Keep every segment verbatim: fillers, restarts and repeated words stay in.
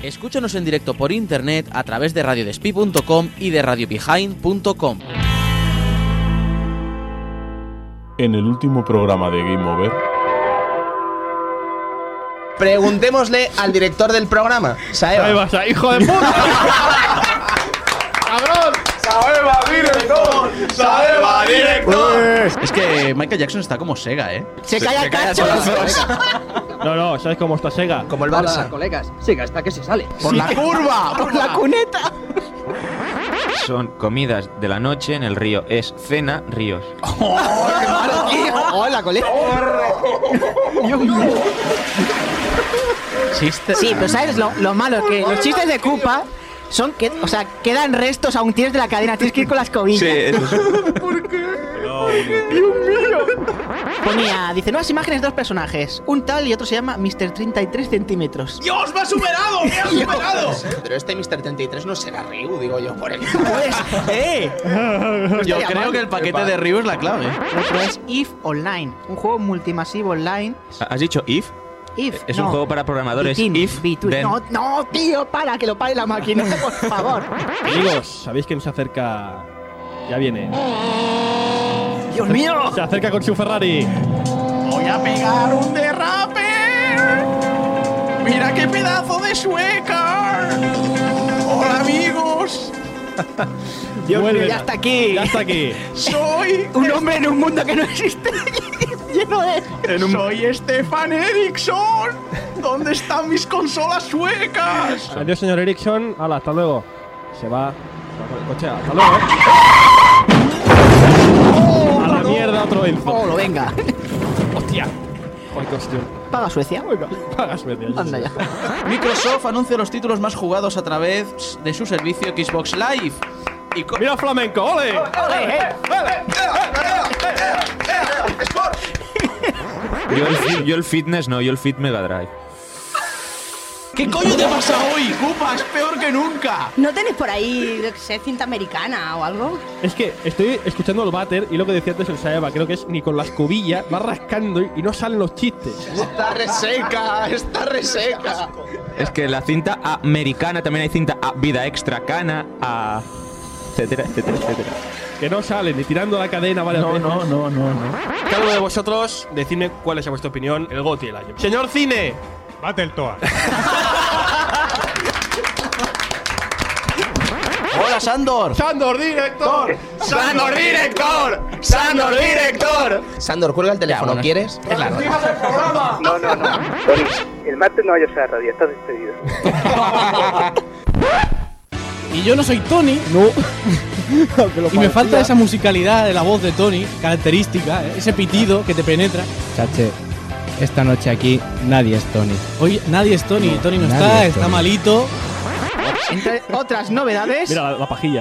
Escúchanos en directo por internet a través de radio despí punto com y de radio behind punto com. En el último programa de Game Over, preguntémosle al director del programa, Saeva. Saeva, hijo de puta. ¡Cabrón! ¡Saeva, director! ¡Saeva, director! Es que Michael Jackson está como Sega, ¿eh? Se cae al cacho. No, no, ¿sabes cómo está Sega? Como el Hola, Barça. colegas. Siga hasta que se sale. Por la curva, Por la cuneta. Son comidas de la noche en el río. Es cena, ríos. Hola, colega. Chiste. Sí, pero ¿sabes lo, lo malo? Que los chistes de Koopa son que, o sea, quedan restos aún tienes de la cadena, tienes que ir con las cobillas. Sí, eso es. ¿Por qué? Dios mío. Ponía, dice, nuevas imágenes de dos personajes. Un tal y otro se llama mister treinta y tres centímetros. ¡Dios, me ha superado! ¡Me ha superado! Pero este mister treinta y tres no será Ryu, digo yo, por el... Pues, ¡eh! Yo creo que el paquete de Ryu es la clave. El otro es If Online, un juego multimasivo online. ¿Has dicho if? If, Es no. un juego para programadores. Bitin, If, Bitin. then. No, no, tío, para, que lo pare la máquina, por favor. Amigos, ¿sabéis quién se acerca? Ya viene. ¡Dios mío! Se acerca con su Ferrari. ¡Voy a pegar un derrape! ¡Mira qué pedazo de sueca! ¡Hola, amigos! Dios Vuelve. mío, ya está aquí. Ya está aquí. ¡Soy... Un hombre en un mundo que no existe. Lleno de... ¡Soy Stefan Eriksson! ¿Dónde están mis consolas suecas? Adiós, señor Ericsson. Hala, hasta luego. Se va. Se va con el coche. Hasta luego. ¡Oh, A la mierda, otro Enzo. ¡Oh, lo venga! Hostia. Joder, cuestión. Paga Suecia. Paga Suecia. Anda ya. Microsoft anuncia los títulos más jugados a través de su servicio Xbox Live. Y co- ¡Mira flamenco! ¡Ole! Yo el, yo el fitness no, yo el fit Mega Drive. ¿Qué coño te pasa hoy, Koopa? Es peor que nunca. ¿No tenéis por ahí, yo qué sé, cinta americana o algo? Es que estoy escuchando el váter y lo que decía antes el Saeva, creo que es ni con las cubillas, va rascando y, y no salen los chistes. Está reseca, está reseca. Es que la cinta americana también hay cinta a vida extra cana, a etcétera, etcétera, etcétera. Que no salen ni tirando la cadena varias No, veces. no, no, no, no. Cada uno de vosotros, decidme cuál es a vuestra opinión el GOTY del año. Señor Cine. Battletoads. Hola, Sandor. Sandor, director. ¡Sandor, director! ¡Sandor, director! Sandor, cuelga el teléfono, bueno, ¿quieres? Es la nota. No, no, no. Tony, el martes no vayas a la radio, estás despedido. Y yo no soy Tony. No. Y me falta esa musicalidad de la voz de Tony, característica, ¿eh? Ese pitido que te penetra. Chache, esta noche aquí nadie es Tony. Hoy nadie es Tony, No, Tony no nadie está, es está Tony. malito. Entre otras novedades. Mira la, la pajilla.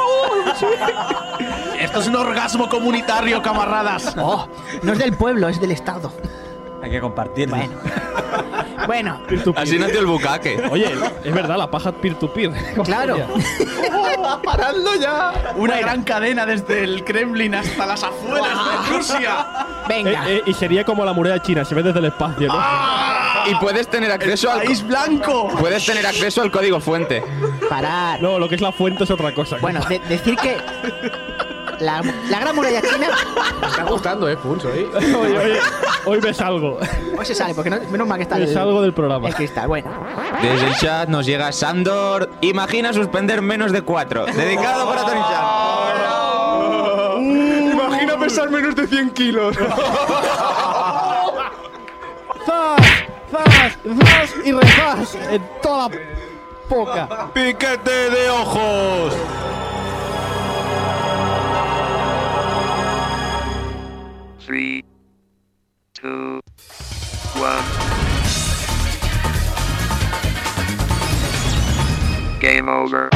Esto es un orgasmo comunitario, camaradas. Oh, no es del pueblo, es del Estado. Hay que compartirlo. Bueno. Bueno, Así nació el bucaque. Oye, es verdad, la paja peer-to-peer. claro. ¡Paradlo ya! Una gran cadena desde el Kremlin hasta las afueras de Rusia. Venga. Eh, eh, y sería como la muralla china, se ve desde el espacio, ¿no? Y puedes tener acceso al ¡País blanco! puedes tener acceso al código fuente. Parar. No, lo que es la fuente es otra cosa. Bueno, de- decir que la, la gran muralla china Me está gustando, eh, Pulso, eh. Oye, oye, hoy ves algo. hoy se sale, porque no, menos mal que está Ves el, algo del programa. el cristal. Bueno, Desde el chat nos llega Sandor. Imagina suspender menos de cuatro. Dedicado para Tony Chan. Imagina pesar menos de cien kilos. ¡Zas! ¡Zas! ¡Zas! Y rezas en toda la poca. ¡Piquete de ojos! Three, two, one. Game over.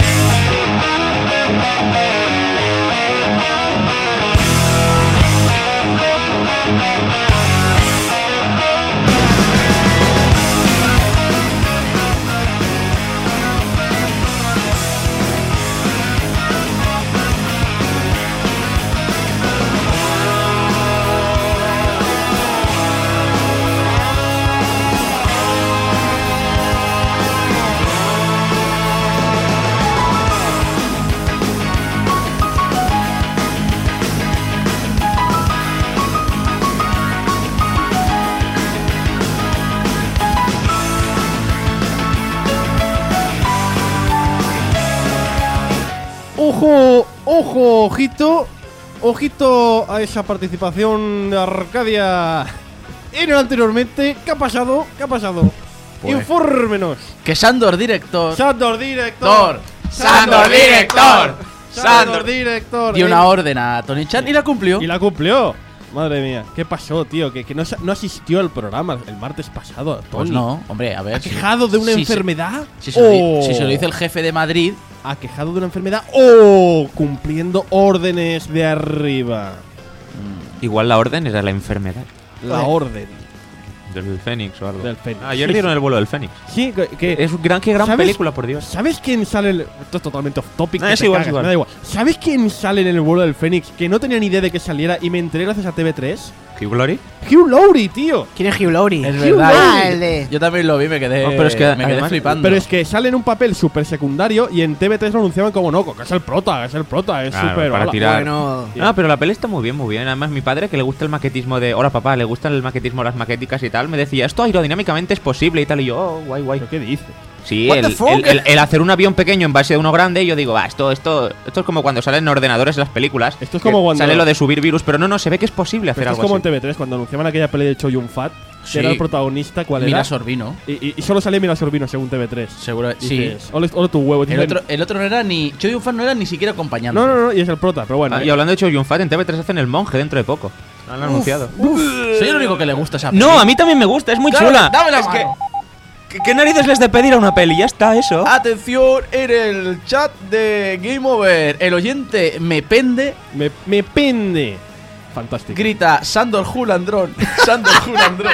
Ojo, ojo, ojito, ojito a esa participación de Arcadia en el anteriormente. ¿Qué ha pasado? ¿Qué ha pasado? Pues, Infórmenos. Que Sandor Director. Sandor Director. Sandor Director. Sandor Director. Dio una orden a Tony Chan y la cumplió. Y la cumplió. Madre mía, ¿qué pasó, tío? Que, que no, no asistió al programa el martes pasado, Tony. Pues no, hombre, a ver. ¿Ha quejado de una si enfermedad? Se, si, se lo, oh. si se lo dice el jefe de Madrid. ¿Ha quejado de una enfermedad o cumpliendo órdenes de arriba? Mm. Igual la orden era la enfermedad. La orden. Del Fénix o algo. Del Fénix. Ah, ayer Sí, dieron sí. el vuelo del Fénix. Sí, que, que Es un gran, qué gran ¿sabes- película, por Dios. ¿Sabes quién sale en el... Esto es totalmente off topic. No, que es te igual, es cagas, igual. me da igual. ¿Sabes quién sale en el vuelo del Fénix? Que no tenía ni idea de que saliera y me enteré gracias a T V tres. ¿Hugh Glory? Hugh Laurie, tío. ¿Quién es Hugh Laurie? Es Hugh verdad. Laurie. Ah, el de... Yo también lo vi, me quedé, No, pero es que me quedé además- flipando. Pero es que sale en un papel súper secundario y en T V tres lo anunciaban como no, que es el prota, es el prota, es Claro, súper... para hola. tirar. Bueno, No, pero la peli está muy bien, muy bien. Además, mi padre, que le gusta el maquetismo de... Hola, papá, le gusta el maquetismo, las maquéticas y tal, me decía, esto aerodinámicamente es posible y tal. Y yo, oh, guay, guay. ¿Pero qué dice? Sí, What el, the fuck? el- el- el hacer un avión pequeño en base a uno grande, yo digo, va, esto, esto, esto es como cuando salen ordenadores en las películas. Esto es que como cuando- sale lo de subir virus, pero no, no, se ve que es posible hacer Esto es algo como en así. T V tres cuando anunciaban aquella peli de Choi Yun-fat, que Sí. era el protagonista, ¿cuál Mira era? Sorbino. Y, y- y solo salía Mira Sorbino según T V tres. Seguro, sí. Dices, ole, ole tu huevo. El Dicen- otro, el otro no era ni. Choi Yun-fat no era ni siquiera acompañante. No, no, no, y es el prota, pero bueno. Ah, y hablando de Cho Yun-fat, en T V tres hacen el monje dentro de poco. Lo han anunciado. Soy el único que le gusta esa No, a mí también me gusta, es muy Claro, chula. dame la es que, mano. ¿qué, ¿Qué narices les de pedir a una peli? Ya está, eso. Atención en el chat de Game Over. El oyente me pende, Me, me pende. Fantástico. grita Sandor Hulandrón. Sandor Hulandrón.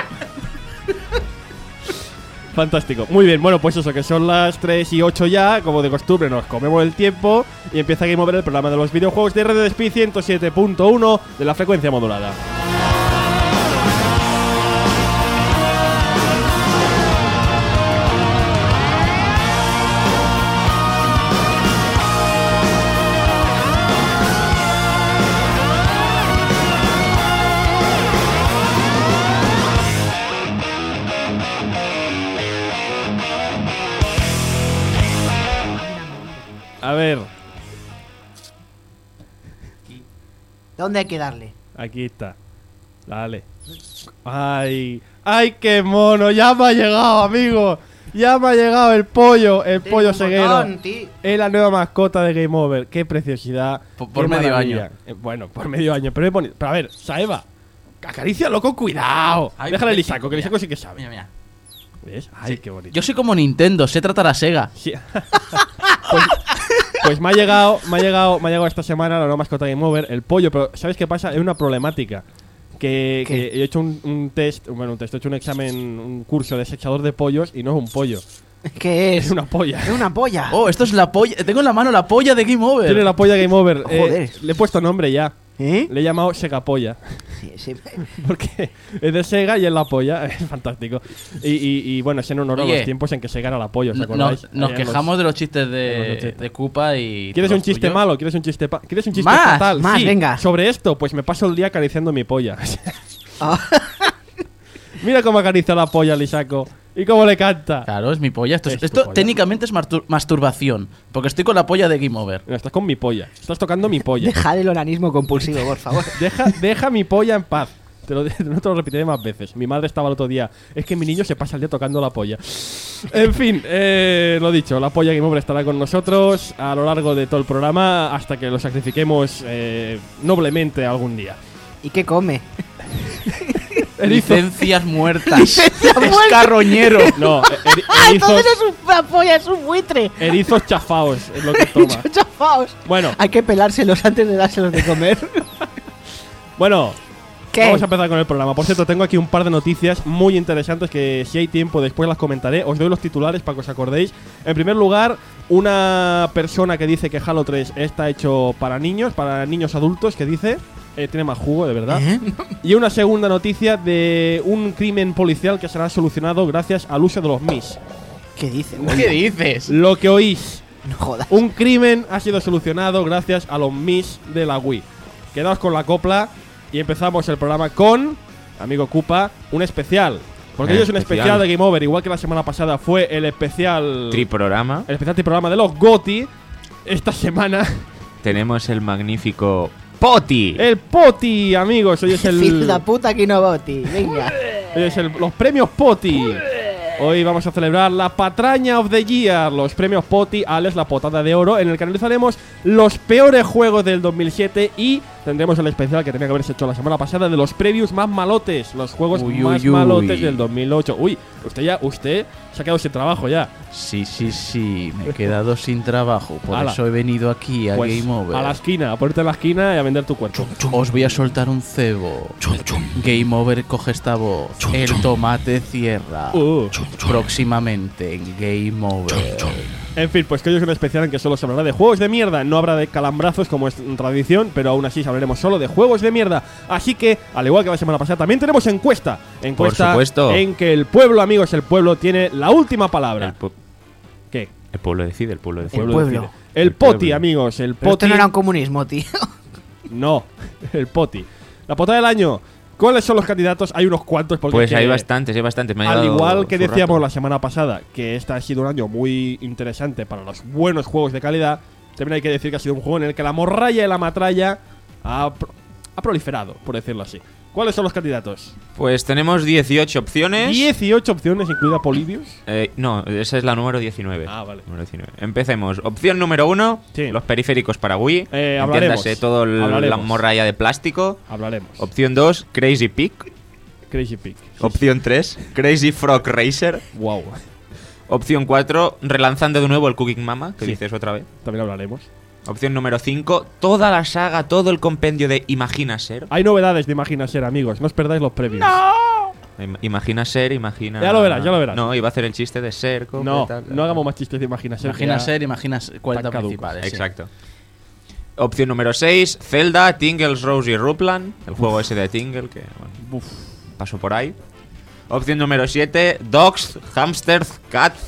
Fantástico. Muy bien, bueno, pues eso, que son las tres y ocho ya. Como de costumbre, nos comemos el tiempo. Y empieza Game Over, el programa de los videojuegos de R D Speed ciento siete punto uno de la frecuencia modulada. A ver, ¿dónde hay que darle? aquí está. Dale. Ay, ay, qué mono. Ya me ha llegado, amigo. Ya me ha llegado el pollo, el Tengo pollo un ceguero. botón, tío. Es la nueva mascota de Game Over. Qué preciosidad. Por- por qué medio maravilla. año. Eh, bueno, por medio año. Pero, es bonito. Pero a ver, Saeva, acarícialo con cuidado. Ay, Déjale a mira, Lisaco, que mira. Lisaco sí que sabe. Mira, mira. ¿Ves? Ay, qué bonito. Yo soy como Nintendo, sé tratar a Sega. Sí. pues, pues me ha llegado, me ha llegado, me ha llegado esta semana la nueva mascota de Game Over, el pollo, pero ¿sabes qué pasa? Es una problemática. Que, ¿Qué? que he hecho un, un test, bueno, un test, he hecho un examen, un curso de desechador de pollos y no es un pollo, ¿Qué es? es una polla. Es una polla. Oh, esto es la polla. Tengo en la mano la polla de Game Over. Tiene la polla Game Over. Eh, Joder. le he puesto nombre ya. ¿Eh? Le he llamado Sega Polla. Sí, sí. Porque es de Sega y es la polla. Es fantástico. Y, y, y bueno, es en honor a Oye. los tiempos en que Sega era la polla, ¿os No- acordáis? nos, nos Allá en los- quejamos de los chistes en los de, ochenta. de Koopa y. ¿Quieres todos un chiste tuyos. malo? ¿Quieres un chiste pa- ¿Quieres un chiste Más, fatal? más, Sí. venga. Sobre esto, pues me paso el día acariciando mi polla. Ah. Mira cómo acaricia la polla, Lisaco. Y cómo le canta. Claro, es mi polla. Esto, es- Es tu esto polla. técnicamente es mastur- masturbación. Porque estoy con la polla de Game Over. No, estás con mi polla. Estás tocando mi polla. Deja el onanismo compulsivo, por favor. Deja, deja mi polla en paz. Te lo, no te lo repetiré más veces. Mi madre estaba el otro día. Es que mi niño se pasa el día tocando la polla. En fin, eh, lo dicho, la polla Game Over estará con nosotros a lo largo de todo el programa hasta que lo sacrifiquemos eh, noblemente algún día. ¿Y qué come? Erizo. Licencias muertas. Licencias es muertas. carroñero. No, eri- ¡Ah, erizos, entonces es una polla, es un buitre! erizos chafaos es lo que toma. ¡Chafaos! Bueno, Hay que pelárselos antes de dárselos de comer. bueno, ¿Qué? vamos a empezar con el programa. Por cierto, tengo aquí un par de noticias muy interesantes que si hay tiempo después las comentaré. Os doy los titulares para que os acordéis. En primer lugar, una persona que dice que Halo tres está hecho para niños, para niños adultos, que dice... Eh, tiene más jugo, de verdad. ¿Eh? Y una segunda noticia de un crimen policial que será solucionado gracias al uso de los M I S. ¿Qué dice? ¿Qué dices? Lo que oís. No jodas. Un crimen ha sido solucionado gracias a los M I S de la Wii. Quedaos con la copla y empezamos el programa con, amigo Koopa, un especial. Porque Eh, hoy es un especial. especial de Game Over, igual que la semana pasada fue el especial... Triprograma. El especial programa de los GOTY. Esta semana tenemos el magnífico Poti. El Poti, amigos. Hoy es el. Filda puta Kinoboti. Venga. Hoy es el, los premios Poti. Hoy vamos a celebrar la Patraña of the Year, los premios Poti, Alex, la potada de oro, en el que analizaremos los peores juegos del dos mil siete y tendremos el especial que tenía que haberse hecho la semana pasada de los previews más malotes, los juegos Uy, más uy, uy. malotes del dos mil ocho. Uy, usted ya, usted se ha quedado sin trabajo ya. Sí, sí, sí, me he quedado sin trabajo. Por Ala. eso he venido aquí a Pues, Game Over. a la esquina, a ponerte en la esquina y a vender tu cuerpo. Os voy a soltar un cebo. Game Over coge esta voz. El tomate cierra. Uh. Próximamente en Game Over. En fin, pues que hoy es un especial en que solo se hablará de juegos de mierda. No habrá de calambrazos como es tradición, pero aún así hablaremos solo de juegos de mierda. Así que, al igual que la semana pasada, también tenemos encuesta. Encuesta Por supuesto. en que el pueblo, amigos, el pueblo tiene la última palabra. El, pu- ¿Qué? el pueblo decide, el pueblo decide. El pueblo. decide. El, El poti, pueblo. amigos, el Pero poti. esto no era un comunismo, tío. No, el poti. La potada del año. ¿Cuáles son los candidatos? Hay unos cuantos porque Pues que- hay bastantes, hay bastantes. Me ha Al llevado igual que su decíamos rato. la semana pasada, que este ha sido un año muy interesante para los buenos juegos de calidad, también hay que decir que ha sido un juego en el que la morralla y la matralla ha, pro- ha proliferado, por decirlo así. ¿Cuáles son los candidatos? Pues tenemos dieciocho opciones. dieciocho opciones, incluida Polybius. Eh, no, esa es la número diecinueve. Ah, vale. Número diecinueve. Empecemos. Opción número uno, Sí. los periféricos para Wii. Eh, hablaremos. Entiéndase todo el- la Hablaremos. morralla de plástico. Hablaremos. Opción dos, Crazy Pig. Crazy Pig. Opción tres, Crazy Frog Racer. Wow. Opción cuatro, relanzando de nuevo el Cooking Mama, que Sí. dices otra vez. También hablaremos. Opción número cinco, toda la saga, todo el compendio de Imagina Ser. Hay novedades de Imagina Ser, amigos. No os perdáis los previos. Im- Imagina Ser, imagina. Ya lo verás, ya lo verás. No, iba a hacer el chiste de ser. cope, No, tal, no hagamos más chistes de Imagina Ser. Imagina ya- ser, imagina ser, cuarenta Tan caducos. principales. sí. Exacto. Opción número seis, Zelda, Tingles, Rose y Ruplan. El juego ese de Tingle que bueno, Uf. pasó por ahí. Opción número siete, Dogs, Hamsters, Cats.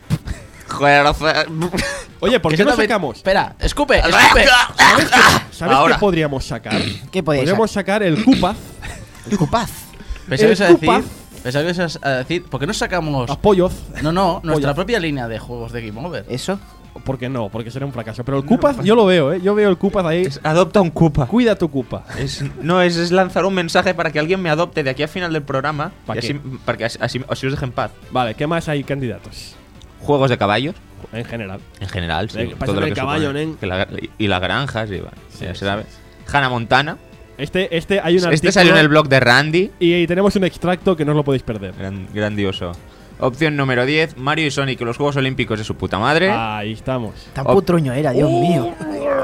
Joder, o sea, Oye, ¿por Que qué se no te ve- sacamos? Espera, escupe, escupe. ¿Sabes qué, ¿sabes Ahora. qué podríamos sacar? ¿Qué podéis Podríamos sacar el Cupaz. El Cupaz. Pensaba que ibas a El decir. Cupaz. Pensaba que ibas a decir. ¿Por qué no sacamos.? Apoyoz. No, no, nuestra Oye. propia línea de juegos de Game Over. ¿Eso? ¿Por qué no? Porque sería un fracaso. Pero el Cupaz yo lo veo, ¿eh? Yo veo el Cupaz ahí. es- adopta un Koopa. Cuida tu Cupa. Es- no, es, es lanzar un mensaje para que alguien me adopte de aquí al final del programa. ¿Pa y qué? así, para que así, así- así os deje en paz. Vale, ¿qué más hay candidatos? Juegos de caballos, En general. en general, sí. Venga, todo pásame lo el que caballo, supone. nen. Que la- y las granjas, y bueno, Sí, ya sí, se sabe. Hannah Montana. Este, este hay un Este artículo salió en el blog de Randy. y, y tenemos un extracto que no os lo podéis perder. Gran- grandioso. Opción número diez, Mario y Sonic, los Juegos Olímpicos de su puta madre. Ahí estamos. Tan Op- putruño era, Dios mío.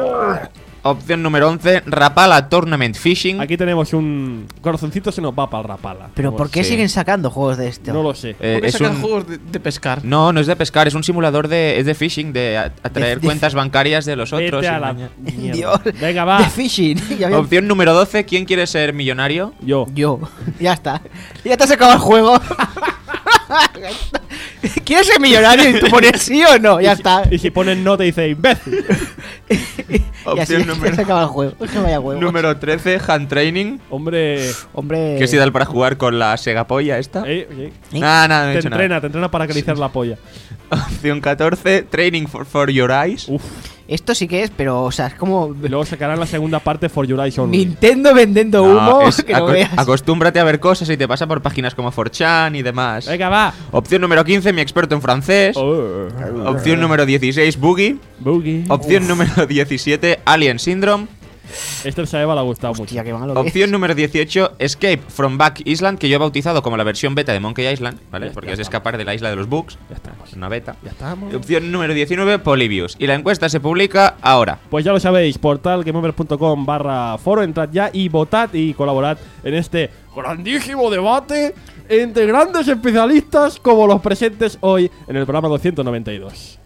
Opción número once, Rapala Tournament Fishing. Aquí tenemos un corazoncito, se nos va para el Rapala. Pero No ¿por qué sé. siguen sacando juegos de esto? No lo sé. Eh, ¿Por qué es sacan un- juegos de, de pescar? No, no es de pescar, es un simulador de. Es de phishing, de a- atraer De- de- cuentas bancarias de los otros. Vete y a la maña- mierda. Dios. Venga, va. De fishing. Ya había- Opción número doce, ¿quién quiere ser millonario? Yo. Yo. Ya está. Ya te has acabado el juego. ¿Quieres ser millonario y tú pones sí o no? Ya Y si- está. Y si pones no, te dice imbécil. Y así Opción ya número- se acaba el juego. Que vaya huevo. Número trece, Hand Training. Hombre. Hombre. Que es ideal para jugar con la Sega Polla esta. eh, eh, ¿Eh? Nada, nada, no he te dicho entrena, nada. te entrena para acariciar la polla. Opción catorce, Training for, for Your Eyes. Uf. Esto sí que es, pero, o sea, es como. Y luego sacarán la segunda parte For Your Eyes Only. Nintendo vendiendo No, humo. es- que no aco- veas. acostúmbrate a ver cosas y te pasa por páginas como four chan y demás. Venga, va. Opción número quince, mi experto en francés. Oh. Opción número dieciséis, Boogie. Boogie. Opción número diecisiete, Alien Syndrome. Este el Saeva le ha gustado mucho. Hostia, qué malo que Opción es. número dieciocho, Escape from Back Island, que yo he bautizado como la versión beta de Monkey Island, ¿vale? Ya Porque está. es escapar de la isla de los bugs. Ya estamos. Es una beta. Ya estamos. Opción número diecinueve, Polybius. Y la encuesta se publica ahora. Pues ya lo sabéis, portal gameover.com barra foro, entrad ya y votad y colaborad en este grandísimo debate entre grandes especialistas como los presentes hoy en el programa doscientos noventa y dos.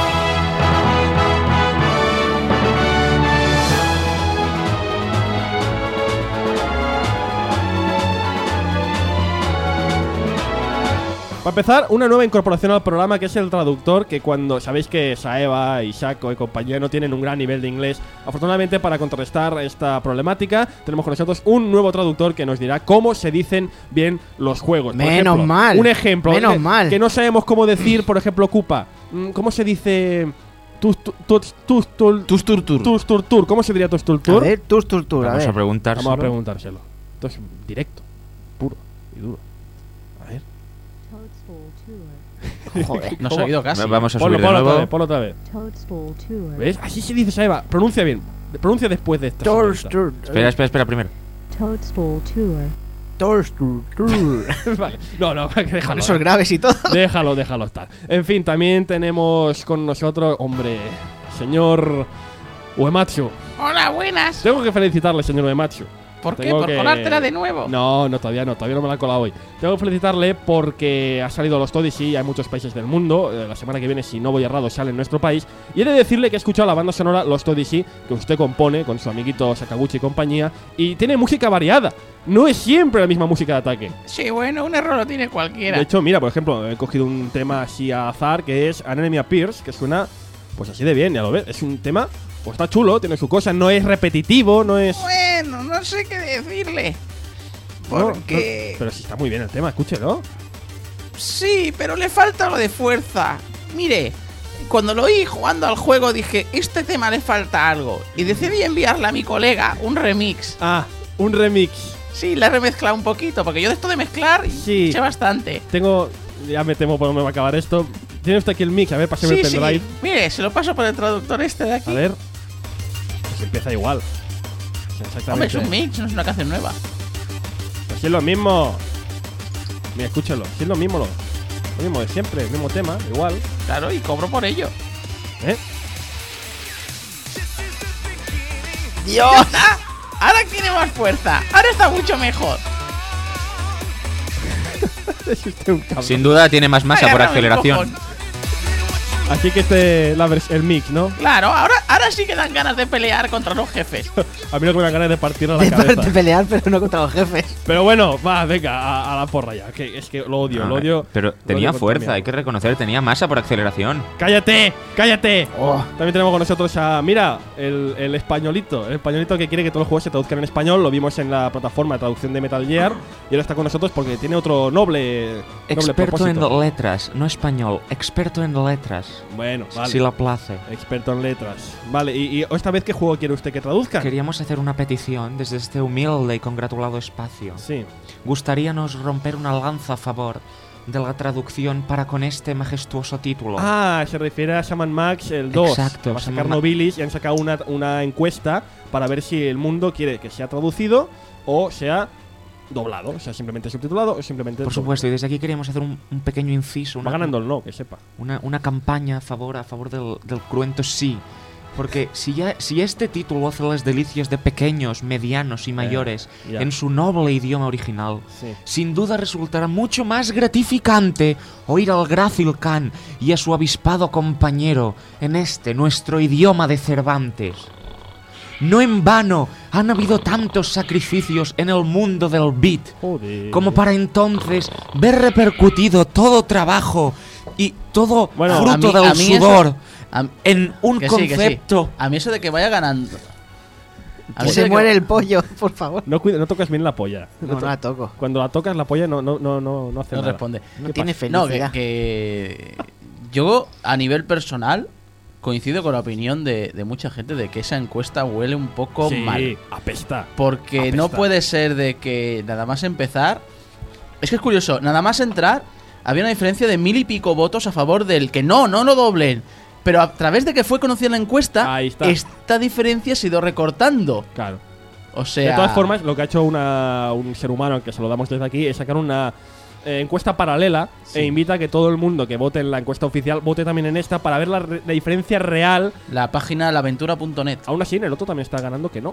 Para empezar, una nueva incorporación al programa que es el traductor, que cuando sabéis que Saeva y Shaco y compañía no tienen un gran nivel de inglés, afortunadamente para contrarrestar esta problemática tenemos con nosotros un nuevo traductor que nos dirá cómo se dicen bien los juegos. Por Menos ejemplo, mal. Un ejemplo. Menos que, mal. Que no sabemos cómo decir, por ejemplo, Koopa. Mm, ¿Cómo se dice Tus tus tus tus tus Tus tur tur. tus tur tur. ¿Cómo se diría tus tur A tur? ver, tus tur tur. A Vamos ver. a preguntárselo. Vamos a preguntárselo. Esto es directo, puro y duro. A ver. Joder. No se ha ¿Cómo? oído casi. Vamos a Ponlo, subir de ponlo otra nuevo. vez, ponlo otra vez. ¿Ves? Así se dice, Saeva. Pronuncia bien. Pronuncia después de esta. Tus señorita. tur. Espera, espera, espera, primero. Toadstool Tour. Tus tur tur. Vale. No, no, déjalo. Con esos graves y todo. Déjalo, déjalo estar. En fin, también tenemos con nosotros, hombre, señor Uematsu. Hola, buenas. Tengo que felicitarle, señor Uematsu. ¿Por qué? Tengo ¿Por que- colártela de nuevo? No, no, todavía no, todavía no me la he colado hoy. Tengo que felicitarle porque ha salido Lost Odyssey, hay muchos países del mundo. eh, La semana que viene, si no voy errado, sale en nuestro país. Y he de decirle que he escuchado la banda sonora Lost Odyssey, que usted compone con su amiguito Sakaguchi y compañía, y tiene música variada. No es siempre la misma música de ataque. Sí, bueno, un error lo tiene cualquiera. De hecho, mira, por ejemplo, he cogido un tema así a azar que es An Enemy Appears, que suena pues así de bien, ya lo ves. Es un tema, pues está chulo, tiene su cosa, no es repetitivo, no es. Bueno, no sé qué decirle. no, Porque... no, pero sí está muy bien el tema, escúchelo. Sí, pero le falta algo de fuerza. Mire, cuando lo oí jugando al juego dije, este tema le falta algo. Y decidí enviarle a mi colega un remix. Ah, un remix. Sí, le he remezclado un poquito, porque yo de esto de mezclar Sí. sé bastante. Tengo. Ya me temo por dónde va a acabar esto. ¿Tiene usted aquí el mix? A ver, páseme Sí, el sí. pendrive. Mire, se lo paso por el traductor este de aquí. A ver. Pues empieza igual. Exactamente. Hombre, es un mix, no es una canción nueva. Pues sí es lo mismo. Mira, escúchalo. Sí es lo mismo. Lo, lo mismo de siempre. El mismo tema, igual. Claro, y cobro por ello. ¿Eh? ¡Dios! Ahora tiene más fuerza. Ahora está mucho mejor. Es usted un cabrón. Sin duda tiene más masa Ay, por agárrame el aceleración. cojón. Así que este la vers- el mix, ¿no? Claro, ahora, ahora sí que dan ganas de pelear contra los jefes. A mí lo que me dan ganas es de partir a la De cabeza. parte pelear, pero no contra los jefes. Pero bueno, va, venga, a, a la porra ya. Que es que lo odio, Ah, lo odio. Pero lo tenía odio con fuerza, todo mi hay que reconocer, tenía masa por aceleración. ¡Cállate! ¡Cállate! Oh. También tenemos con nosotros a. Mira, el, el españolito. El españolito que quiere que todos los juegos se traduzcan en español. Lo vimos en la plataforma de traducción de Metal Gear. Y ahora está con nosotros porque tiene otro noble. noble Experto en propósito. letras, no español, experto en letras. Bueno, vale. Si lo place. Experto en letras. Vale, y, y esta vez, ¿qué juego quiere usted que traduzca? Queríamos hacer una petición desde este humilde y congratulado espacio. Sí. Gustaríanos romper una lanza a favor de la traducción para con este majestuoso título. Ah, se refiere a Shaman Max el dos. Exacto, Va a Shaman sacar Ma- Nobilis y han sacado una, una encuesta para ver si el mundo quiere que sea traducido o sea doblado. O sea, simplemente subtitulado o simplemente. Por doblado. supuesto, y desde aquí queríamos hacer un, un pequeño inciso, Va una, ganando el no, que sepa. una, una campaña a favor, a favor del, del cruento sí. Porque si, ya, si este título hace las delicias de pequeños, medianos y mayores ya. en su noble idioma original, Sí. sin duda resultará mucho más gratificante oír al grácil Khan y a su avispado compañero en este nuestro idioma de Cervantes. No en vano han habido tantos sacrificios en el mundo del beat Joder. como para entonces ver repercutido todo trabajo y todo Bueno, fruto a mí- del a mí eso- sudor a- en un que sí, que sí. concepto. A mí eso de que vaya ganando. A mí Que eso se de que- muere el pollo, por favor. No, cuida- no tocas bien la polla. No, no to- la toco. Cuando la tocas la polla no, no, no, no, no hace No nada. responde. No ¿Qué tiene pasa? No, que, felicidad. que yo a nivel personal coincido con la opinión de, de mucha gente de que esa encuesta huele un poco Sí, mal. apesta. Porque Apesta. no puede ser de que nada más empezar. Es que es curioso, nada más entrar había una diferencia de mil y pico votos a favor del que no, no lo doblen. Pero a través de que fue conocida la encuesta, Ahí está. esta diferencia se ha ido recortando. Claro. O sea, De todas formas, lo que ha hecho una, un ser humano, al que se lo damos desde aquí, es sacar una eh, encuesta paralela Sí. e invita a que todo el mundo que vote en la encuesta oficial vote también en esta para ver la, re- la diferencia real. la página laventura punto net. Aún así, en el otro también está ganando que no.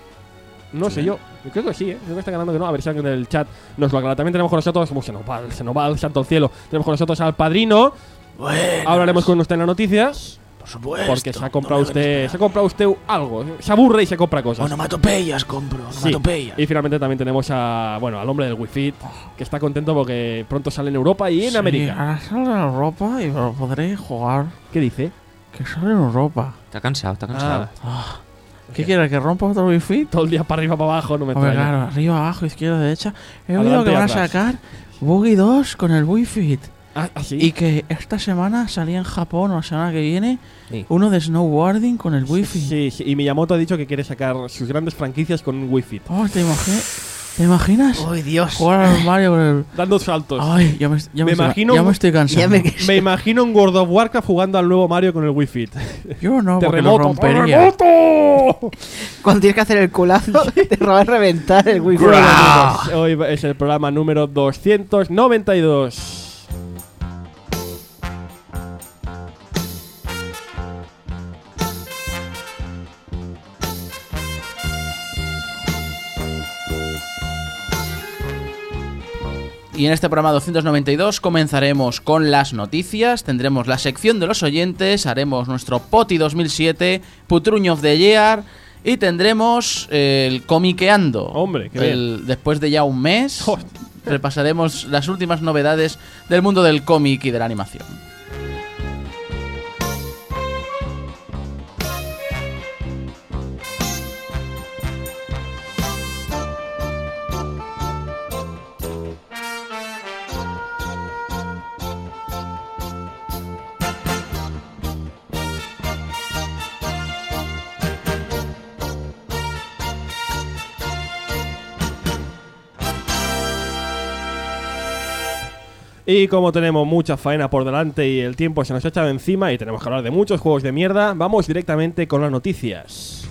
No Sí. sé yo. Yo creo que sí, ¿eh? Creo que está ganando que no. A ver si alguien del chat nos lo aclara. También tenemos con nosotros, como se nos va, se nos va el santo al cielo. Tenemos con nosotros al padrino. Ahora hablaremos con usted en las noticias. Por supuesto. Porque se ha comprado no me lo usted. esperaba. Se ha comprado usted algo. Se aburre y se compra cosas. Onomatopeyas compro, Sí. onomatopeyas. Y finalmente también tenemos a, bueno, al hombre del Wi-Fi, que está contento porque pronto sale en Europa y en Sí, América. ahora sale en Europa y lo podré jugar. ¿Qué dice? Que sale en Europa. Está cansado, está cansado. Ah. ¿Qué quieres? ¿Que rompa otro wifi? Todo el día para arriba, para abajo, no me Hombre, extraña. claro, arriba, abajo, izquierda, derecha. He oído Adelante que y van a atrás. sacar Boogie dos con el Wi-Fi. Ah, ¿ah, sí? Y que esta semana salía en Japón o la semana que viene Sí. uno de snowboarding con el wifi. Sí, sí, y Miyamoto ha dicho que quiere sacar sus grandes franquicias con un wifi. Oh, ¿te imaginas? ¿Te imaginas? ¡Ay, Dios! Jugar al Mario con el... Dando saltos. Ay, ya me, ya me, Me estoy, imagino ya un- me estoy cansando. Ya me- Me imagino un World of Warcraft jugando al nuevo Mario con el wifi. Yo no, porque lo ¡Terremoto! rompería. ¡Terremoto! Cuando tienes que hacer el culazo, te va a reventar el wifi. Bueno, amigos, hoy es el programa número doscientos noventa y dos. Y en este programa doscientos noventa y dos comenzaremos con las noticias, tendremos la sección de los oyentes, haremos nuestro Poti dos mil siete, Putruño of the Year y tendremos eh, el Comiqueando. Hombre, qué el, después de ya un mes, repasaremos las últimas novedades del mundo del cómic y de la animación. Y como tenemos mucha faena por delante y el tiempo se nos ha echado encima y tenemos que hablar de muchos juegos de mierda, vamos directamente con las noticias.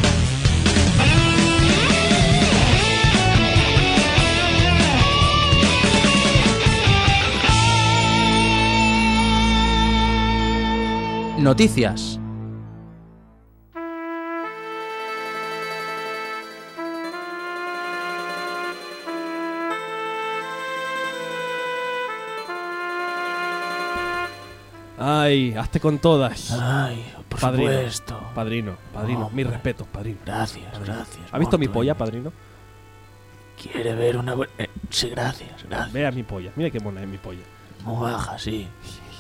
Noticias. Ay, hazte con todas. Ay, por Padrino, supuesto. Padrino, padrino, Hombre. mis respetos, padrino. Gracias, Padrino. gracias. ¿Ha visto mi Morto, polla, eh. padrino? Quiere ver una... bu- eh, sí, gracias, gracias. Vea mi polla, mira qué mona es mi polla. Muy baja, sí.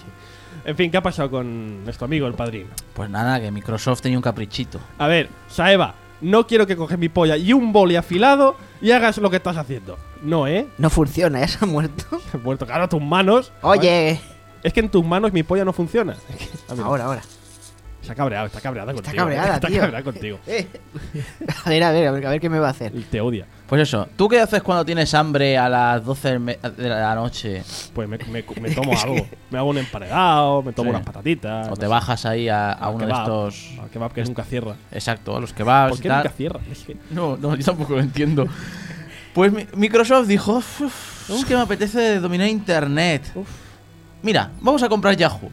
En fin, ¿qué ha pasado con nuestro amigo el padrino? Pues nada, que Microsoft tenía un caprichito. A ver, Saeva, no quiero que coges mi polla y un boli afilado y hagas lo que estás haciendo. No, ¿eh? No funciona, ¿eh? Se ha muerto. He vuelto claro a tus manos. Oye. Es que en tus manos mi polla no funciona. Ah, mira. Ahora, ahora. Está cabreado, está cabreada Está contigo. cabreada, está tío. cabreada contigo. Eh. A ver, a ver, a ver, a ver qué me va a hacer. Y te odia. Pues eso, ¿tú qué haces cuando tienes hambre a las doce del me- de la noche? Pues me, me- me tomo algo. Me hago un emparedado, me tomo Sí. unas patatitas. O no te sé. bajas ahí a, a Al uno de kebab, estos... al kebab que nunca cierra. Exacto, a los kebabs ¿Por y qué tal. nunca cierra? Es que- No, no, yo tampoco lo entiendo. Pues mi- Microsoft dijo, "Uf, uf, es que me apetece dominar Internet. Mira, vamos a comprar Yahoo.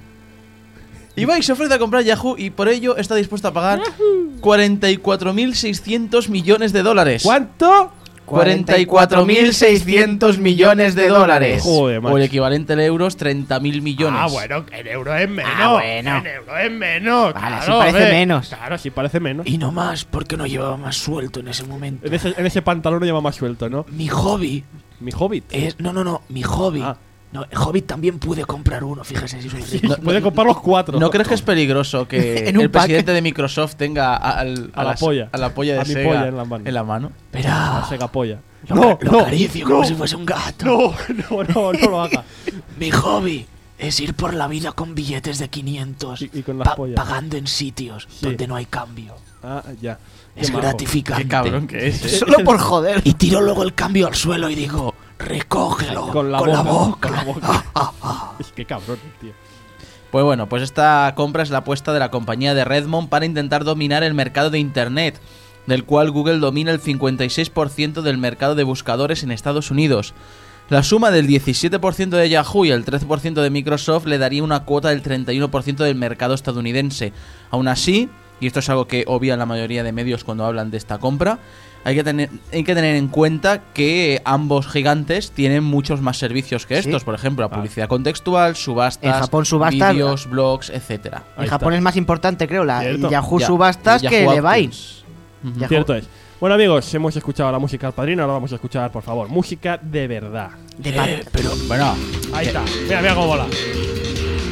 Ibai se ofrece a comprar Yahoo y por ello está dispuesto a pagar cuarenta y cuatro mil seiscientos millones de dólares. ¿Cuánto? cuarenta y cuatro mil seiscientos millones de dólares. Joder, macho. O el equivalente en euros, treinta mil millones. Ah, bueno, en euro es menos. Ah, bueno. En euro es menos. Vale, claro, sí parece ve. menos. Claro, sí parece menos. Y no más, porque no llevaba más suelto en ese momento. En ese, en ese pantalón lo lleva más suelto, ¿no? Mi hobby Mi hobbit. es... No, no, no, mi hobby. Ah. No, el Hobbit también pude comprar uno, fíjese si soy rico. No- Puede comprar los cuatro. ¿No crees que es peligroso que En un el pack. presidente de Microsoft tenga a, al- A la las- polla. a la polla de A mi Sega polla en la mano. en la mano? La Verá, Sega polla. lo, lo acaricio como si fuese un gato. No, no, no, no lo haga. Mi hobby es ir por la vida con billetes de quinientos, Y- y con las pa- pollas. pagando en sitios Sí. donde no hay cambio. Ah, ya. Es Qué majo. gratificante. Qué cabrón que es. ¿eh? Solo por joder. Y tiro luego el cambio al suelo y digo, recógelo Con la boca. Con la boca. Es que cabrón, tío. Pues bueno, pues esta compra es la apuesta de la compañía de Redmond para intentar dominar el mercado de Internet, del cual Google domina el cincuenta y seis por ciento del mercado de buscadores en Estados Unidos. La suma del diecisiete por ciento de Yahoo y el trece por ciento de Microsoft le daría una cuota del treinta y uno por ciento del mercado estadounidense. Aún así, y esto es algo que obvian la mayoría de medios cuando hablan de esta compra, hay que tener, hay que tener en cuenta que ambos gigantes tienen muchos más servicios que estos. Sí. Por ejemplo, la publicidad contextual, subastas, En Japón subastas- vídeos, blogs, etcétera. En Japón es más importante, creo, la Cierto. Yahoo Ya, Subastas Yahoo que Levi's. Auctions. Ujú. Yahoo- Cierto es. Bueno, amigos, hemos escuchado la música del padrino. Ahora vamos a escuchar, por favor, música de verdad. De Eh, pa- pero Bueno, Ahí está. Mira, mira cómo mola.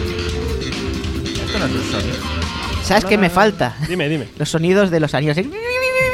esto no es un sonido. ¿Sabes No, qué no, me no. falta? Dime, dime. Los sonidos de los anillos. ¿eh?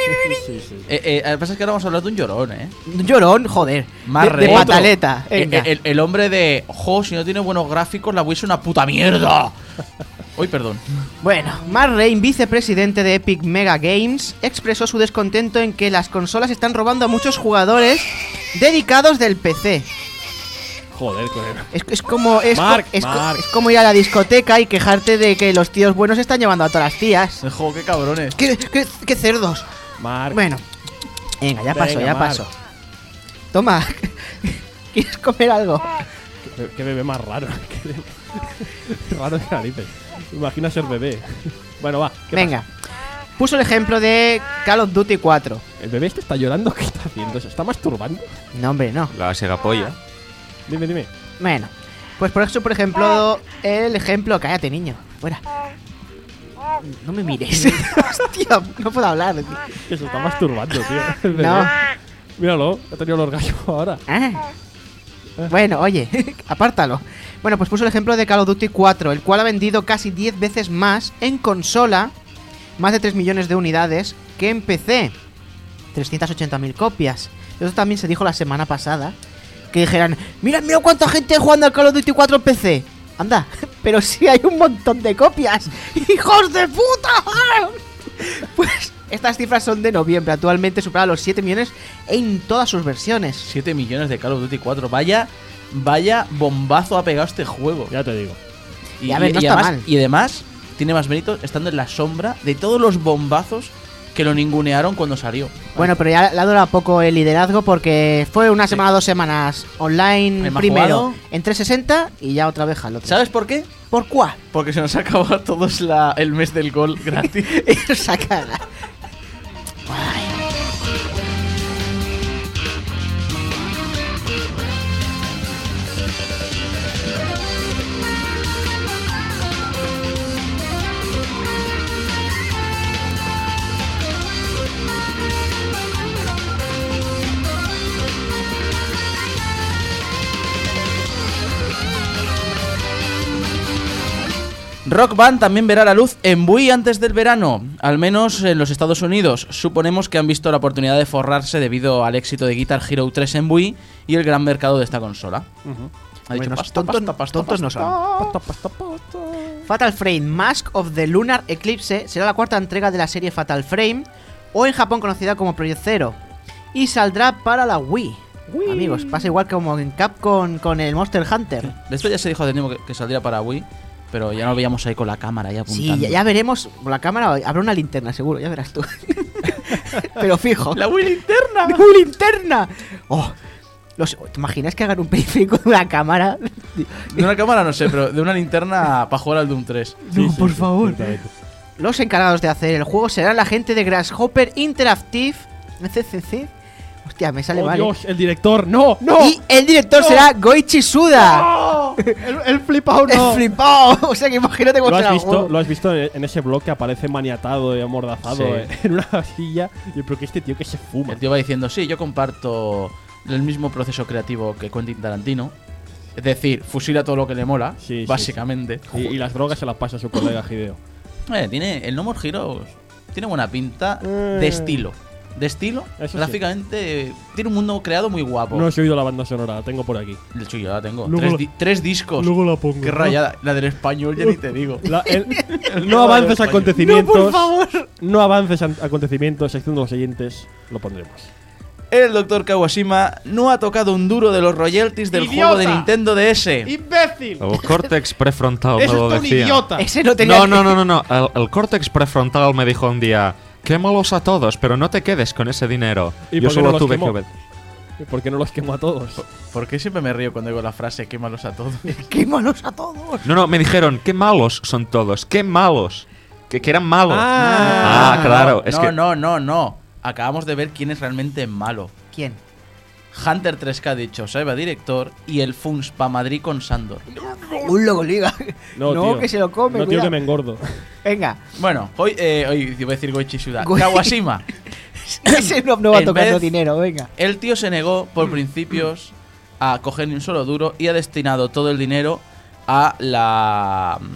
Sí, sí. Eh, eh, lo que pasa es que ahora vamos a hablar de un llorón, ¿eh? Un llorón, joder. Más de, de rey. pataleta. El, Venga. el- el hombre de, jo, si no tiene buenos gráficos, la Wii es una puta mierda. Uy, perdón. Bueno, Mark Rain, vicepresidente de Epic Mega Games, expresó su descontento en que las consolas están robando a muchos jugadores dedicados del P C. Joder, joder. Es, es como es, Mark, co- es, co- Mark. es como ir a la discoteca y quejarte de que los tíos buenos se están llevando a todas las tías. Jo, qué cabrones. ¡Qué, qué, qué cerdos! Mark. Bueno, venga, ya pasó, Venga, ya Mark. pasó. Toma, ¿quieres comer algo? Qué, qué bebé más raro. Qué raro de narices. Imagina ser bebé. Bueno, va. ¿qué Venga, puso el ejemplo de Call of Duty cuatro. pasa? ¿El bebé este está llorando? ¿Qué está haciendo? ¿Se está masturbando? No, hombre, no. La segapolla. Dime, dime. Bueno, pues por eso, por ejemplo, el ejemplo... Cállate, niño. Fuera. No me mires. Hostia, no puedo hablar. tío. Que se está masturbando, tío. El bebé. No. Míralo, ha tenido el orgasmo ahora. Ah. Bueno, oye, apártalo. Bueno, pues puso el ejemplo de Call of Duty cuatro, el cual ha vendido casi diez veces más en consola, más de tres millones de unidades, que en P C. trescientas ochenta mil copias. Eso también se dijo la semana pasada. Que dijeran, mira, mira cuánta gente jugando al Call of Duty cuatro en P C. Anda, pero sí hay un montón de copias. ¡Hijos de puta! Pues estas cifras son de noviembre. Actualmente supera los siete millones en todas sus versiones. siete millones de Call of Duty cuatro. Vaya, vaya bombazo ha pegado este juego. Ya te digo. Y, Y a ver, no y está además, mal. y además, tiene más mérito estando en la sombra de todos los bombazos que lo ningunearon cuando salió. Bueno, pero ya le ha durado poco el liderazgo porque fue una semana, dos semanas online ¿Hay más primero jugado? en trescientos sesenta y ya otra vez al otro. ¿Sabes por qué? ¿Por cuál? Porque se nos ha acabado todos la, el mes del gol gratis. Esa cara. Rock Band también verá la luz en Wii antes del verano, al menos en los Estados Unidos. Suponemos que han visto la oportunidad de forrarse debido al éxito de Guitar Hero tres en Wii y el gran mercado de esta consola. Uh-huh. Ha dicho Bueno, pasta, tontos, pasta, pasta, tontos pasta. no son. Fatal Frame Mask of the Lunar Eclipse será la cuarta entrega de la serie Fatal Frame, o en Japón conocida como Project Zero, y saldrá para la Wii. Amigos, pasa igual como en Capcom con el Monster Hunter. De esto ya se dijo hace tiempo que, que saldría para Wii, pero ya no lo veíamos ahí con la cámara ya apuntando. Sí, ya, ya veremos. Con la cámara habrá una linterna, seguro, ya verás tú. Pero fijo. ¡La Wii linterna! ¡La Wii linterna! Oh, los, ¿te imaginas que hagan un periférico de una cámara? De una cámara no sé, pero de una linterna para jugar al Doom tres. No, por favor. Los encargados de hacer el juego serán la gente de Grasshopper Interactive. C C C. Hostia, me sale Oh, mal. Dios, el director, no, no. Y el director No. será Goichi Suda. ¡No! El, el flipado no. El flipado. O sea que imagínate cómo ¿Lo has, será el visto, juego. lo has visto en en ese blog que aparece maniatado y amordazado Sí. eh, en una silla? Y pero que este tío que se fuma. El tío va diciendo, sí, yo comparto el mismo proceso creativo que Quentin Tarantino. Es decir, fusila todo lo que le mola, Sí, sí, básicamente. Y, y las drogas se las pasa a su colega Hideo. Eh, tiene, el No More Heroes tiene buena pinta Eh. de estilo. De estilo, Eso sí. gráficamente, eh, tiene un mundo creado muy guapo. No he oído la banda sonora, la tengo por aquí. De hecho, yo la tengo. Luego Tres, la- di- tres discos. luego la pongo. Qué rayada. La del español ya ni te digo. La- el- El no avances español. acontecimientos. No, por favor. No avances an- acontecimientos, sección de los oyentes. Lo pondremos. El doctor Kawashima no ha tocado un duro de los royalties del ¡Idiota! juego de Nintendo D S. ¡Imbécil! El córtex prefrontal ¡Eso me lo es un decía. idiota! Ese no tenía. No, no, no, no, no. El, el córtex prefrontal me dijo un día: quémalos a todos, pero no te quedes con ese dinero. ¿Y Yo por qué no solo los tuve quemó? que obedecer. ¿Y por qué no los quemo a todos? ¿Por qué siempre me río cuando digo la frase quémalos a todos? Quémalos a todos. No, no, me dijeron: qué malos son todos, qué malos. Que, que eran malos. Ah. Ah, claro. No, es no, que no, no, no. Acabamos de ver quién es realmente malo. ¿Quién? Hunter tres K, dicho Saiba director, y el Funs pa Madrid con Sandor. Un logo liga. No, tío. que se lo come. No, tío, cuidado. que me engordo. Venga. Bueno, hoy, eh, hoy iba a decir Goichi Suda. Goi- Kawashima. Ese no, no va En tocando vez- dinero, venga. El tío se negó por principios a coger ni un solo duro y ha destinado todo el dinero a la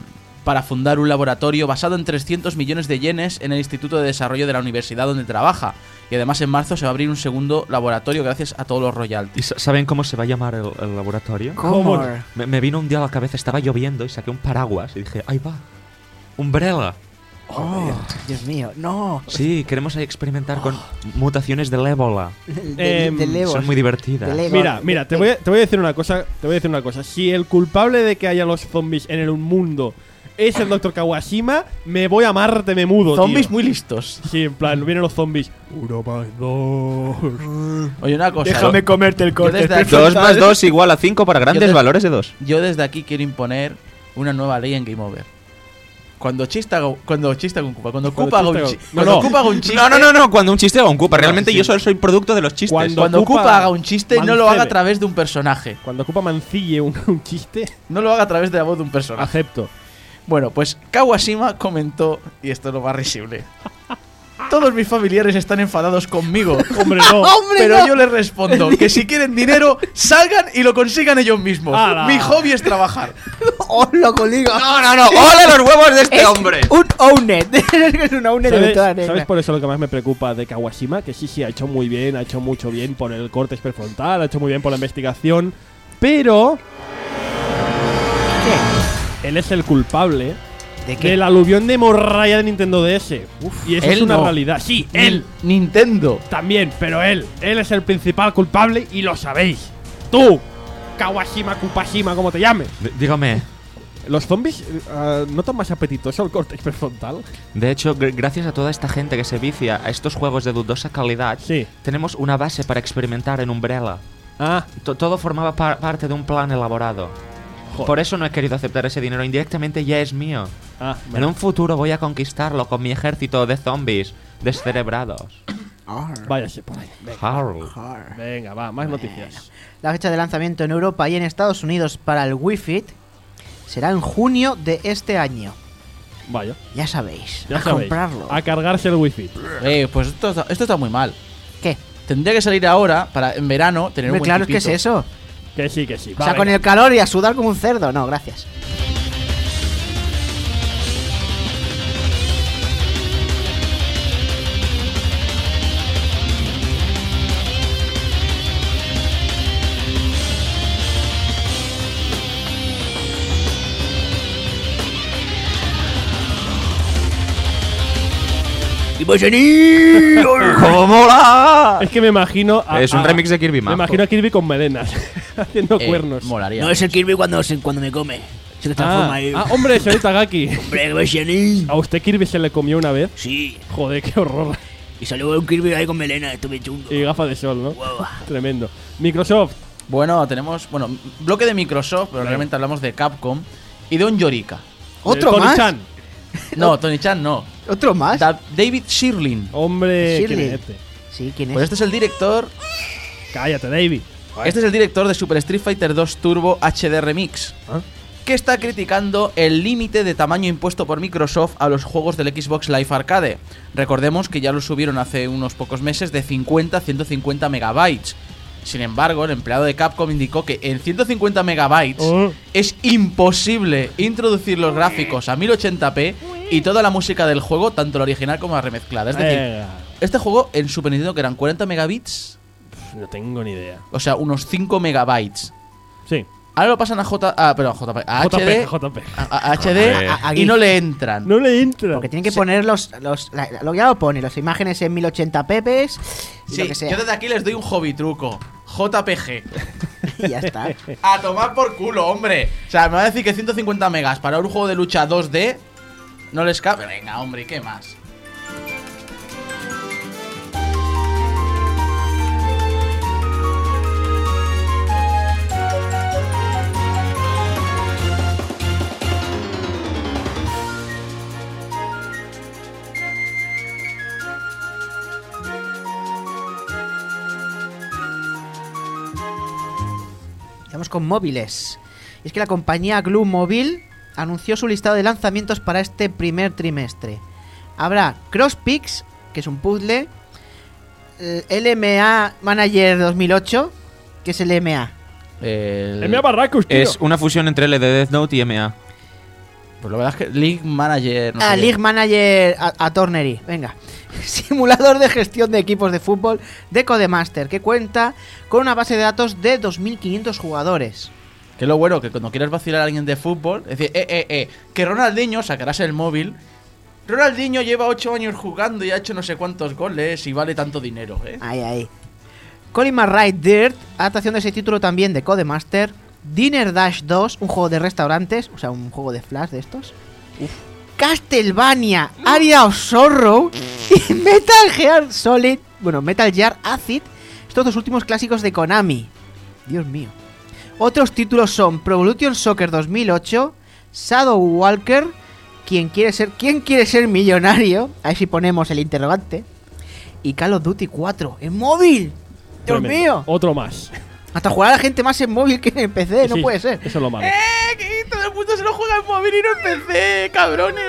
para fundar un laboratorio basado en trescientos millones de yenes en el Instituto de Desarrollo de la universidad donde trabaja. Y además en marzo se va a abrir un segundo laboratorio gracias a todos los royalties. ¿Y saben cómo se va a llamar el, el laboratorio? ¿Cómo? Me, me vino un día a la cabeza, estaba lloviendo y saqué un paraguas y dije, ahí va, Umbrella. Oh, Dios mío, no. Sí, queremos ahí experimentar con mutaciones del ébola. De- Em, del Evo. Son muy divertidas. Del Evo. Mira, mira, te voy, a, te voy a decir una cosa, te voy a decir una cosa. Si el culpable de que haya los zombies en el mundo es el doctor Kawashima, me voy a Marte, me mudo, Zombies tío. muy listos. Sí, en plan, vienen los zombies. Uno más dos. Oye, una cosa. Déjame ¿no? comerte el Yo corte. desde aquí- dos más dos igual a cinco para grandes Yo te- valores de dos. Yo desde aquí quiero imponer una nueva ley en Game Over. Cuando chiste haga, cuando chiste haga un Koopa, cuando Cuando Koopa haga un chiste chiste, haga- cuando No, no. Koopa haga un chiste, No, no, no, no, cuando un chiste haga un Koopa. Realmente sí. yo solo soy producto de los chistes. Cuando- cuando Koopa Koopa haga un chiste no lo haga a mancebe. través de un personaje, Cuando Koopa mancille un, un chiste, no lo haga a través de la voz de un personaje. acepto. Bueno, pues Kawashima comentó, y esto es lo más risible. Todos mis familiares están enfadados conmigo. Hombre, no. Pero yo les respondo que si quieren dinero, salgan y lo consigan ellos mismos. ¡Hala! Mi hobby es trabajar. ¡Hola, colega! No, no, no. ¡Ole los huevos de este Es hombre! Un owner. Es un owner de ¿Sabes, toda ¿Sabes regla. por eso lo que más me preocupa de Kawashima? Que sí, sí, ha hecho muy bien, ha hecho mucho bien por el corte prefrontal, ha hecho muy bien por la investigación, pero ¿Qué? él es el culpable ¿De qué? del aluvión de hemorragia de Nintendo D S. y eso él es una no. realidad. Sí, Ni- él Nintendo. también, pero él, él es el principal culpable y lo sabéis. Tú, Kawashima, Kupashima, como te llames. D- Dígame. ¿Los zombies eh, notan más apetitoso el corte prefrontal? De hecho, gr- gracias a toda esta gente que se vicia a estos juegos de dudosa calidad, Sí. tenemos una base para experimentar en Umbrella. Ah, To- todo formaba par- parte de un plan elaborado. Joder. Por eso no he querido aceptar ese dinero. Indirectamente ya es mío. ah, En vale. un futuro voy a conquistarlo con mi ejército de zombies descerebrados. Váyase por ahí. Venga, Arr. venga, va, más noticias. La fecha de lanzamiento en Europa y en Estados Unidos para el Wii Fit será en junio de este año. Vaya, Ya sabéis, ya a sabéis. comprarlo. A cargarse el wifi. Eh, pues esto, está- esto está muy mal. ¿Qué? Tendría que salir ahora para en verano tener Hombre, un buen claro, ¿qué es tipito. eso? Que sí, que sí. O sea, con el calor y a sudar como un cerdo. No, gracias. ¡Cómo mola! Es que me imagino. A, Es un a- remix de Kirby Me Majo. imagino a Kirby con melenas. haciendo Eh, cuernos. Molaría. No es el Kirby cuando, se- cuando me come. Se Ah, transforma ahí. ah, hombre, señorita Gaki. Hombre, que ves, Jenny. ¿A usted Kirby se le comió una vez? Sí. Joder, qué horror. Y salió un Kirby ahí con melena, estuve chungo. Y gafas de sol, ¿no? Guau. Tremendo. Microsoft. Bueno, tenemos. Bueno, bloque de Microsoft, pero Venga. realmente hablamos de Capcom y de un Yorika. ¿Otro Eh, Tony más? Chan. No, Tony Chan no. ¿Otro más? Da- David Shirlin. Hombre, Shirley. ¿quién es este? Sí, ¿quién es? Pues este es el director. Cállate, David. Este es el director de Super Street Fighter dos Turbo H D Remix. ¿Ah? Que está criticando el límite de tamaño impuesto por Microsoft a los juegos del Xbox Live Arcade. Recordemos que ya lo subieron hace unos pocos meses de cincuenta a ciento cincuenta megabytes. Sin embargo, el empleado de Capcom indicó que en ciento cincuenta megabytes Oh. es imposible introducir los gráficos a mil ochenta p y toda la música del juego, tanto la original como la remezclada. Es decir, Venga. este juego en Super Nintendo que eran cuarenta megabits, Pff, No tengo ni idea. o sea, unos cinco megabytes. Sí. Ahora lo pasan a J, ah, perdón, J P, a J P, H D, J P. a, a H D A- a- a y GIF. no le entran. No le entra. Porque tienen que poner los. los la- lo ya lo pone, las imágenes en mil ochenta p y Sí, lo que sea. yo desde aquí les doy un hobby truco. J P G. Y ya está. A tomar por culo, hombre. O sea, me va a decir que ciento cincuenta megas para un juego de lucha dos D no les cabe. Venga, hombre, ¿y qué más? Vamos con móviles. Y es que la compañía Glue Mobile anunció su listado de lanzamientos para este primer trimestre. Habrá Crosspix, que es un puzzle. eh, L M A Manager dos mil ocho, que es el M A. El... M A Barracus, tío. Es una fusión entre L de Death Note y M A. Pues la verdad es que League Manager... No ah, sé League qué. Manager a, a Tornery, venga. Simulador de gestión de equipos de fútbol de Codemaster, que cuenta con una base de datos de dos mil quinientos jugadores. Que es lo bueno, que cuando quieras vacilar a alguien de fútbol, es decir, eh, eh, eh, que Ronaldinho, sacarás el móvil. Ronaldinho lleva ocho años jugando y ha hecho no sé cuántos goles y vale tanto dinero, ¿eh? Ahí, ahí. Colin McRae Dirt, adaptación de ese título también de Codemaster. Dinner Dash dos, un juego de restaurantes, o sea, un juego de Flash de estos. Uf. Castlevania, Area of Sorrow y Metal Gear Solid, bueno, Metal Gear Acid, estos dos últimos clásicos de Konami. Dios mío. Otros títulos son Pro Evolution Soccer dos mil ocho, Shadow Walker, ¿Quién quiere ser, ¿quién quiere ser millonario? Ahí sí ponemos el interrogante. Y Call of Duty cuatro, en móvil. Dios Tremendo. mío. Otro más. Hasta jugar a la gente más en móvil que en P C, no Sí, puede ser. Eso es lo malo. ¡Eh! Que todo el mundo se lo juega en móvil y no en P C, cabrones.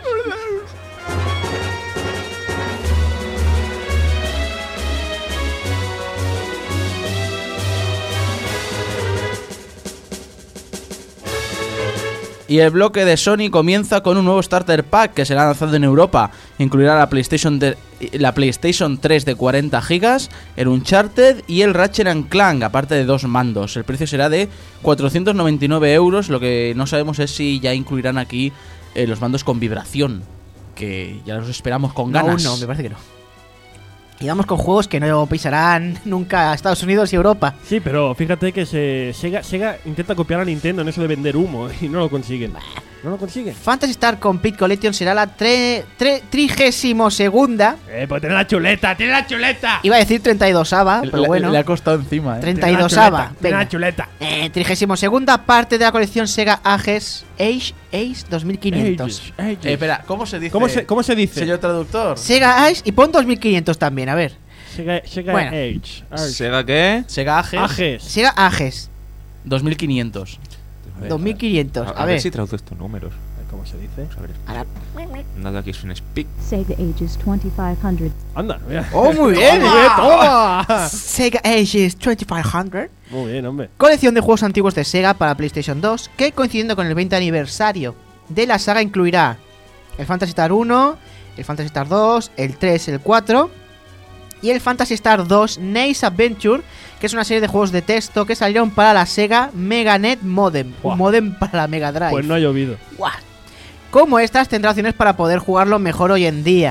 Y el bloque de Sony comienza con un nuevo Starter Pack que será lanzado en Europa. Incluirá la PlayStation, de, la PlayStation tres de cuarenta gigas, el Uncharted y el Ratchet and Clank, aparte de dos mandos. El precio será de cuatrocientos noventa y nueve euros. Lo que no sabemos es si ya incluirán aquí eh, los mandos con vibración, que ya los esperamos con ganas. No, no, me parece que no. Y vamos con juegos que no pisarán nunca a Estados Unidos y Europa. Sí, pero fíjate que se, Sega, Sega intenta copiar a Nintendo en eso de vender humo y no lo consiguen. No lo consiguen. Fantasy Star Complete Collection será la tre, tre, trigésimo segunda. Eh, pues tiene la chuleta, tiene la chuleta. Iba a decir treinta y dosava, pero le, bueno. Le ha costado encima, eh. treinta y dosava. Tiene la chuleta. Eh, trigésimo segunda parte de la colección Sega Ages Age Ace dos mil quinientos. Ages, Ages. Eh, espera, ¿cómo se dice? ¿Cómo se, ¿Cómo se dice? Señor traductor. Sega Ace y pon dos mil quinientos también, a ver. Sega, Sega Bueno. Age. Age. ¿Sega qué? Sega Ages. Ages. Sega Ages dos mil quinientos. dos mil quinientos. A, A, a ver. ver si traduce estos números. ¿Cómo se dice? A ver. Ahora- Nada que es un speak. Sega Ages twenty-five hundred. Anda, mira. Oh, muy bien. Muy bien, toma. Sega Ages veinticinco hundred. Muy bien, hombre. Colección de juegos antiguos de Sega para PlayStation dos, que coincidiendo con el veinte aniversario de la saga incluirá el Phantasy Star uno, el Phantasy Star dos, el tres, el cuatro y el Phantasy Star dos Nace Adventure, que es una serie de juegos de texto que salieron para la Sega Meganet Modem, Buah. un modem para la Mega Drive. Pues no ha llovido. Guau. Como estas tendrá opciones para poder jugarlo mejor hoy en día.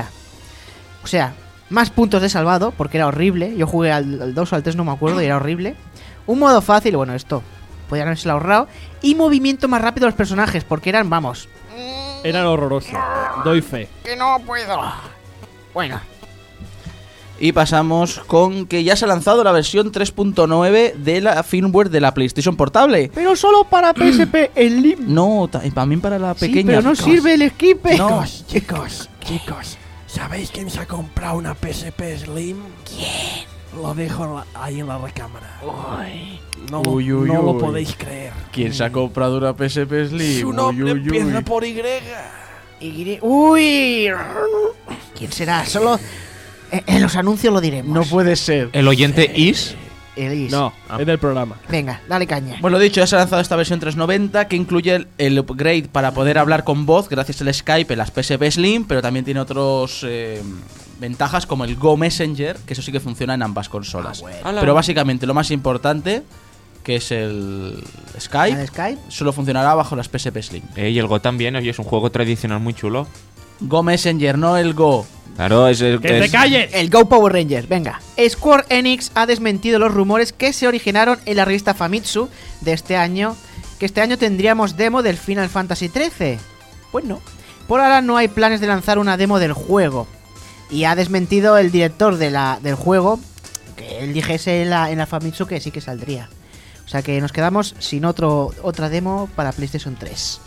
O sea, más puntos de salvado, porque era horrible. Yo jugué al, al dos o al tres, no me acuerdo, y era horrible. Un modo fácil, bueno, esto podrían haberse ahorrado. Y movimiento más rápido de los personajes, porque eran, vamos, Era horroroso. Doy fe. que no puedo. Bueno, Y pasamos con que ya se ha lanzado la versión tres punto nueve de la firmware de la PlayStation Portable. pero solo para P S P Slim. No, ta- también para la Sí, pequeña. pero no sirve el esquipe. No. Chicos, chicos, chicos. ¿Sabéis quién se ha comprado una P S P Slim? ¿Quién? Lo dejo en la- ahí en la recámara. No, lo- Uy, uy, no lo uy. podéis creer. ¿Quién se ha comprado una P S P Slim? Su Uy, nombre uy, uy. empieza por Y. Y- Uy. ¿Quién será? Solo eh, en los anuncios lo diremos. No puede ser. ¿El oyente is? Elis. No, Ah. es del programa. Venga, dale caña. Bueno, lo dicho, ya se ha lanzado esta versión trescientos noventa que incluye el, el upgrade para poder hablar con voz gracias al Skype en las P S P Slim, pero también tiene otros eh, ventajas como el Go Messenger, que eso sí que funciona en ambas consolas. Ala. Pero básicamente lo más importante, que es el Skype, ¿El Skype? solo funcionará bajo las P S P Slim. Eh, y el Go también, oye, es un juego tradicional muy chulo. Go Messenger, no el Go. Claro, es el ¡Que te es- calles! El Go Power Rangers, venga. Square Enix ha desmentido los rumores que se originaron en la revista Famitsu de este año, que este año tendríamos demo del Final Fantasy trece. Pues no. Por ahora no hay planes de lanzar una demo del juego. Y ha desmentido el director de la, del juego, que él dijese en la, en la Famitsu que sí que saldría. O sea que nos quedamos sin otro, otra demo para PlayStation tres.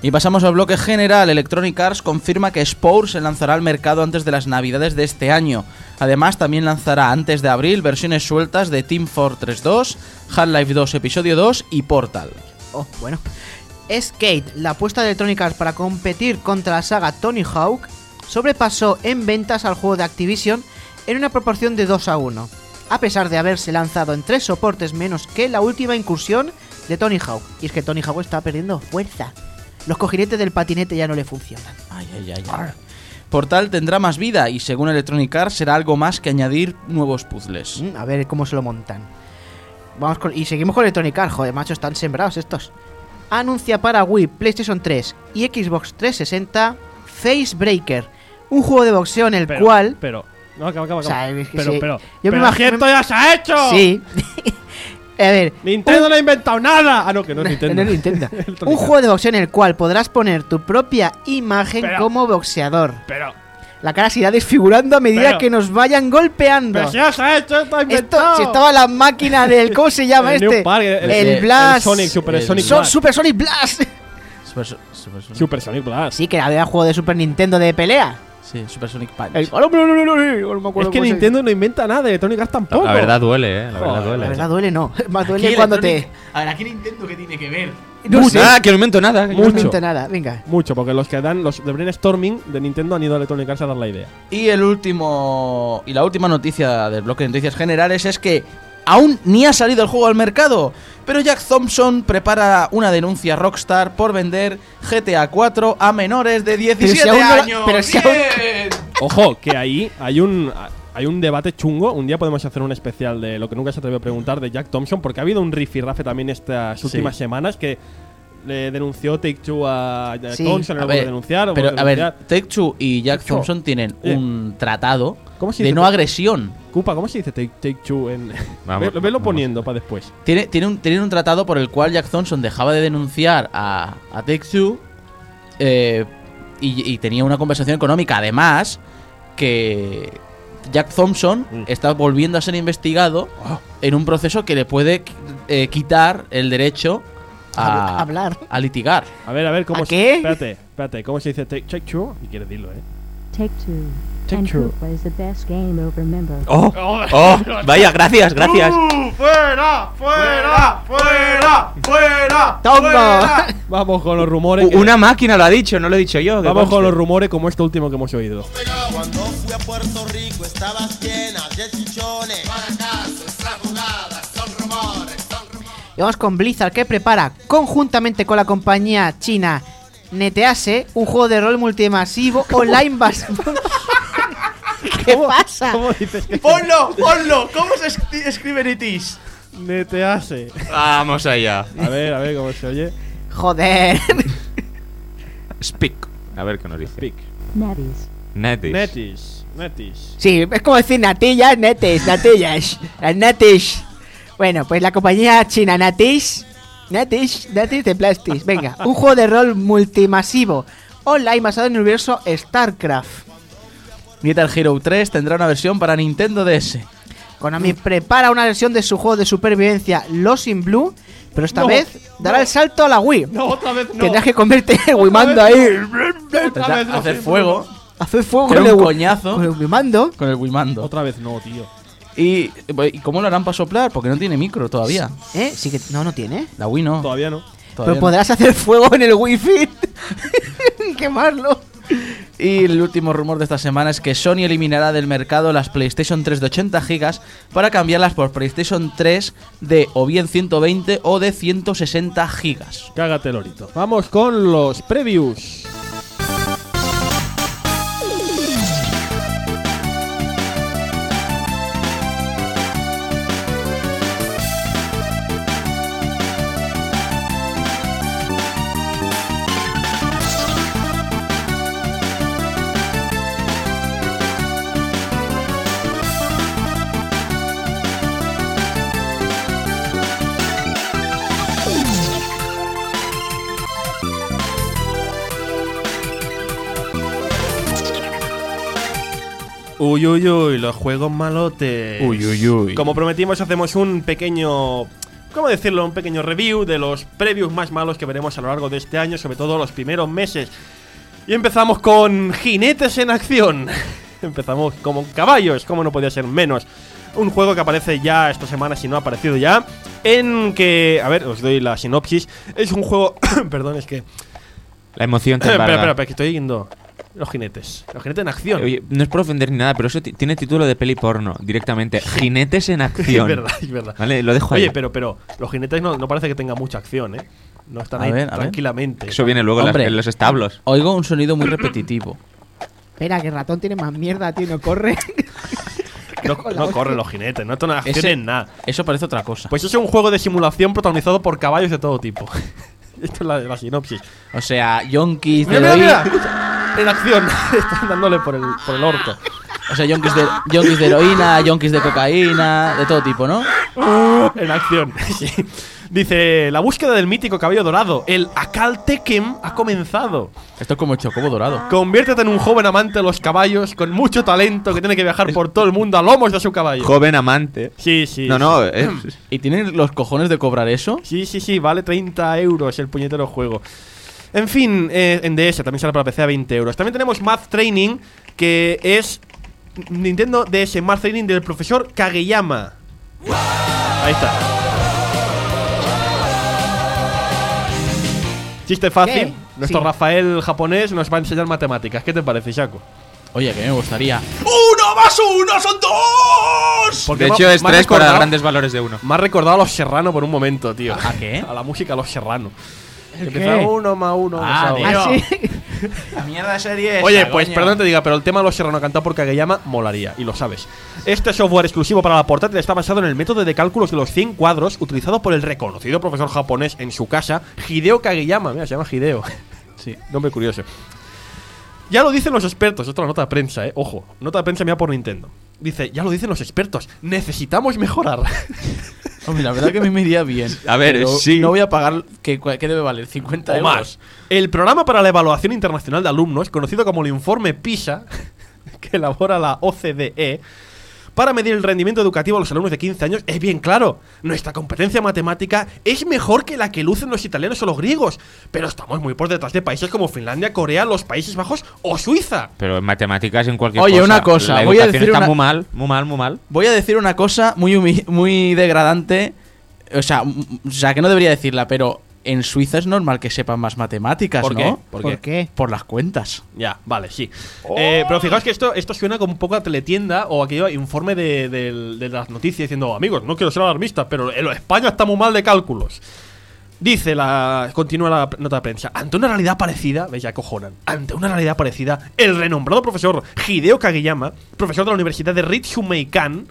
Y pasamos al bloque general. Electronic Arts confirma que Spore se lanzará al mercado antes de las navidades de este año. Además, también lanzará antes de abril versiones sueltas de Team Fortress dos, Half-Life dos Episodio dos y Portal. Oh, bueno. Skate, la apuesta de Electronic Arts para competir contra la saga Tony Hawk, sobrepasó en ventas al juego de Activision en una proporción de dos a uno, a pesar de haberse lanzado en tres soportes menos que la última incursión de Tony Hawk. Y es que Tony Hawk está perdiendo fuerza. Los cojinetes del patinete ya no le funcionan. Ay, ay, ay, ay. Portal tendrá más vida y según Electronic Arts será algo más que añadir nuevos puzzles. Mm, a ver cómo se lo montan. Vamos con, y seguimos con Electronic Arts. Joder, macho, están sembrados estos. Anuncia para Wii, PlayStation tres y Xbox trescientos sesenta Facebreaker, un juego de boxeo en el pero, cual... Pero, no, acaba, acaba, o sea, es que pero, sí. pero, Yo pero me imagino... ¡esto ya se ha hecho! Sí. A ver... ¡Nintendo un... no ha inventado nada! Ah, no, que no es Nintendo. No es Nintendo. Un juego de boxeo en el cual podrás poner tu propia imagen pero, como boxeador. Pero... La cara se irá desfigurando a medida pero, que nos vayan golpeando. Pero si ya se ha hecho, esto ha inventado. Esto, si estaba la máquina del... ¿Cómo se llama el este? Park, el, el, el Blast. El Sonic, Super el, Sonic so, Blast. Super Sonic Blast. Super, super, Sonic. Super Sonic Blast. Sí, que había juego de Super Nintendo de pelea. Sí, Super Sonic Punch. El... Oh, no, no, no, no, no, no es que Nintendo no inventa nada, Electronic Arts tampoco. La verdad duele, eh. La verdad Joder, duele. La verdad duele, no. Más duele Aquí cuando Electronic... te... A ver, aquí Nintendo, ¿qué tiene que ver? No Mucho. sé. Ah, que no invento nada. No invento nada, venga. Mucho, porque los que dan los de brainstorming de Nintendo han ido a Electronic Arts a dar la idea. Y el último y la última noticia del bloque de noticias generales es que aún ni ha salido el juego al mercado, pero Jack Thompson prepara una denuncia a Rockstar por vender G T A cuatro a menores de diecisiete pero si años. No, pero si ¡Bien! Ojo, que ahí hay un hay un debate chungo. Un día podemos hacer un especial de lo que nunca se atrevió a preguntar de Jack Thompson, porque ha habido un rifirrafe también estas sí. últimas semanas que le denunció Take-Two a Jack Sí. Thompson, A le ver, denunciar, pero volvió a denunciar. ver, Take-Two y Jack Take-Two. Thompson tienen Eh. un tratado ¿Cómo se de dice? no agresión. Cupa, ¿cómo se dice Take- Take-Two en...? Vamos, Ve- Velo vamos. poniendo para después. Tiene, tiene un, tienen un tratado por el cual Jack Thompson dejaba de denunciar a, a Take-Two eh, y, y tenía una compensación económica. Además, que Jack Thompson Mm. está volviendo a ser investigado Oh. en un proceso que le puede eh, quitar el derecho a, Hablar. a litigar. A ver, a ver, ¿cómo ¿A se... qué? Espérate, espérate, ¿cómo se dice Take- Take-Two? Y quieres decirlo, ¿eh? Take two. Take and two. Koopa is the best game over member. Oh, oh, vaya, gracias, gracias. ¡Fuera! ¡Fuera! ¡Fuera! ¡Fuera! ¡Toma! Vamos con los rumores. U- que- Una máquina lo ha dicho, no lo he dicho yo. que Vamos con conste. los rumores como este último que hemos oído. Cuando fui a Puerto Rico estabas llena de chichones. Y vamos con Blizzard, que prepara conjuntamente con la compañía china Netease un juego de rol multimasivo online bas... ¿Qué ¿Cómo- pasa? ¿Cómo dices que ¡Ponlo! ¡Ponlo! ¿Cómo se escribe Nitis? Netease? Vamos allá. A ver, a ver cómo se oye. Joder. Speak. A ver qué nos dice. Speak. Netties. Netis. Netis. Netis. Sí, es como decir natillas, netes, natillas, las netis. Bueno, pues la compañía china Netis, Netis, Netis de Plastis. Venga, un juego de rol multimasivo online basado en el universo StarCraft. Guitar Hero tres tendrá una versión para Nintendo D S. Konami prepara una versión de su juego de supervivencia Lost in Blue, pero esta No, vez dará no. el salto a la Wii. No, otra vez no. Tendrás que convertir el Otra Wiimando vez ahí. Otra vez no, Hacer sí, fuego Hacer fuego Tiene con el, un Wi- coñazo. con el Wiimando. con el Wiimando. Otra vez no, tío. ¿Y, ¿Y cómo lo harán para soplar? Porque no tiene micro todavía. ¿Eh? Sí que no, no tiene. La Wii no. Todavía no. Todavía Pero no. podrás hacer fuego en el Wi-Fi y quemarlo. Y el último rumor de esta semana es que Sony eliminará del mercado las PlayStation tres de ochenta gigas para cambiarlas por PlayStation tres de o bien ciento veinte o de ciento sesenta gigas. Cágate, Lorito. Vamos con los previews. Uy, uy, uy, los juegos malotes. Uy, uy, uy. Como prometimos, hacemos un pequeño ¿cómo decirlo? Un pequeño review de los previews más malos que veremos a lo largo de este año, sobre todo los primeros meses. Y empezamos con Jinetes en Acción. Empezamos como caballos, como no podía ser menos. Un juego que aparece ya esta semana, si no ha aparecido ya, en que, a ver, os doy la sinopsis. Es un juego, perdón, es que la emoción te Espera, embarga. espera, espera, que estoy yendo. Los jinetes, los jinetes en acción. Oye, no es por ofender ni nada, pero eso tiene título de peli porno, directamente. Jinetes en acción. Es verdad, es verdad. Vale, lo dejo Oye, ahí. pero, pero los jinetes no, no parece que tengan mucha acción, ¿eh? No están A ahí ver, a ver. tranquilamente. Eso viene luego en, las- Hombre. en los establos. Oigo un sonido muy repetitivo. Espera, que el ratón tiene más mierda, tío, no corre. No, no corren los jinetes, no están en acción Ese- en nada. Eso parece otra cosa. Pues es un juego de simulación protagonizado por caballos de todo tipo. Esto es la, la sinopsis. O sea, yonkis de Mira, mira, heroína. mira. En acción. Están dándole por el, por el orto. O sea, yonkis de, yonkis de heroína, yonkis de cocaína, de todo tipo, ¿no? En acción. Sí. Dice, la búsqueda del mítico caballo dorado, el Akal Tekem, ha comenzado. Esto es como el chocobo dorado. Conviértete en un joven amante de los caballos con mucho talento que tiene que viajar por todo el mundo a lomos de su caballo. Joven amante. Sí, sí. No, sí. no, es- ¿Y tienen los cojones de cobrar eso? Sí, sí, sí, vale treinta euros el puñetero juego. En fin, eh, en D S también sale para P C a veinte euros. También tenemos Math Training, que es Nintendo D S Math Training del profesor Kageyama. Ahí está. Chiste fácil. ¿Qué? Nuestro Sí. Rafael japonés nos va a enseñar matemáticas. ¿Qué te parece, Shaco? Oye, que me gustaría. ¡Uno más uno son dos! Porque de me- hecho, es me ha tres para recordado- grandes valores de uno. Me ha recordado a los Serrano por un momento, tío. ¿A qué? A la música a los Serrano. ¿El Empieza qué? uno más uno. Ah, más tío. uno. ¿Ah, sí? La mierda de serie esa, Oye, pues coño. perdón te diga, pero el tema de los Serrano cantado por Kageyama molaría, y lo sabes. Este software exclusivo para la portátil está basado en el método de cálculos de los cien cuadros utilizado por el reconocido profesor japonés en su casa, Hideo Kageyama. Mira, se llama Hideo. Sí. Nombre curioso. Ya lo dicen los expertos, esto es la nota de prensa, eh. Ojo, nota de prensa mía por Nintendo. Dice, ya lo dicen los expertos, necesitamos mejorar. Hombre, la verdad que a mí me iría bien. A ver, pero sí. No voy a pagar. ¿Qué, qué debe valer? ¿cincuenta O euros? más. El programa para la evaluación internacional de alumnos, conocido como el informe PISA, que elabora la O C D E, para medir el rendimiento educativo a los alumnos de quince años, es bien claro. Nuestra competencia matemática es mejor que la que lucen los italianos o los griegos, pero estamos muy por detrás de países como Finlandia, Corea, los Países Bajos o Suiza. Pero en matemáticas, en cualquier Oye, cosa. una cosa, La voy a educación decir está una- muy mal, muy mal, muy mal. Voy a decir una cosa muy, humi- muy degradante. O sea, m- o sea, que no debería decirla, pero en Suiza es normal que sepan más matemáticas, ¿Por ¿no? qué? ¿Por qué? Por las cuentas. Ya, vale, sí. Eh, pero fijaos que esto, esto suena como un poco a teletienda o aquello informe de, de- de las noticias diciendo, amigos, no quiero ser alarmista, pero en España está muy mal de cálculos. Dice la. Continúa la nota de prensa. Ante una realidad parecida, veis, ya cojonan. Ante una realidad parecida, el renombrado profesor Hideo Kageyama, profesor de la Universidad de Ritsumeikan,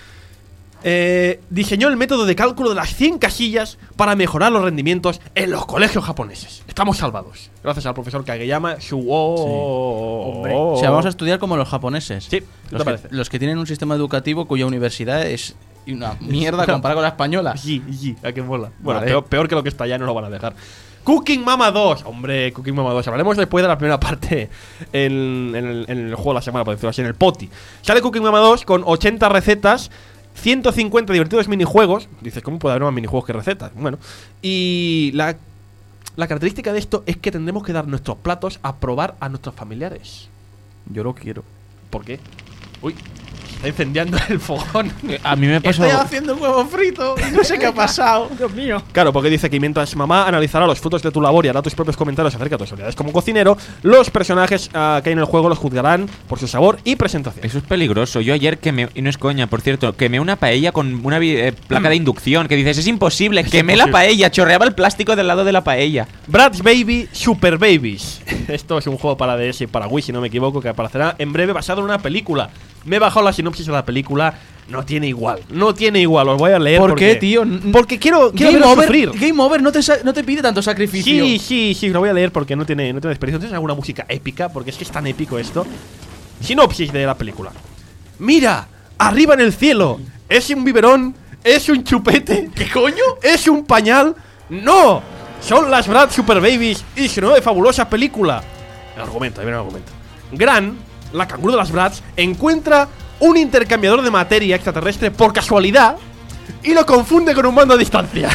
eh, diseñó el método de cálculo de las cien casillas para mejorar los rendimientos en los colegios japoneses. Estamos salvados. Gracias al profesor Kageyama, su. Hombre, o sea, vamos a estudiar como los japoneses. Sí, ¿qué Los te que, parece? los que tienen un sistema educativo cuya universidad es una mierda comparada con la española. Sí, sí, a que mola. Bueno, Vale. peor, peor que lo que está ya no lo van a dejar. Cooking Mama dos. Hombre, Cooking Mama dos. Hablaremos después de la primera parte en, en el, en el juego de la semana, por decirlo así, en el poti. Sale Cooking Mama dos con ochenta recetas, ciento cincuenta divertidos minijuegos. Dices, ¿cómo puede haber más minijuegos que recetas? Bueno, y la, la característica de esto es que tendremos que dar nuestros platos a probar a nuestros familiares. Yo lo quiero. ¿Por qué? Uy, está incendiando el fogón. A mí me pasó. Estoy haciendo un huevo frito y no sé qué ha pasado. Dios mío. Claro, porque dice que mientras mamá analizará los frutos de tu labor y hará tus propios comentarios acerca de tus habilidades como cocinero, los personajes ah, que hay en el juego los juzgarán por su sabor y presentación. Eso es peligroso. Yo ayer quemé, y no es coña, por cierto, quemé una paella con una vi- eh, placa de inducción que dices, es imposible, quemé la imposible. paella, chorreaba el plástico del lado de la paella. Bratz Baby Super Babies. Esto es un juego para D S y para Wii, si no me equivoco, que aparecerá en breve basado en una película. Me he bajado la sinopsis de la película. No tiene igual. No tiene igual. Os voy a leer. ¿Por porque- qué, tío? Porque quiero, quiero Game verlo Over, sufrir. Game Over no te, sa- no te pide tanto sacrificio. Sí, sí, sí, lo voy a leer porque no tiene, no tiene experiencia. ¿Tienes alguna música épica? Porque es que es tan épico esto. Sinopsis de la película. Mira, arriba en el cielo. ¿Es un biberón? ¿Es un chupete? ¿Qué coño? ¿Es un pañal? ¡No! Son las Bratz Super Babies y su nueva y fabulosa película. El argumento, ahí viene el argumento. Gran, la canguro de las Bratz, encuentra un intercambiador de materia extraterrestre por casualidad y lo confunde con un mando a distancia.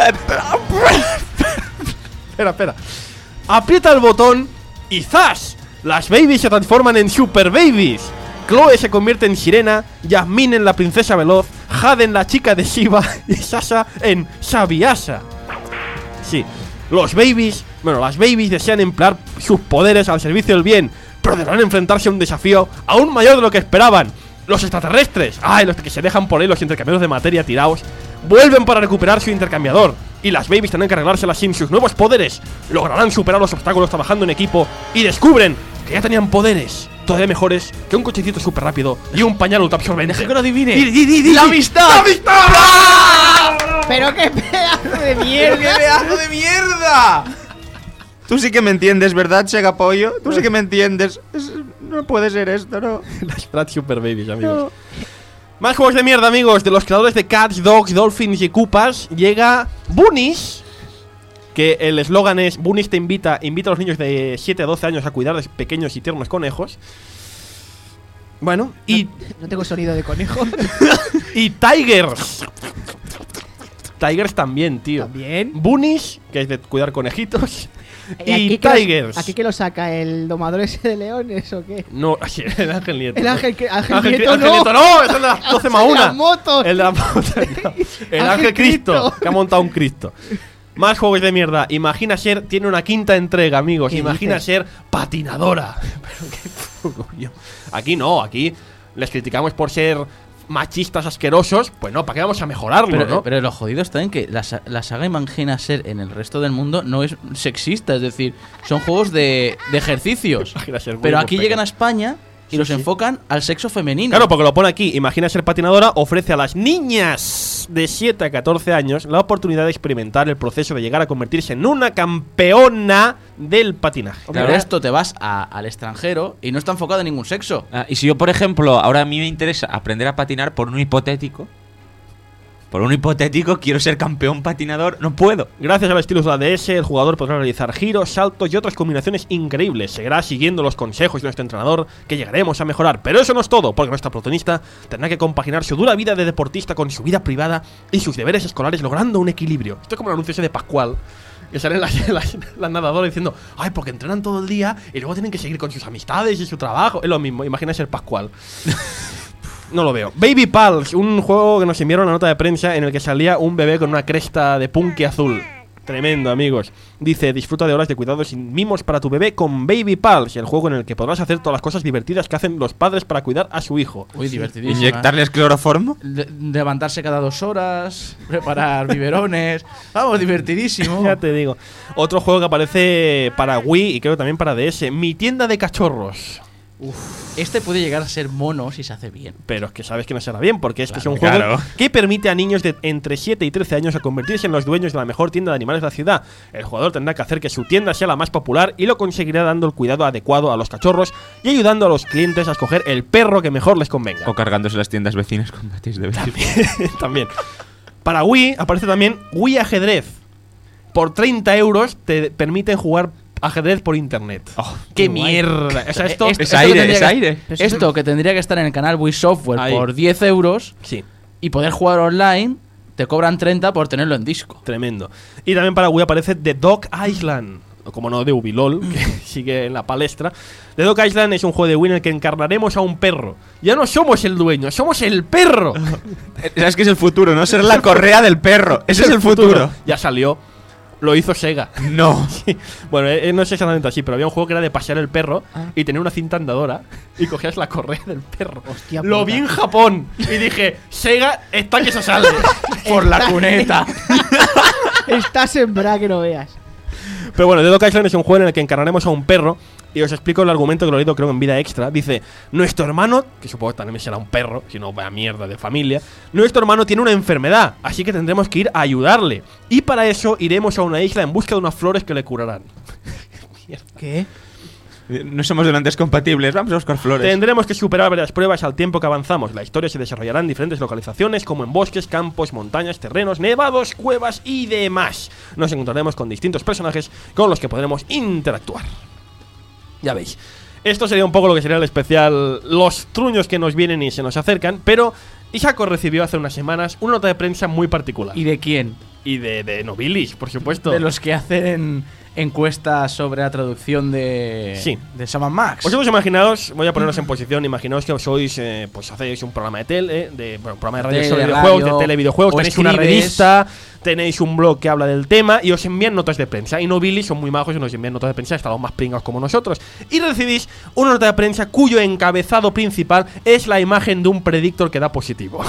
Espera, espera. Aprieta el botón y ¡zas! Las babies se transforman en super babies. Chloe se convierte en Sirena, Jasmine en la princesa veloz, Jade en la chica de Shiva y Sasha en Sabiasa. Sí, los babies, bueno, las babies desean emplear sus poderes al servicio del bien, pero deberán enfrentarse a un desafío aún mayor de lo que esperaban. Los extraterrestres, ay, los que se dejan por ahí los intercambiadores de materia tirados, vuelven para recuperar su intercambiador. Y las babies tendrán que arreglárselas sin sus nuevos poderes. Lograrán superar los obstáculos trabajando en equipo y descubren que ya tenían poderes todavía mejores que un cochecito súper rápido y un pañal ultraabsorbente. Deja que lo adivine. Di, di, di, di, ¡La di. amistad! ¡La amistad! Pero qué pedazo de mierda. ¡Qué pedazo de mierda! Tú sí que me entiendes, ¿verdad, Sega Pollo? Tú sí que me entiendes. Es- no puede ser esto, ¿no? Las Bratz Super Babies, amigos. Más juegos de mierda, amigos. De los creadores de Cats, Dogs, Dolphins y Koopas llega Bunnies. Que el eslogan es: Bunnies te invita, invita a los niños de siete a doce años a cuidar de pequeños y tiernos conejos. Bueno, y, No tengo sonido de conejo. y Tigers. Tigers también, tío. También. Bunnies, que es de cuidar conejitos. ¿Y Y aquí que lo- Tigers. ¿Aquí que lo saca? ¿El domador ese de leones o qué? No, así, el Ángel Nieto. El ¿no? Ángel, que- Ángel, Ángel, Nieto, Ángel no. Nieto, no, es el de las doce más El de una. las motos. El de las motos, no. El Ángel Ángel Cristo, Cristo. que ha montado un Cristo. Más juegos de mierda. Imagina ser, tiene una quinta entrega, amigos. ¿Qué Imagina dices? ser patinadora. Pero qué orgullo. Aquí no, aquí les criticamos por ser machistas asquerosos. Pues no, ¿para qué vamos a mejorarlo, Pero, no? pero lo jodido está en que la, sa- la saga Imagina Ser en el resto del mundo no es sexista, es decir, son juegos de, de ejercicios. Imagina ser muy Pero aquí pequeño. llegan a España y Sí, los sí. enfocan al sexo femenino. Claro, porque lo pone aquí. Imagina ser patinadora ofrece a las niñas de siete a catorce años la oportunidad de experimentar el proceso de llegar a convertirse en una campeona del patinaje. Pero esto te vas a- al extranjero y no está enfocado en ningún sexo. Ah, y si yo, por ejemplo, ahora a mí me interesa aprender a patinar por un hipotético. Por un hipotético, quiero ser campeón patinador, no puedo. Gracias al stylus de la D S, el jugador podrá realizar giros, saltos y otras combinaciones increíbles. Seguirá siguiendo los consejos de nuestro entrenador, que llegaremos a mejorar. Pero eso no es todo, porque nuestra protagonista tendrá que compaginar su dura vida de deportista con su vida privada y sus deberes escolares, logrando un equilibrio. Esto es como el anuncio ese de Pascual, que salen las, las, las nadadoras diciendo: ay, porque entrenan todo el día y luego tienen que seguir con sus amistades y su trabajo. Es lo mismo, imagina ser Pascual. No lo veo. Baby Pals, un juego que nos enviaron una nota de prensa en el que salía un bebé con una cresta de punky azul. Tremendo, amigos. Dice: disfruta de horas de cuidados y mimos para tu bebé con Baby Pals, el juego en el que podrás hacer todas las cosas divertidas que hacen los padres para cuidar a su hijo. Uy, divertidísimo. ¿Inyectarles cloroformo? De- levantarse cada dos horas, preparar biberones. Vamos, divertidísimo. Ya te digo. Otro juego que aparece para Wii y creo también para D S: Mi tienda de cachorros. Este puede llegar a ser mono si se hace bien. Pero es que sabes que no será bien, porque este Claro, es un juego claro. que permite a niños de entre siete y trece años a convertirse en los dueños de la mejor tienda de animales de la ciudad. El jugador tendrá que hacer que su tienda sea la más popular y lo conseguirá dando el cuidado adecuado a los cachorros y ayudando a los clientes a escoger el perro que mejor les convenga. O cargándose las tiendas vecinas con batis de béisbol. También. Para Wii aparece también Wii Ajedrez. Por treinta euros te permiten jugar ajedrez por internet. Oh, ¡Qué qué guay. mierda! O sea, esto, Esto- Es esto que aire, tendría es que- aire. Esto que tendría que estar en el canal Wii Software Ahí. por diez euros sí, y poder jugar online, te cobran treinta por tenerlo en disco. tremendo. Y también para Wii aparece The Dog Island. O como no, de Ubilol, que sigue en la palestra. The Dog Island es un juego de Wii en el que encarnaremos a un perro. Ya no somos el dueño, somos el perro. ¿Sabes qué es el futuro, no? Ser la correa del perro. Ese es el futuro. Ya salió. Lo hizo Sega. No. Sí. Bueno, eh, no es exactamente así, pero había un juego que era de pasear el perro y tener una cinta andadora y cogías la correa del perro. Hostia Lo puta. vi en Japón y dije: Sega está que se sale. Por la cuneta. Está sembrada que no veas. Pero bueno, The Dog Island es un juego en el que encarnaremos a un perro. Y os explico el argumento que lo he leído, creo, en Vida Extra. Dice: nuestro hermano, que supongo que también será un perro, si no, vaya mierda de familia. Nuestro hermano tiene una enfermedad, así que tendremos que ir a ayudarle. Y para eso iremos a una isla en busca de unas flores que le curarán. ¿Qué? No somos donantes compatibles, vamos a buscar flores. Tendremos que superar varias pruebas al tiempo que avanzamos. La historia se desarrollará en diferentes localizaciones, como en bosques, campos, montañas, terrenos, nevados, cuevas y demás. Nos encontraremos con distintos personajes con los que podremos interactuar. Ya veis. Esto sería un poco lo que sería el especial, los truños que nos vienen y se nos acercan, pero Isako recibió hace unas semanas una nota de prensa muy particular. ¿Y de quién? Y de, de Nobilis, por supuesto. De los que hacen encuestas sobre la traducción de, sí. de Sam and Max. Vosotros imaginaos, voy a poneros en posición, imaginaos que sois, eh, pues hacéis un programa de tele, de, bueno, un programa de radio de sobre radio, videojuegos, de televideojuegos, tenéis escribes. una revista, tenéis un blog que habla del tema y os envían notas de prensa. Y Nobilis son muy majos y nos envían notas de prensa, están los más pringados como nosotros. Y recibís una nota de prensa cuyo encabezado principal es la imagen de un predictor que da positivo.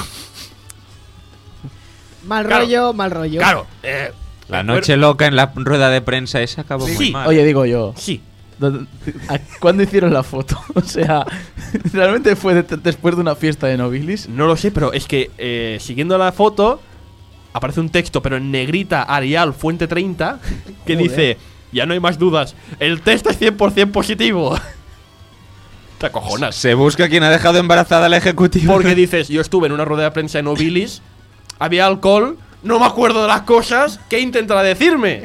Mal Claro. rollo, mal rollo. Claro, eh, La noche loca en la rueda de prensa esa acabó Sí. muy mal. Oye, digo yo. Sí. ¿dó- a- ¿Cuándo hicieron la foto? O sea, ¿realmente fue de- después de una fiesta de Nobilis? No lo sé, pero es que eh, siguiendo la foto aparece un texto, pero en negrita, Arial, fuente treinta, que Joder. dice: ya no hay más dudas, el test es cien por ciento positivo. Te acojonas. Se busca quien ha dejado embarazada a la ejecutiva. Porque dices, yo estuve en una rueda de prensa en Nobilis, había alcohol, no me acuerdo de las cosas, ¿qué intentará decirme?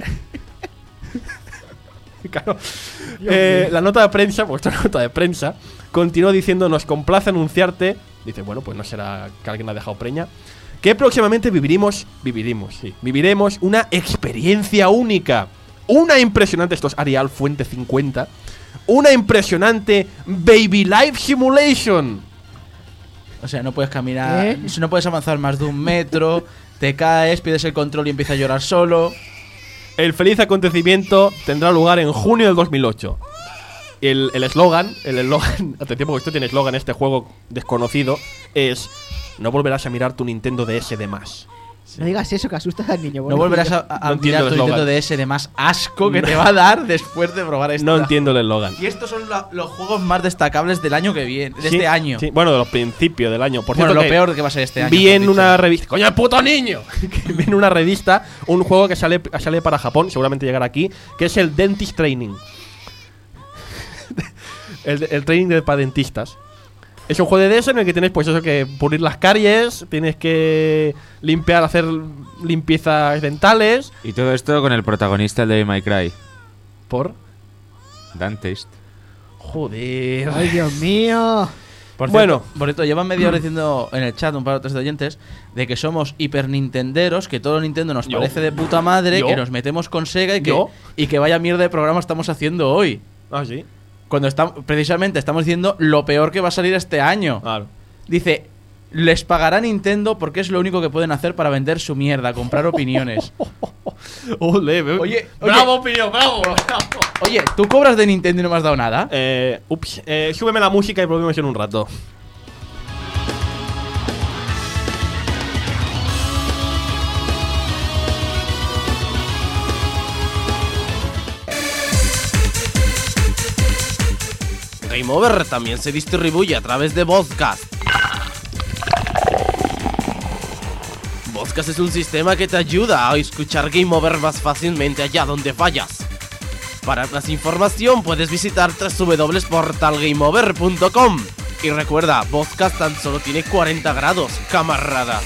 Claro. Eh, la nota de prensa, vuestra nota de prensa, continuó diciendo: nos complace anunciarte. Dice, bueno, pues no será que alguien la ha dejado preña. Que próximamente viviremos, viviremos, sí, viviremos una experiencia única. Una impresionante, esto es Arial Fuente cincuenta. Una impresionante Baby Life Simulation. O sea, no puedes caminar, ¿Eh? no puedes avanzar más de un metro, te caes, pides el control y empiezas a llorar solo. El feliz acontecimiento tendrá lugar en junio del dos mil ocho. El el eslogan, el eslogan, atención porque esto tiene eslogan, este juego desconocido, es: no volverás a mirar tu Nintendo D S de más. No digas eso, que asustas al niño. No volverás a, a No entiendo mirar el tu eslogan. Nintendo D S de más asco que te va a dar después de probar esto. No entiendo el eslogan. Y estos son la- los juegos más destacables del año que viene, de Sí, este año. sí, bueno, de los principios del año. Por Bueno, cierto, lo que peor que va a ser este año. vi mejor en dicho. una revista. ¡Coño, el puto niño! Que vi en una revista un juego que sale, sale para Japón, seguramente llegará aquí, que es el Dentist Training. el, el training de, para dentistas. Es un juego de D S en el que tienes, pues eso, que pulir las caries, tienes que limpiar, hacer limpiezas dentales. Y todo esto con el protagonista el de My Cry. ¿Por? Dantist. Joder. Ay, Dios mío. Por Bueno. cierto, por cierto, llevan media hora diciendo en el chat un par o tres de oyentes de que somos hiper nintenderos, que todo Nintendo nos Yo. parece de puta madre, Yo. que nos metemos con Sega y que, Yo. y que vaya mierda de programa estamos haciendo hoy. Ah, sí. Cuando está, precisamente estamos diciendo lo peor que va a salir este año. Claro. Dice, les pagará Nintendo porque es lo único que pueden hacer para vender su mierda, comprar opiniones. Ole, be- Oye, bravo, oye. opinión, bravo, bravo. Oye, ¿tú cobras de Nintendo y no me has dado nada? Eh, ups, eh, súbeme la música y volvemos en un rato. Game Over también se distribuye a través de Vodcast. Vodcast es un sistema que te ayuda a escuchar Game Over más fácilmente allá donde vayas. Para más información puedes visitar doble u doble u doble u punto portal game over punto com. Y recuerda, Vodcast tan solo tiene cuarenta grados, camarada.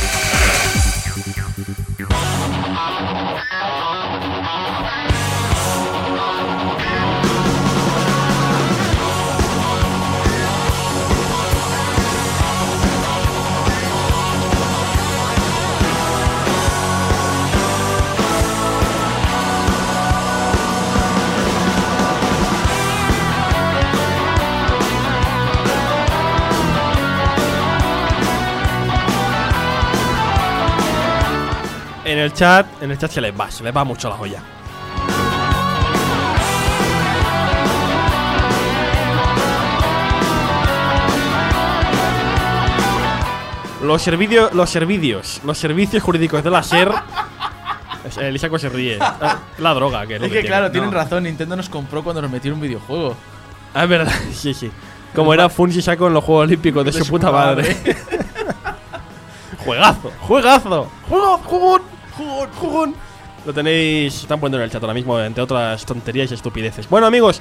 En el chat, en el chat se les va, se les va mucho la joya. Los servicios, los servicios, los servicios jurídicos de la SER. Es- El Isaco se ríe. Ah, La droga, que es lo Es que que claro, tiene. tienen No. razón, Nintendo nos compró cuando nos metieron un videojuego. Ah, es verdad, sí, sí. Como era Funsi Saco en los Juegos Olímpicos de, su puta madre. Juegazo, juegazo, juego, jugón, jugón, jugón. Lo tenéis, están poniendo en el chat ahora mismo, entre otras tonterías y estupideces. Bueno, amigos,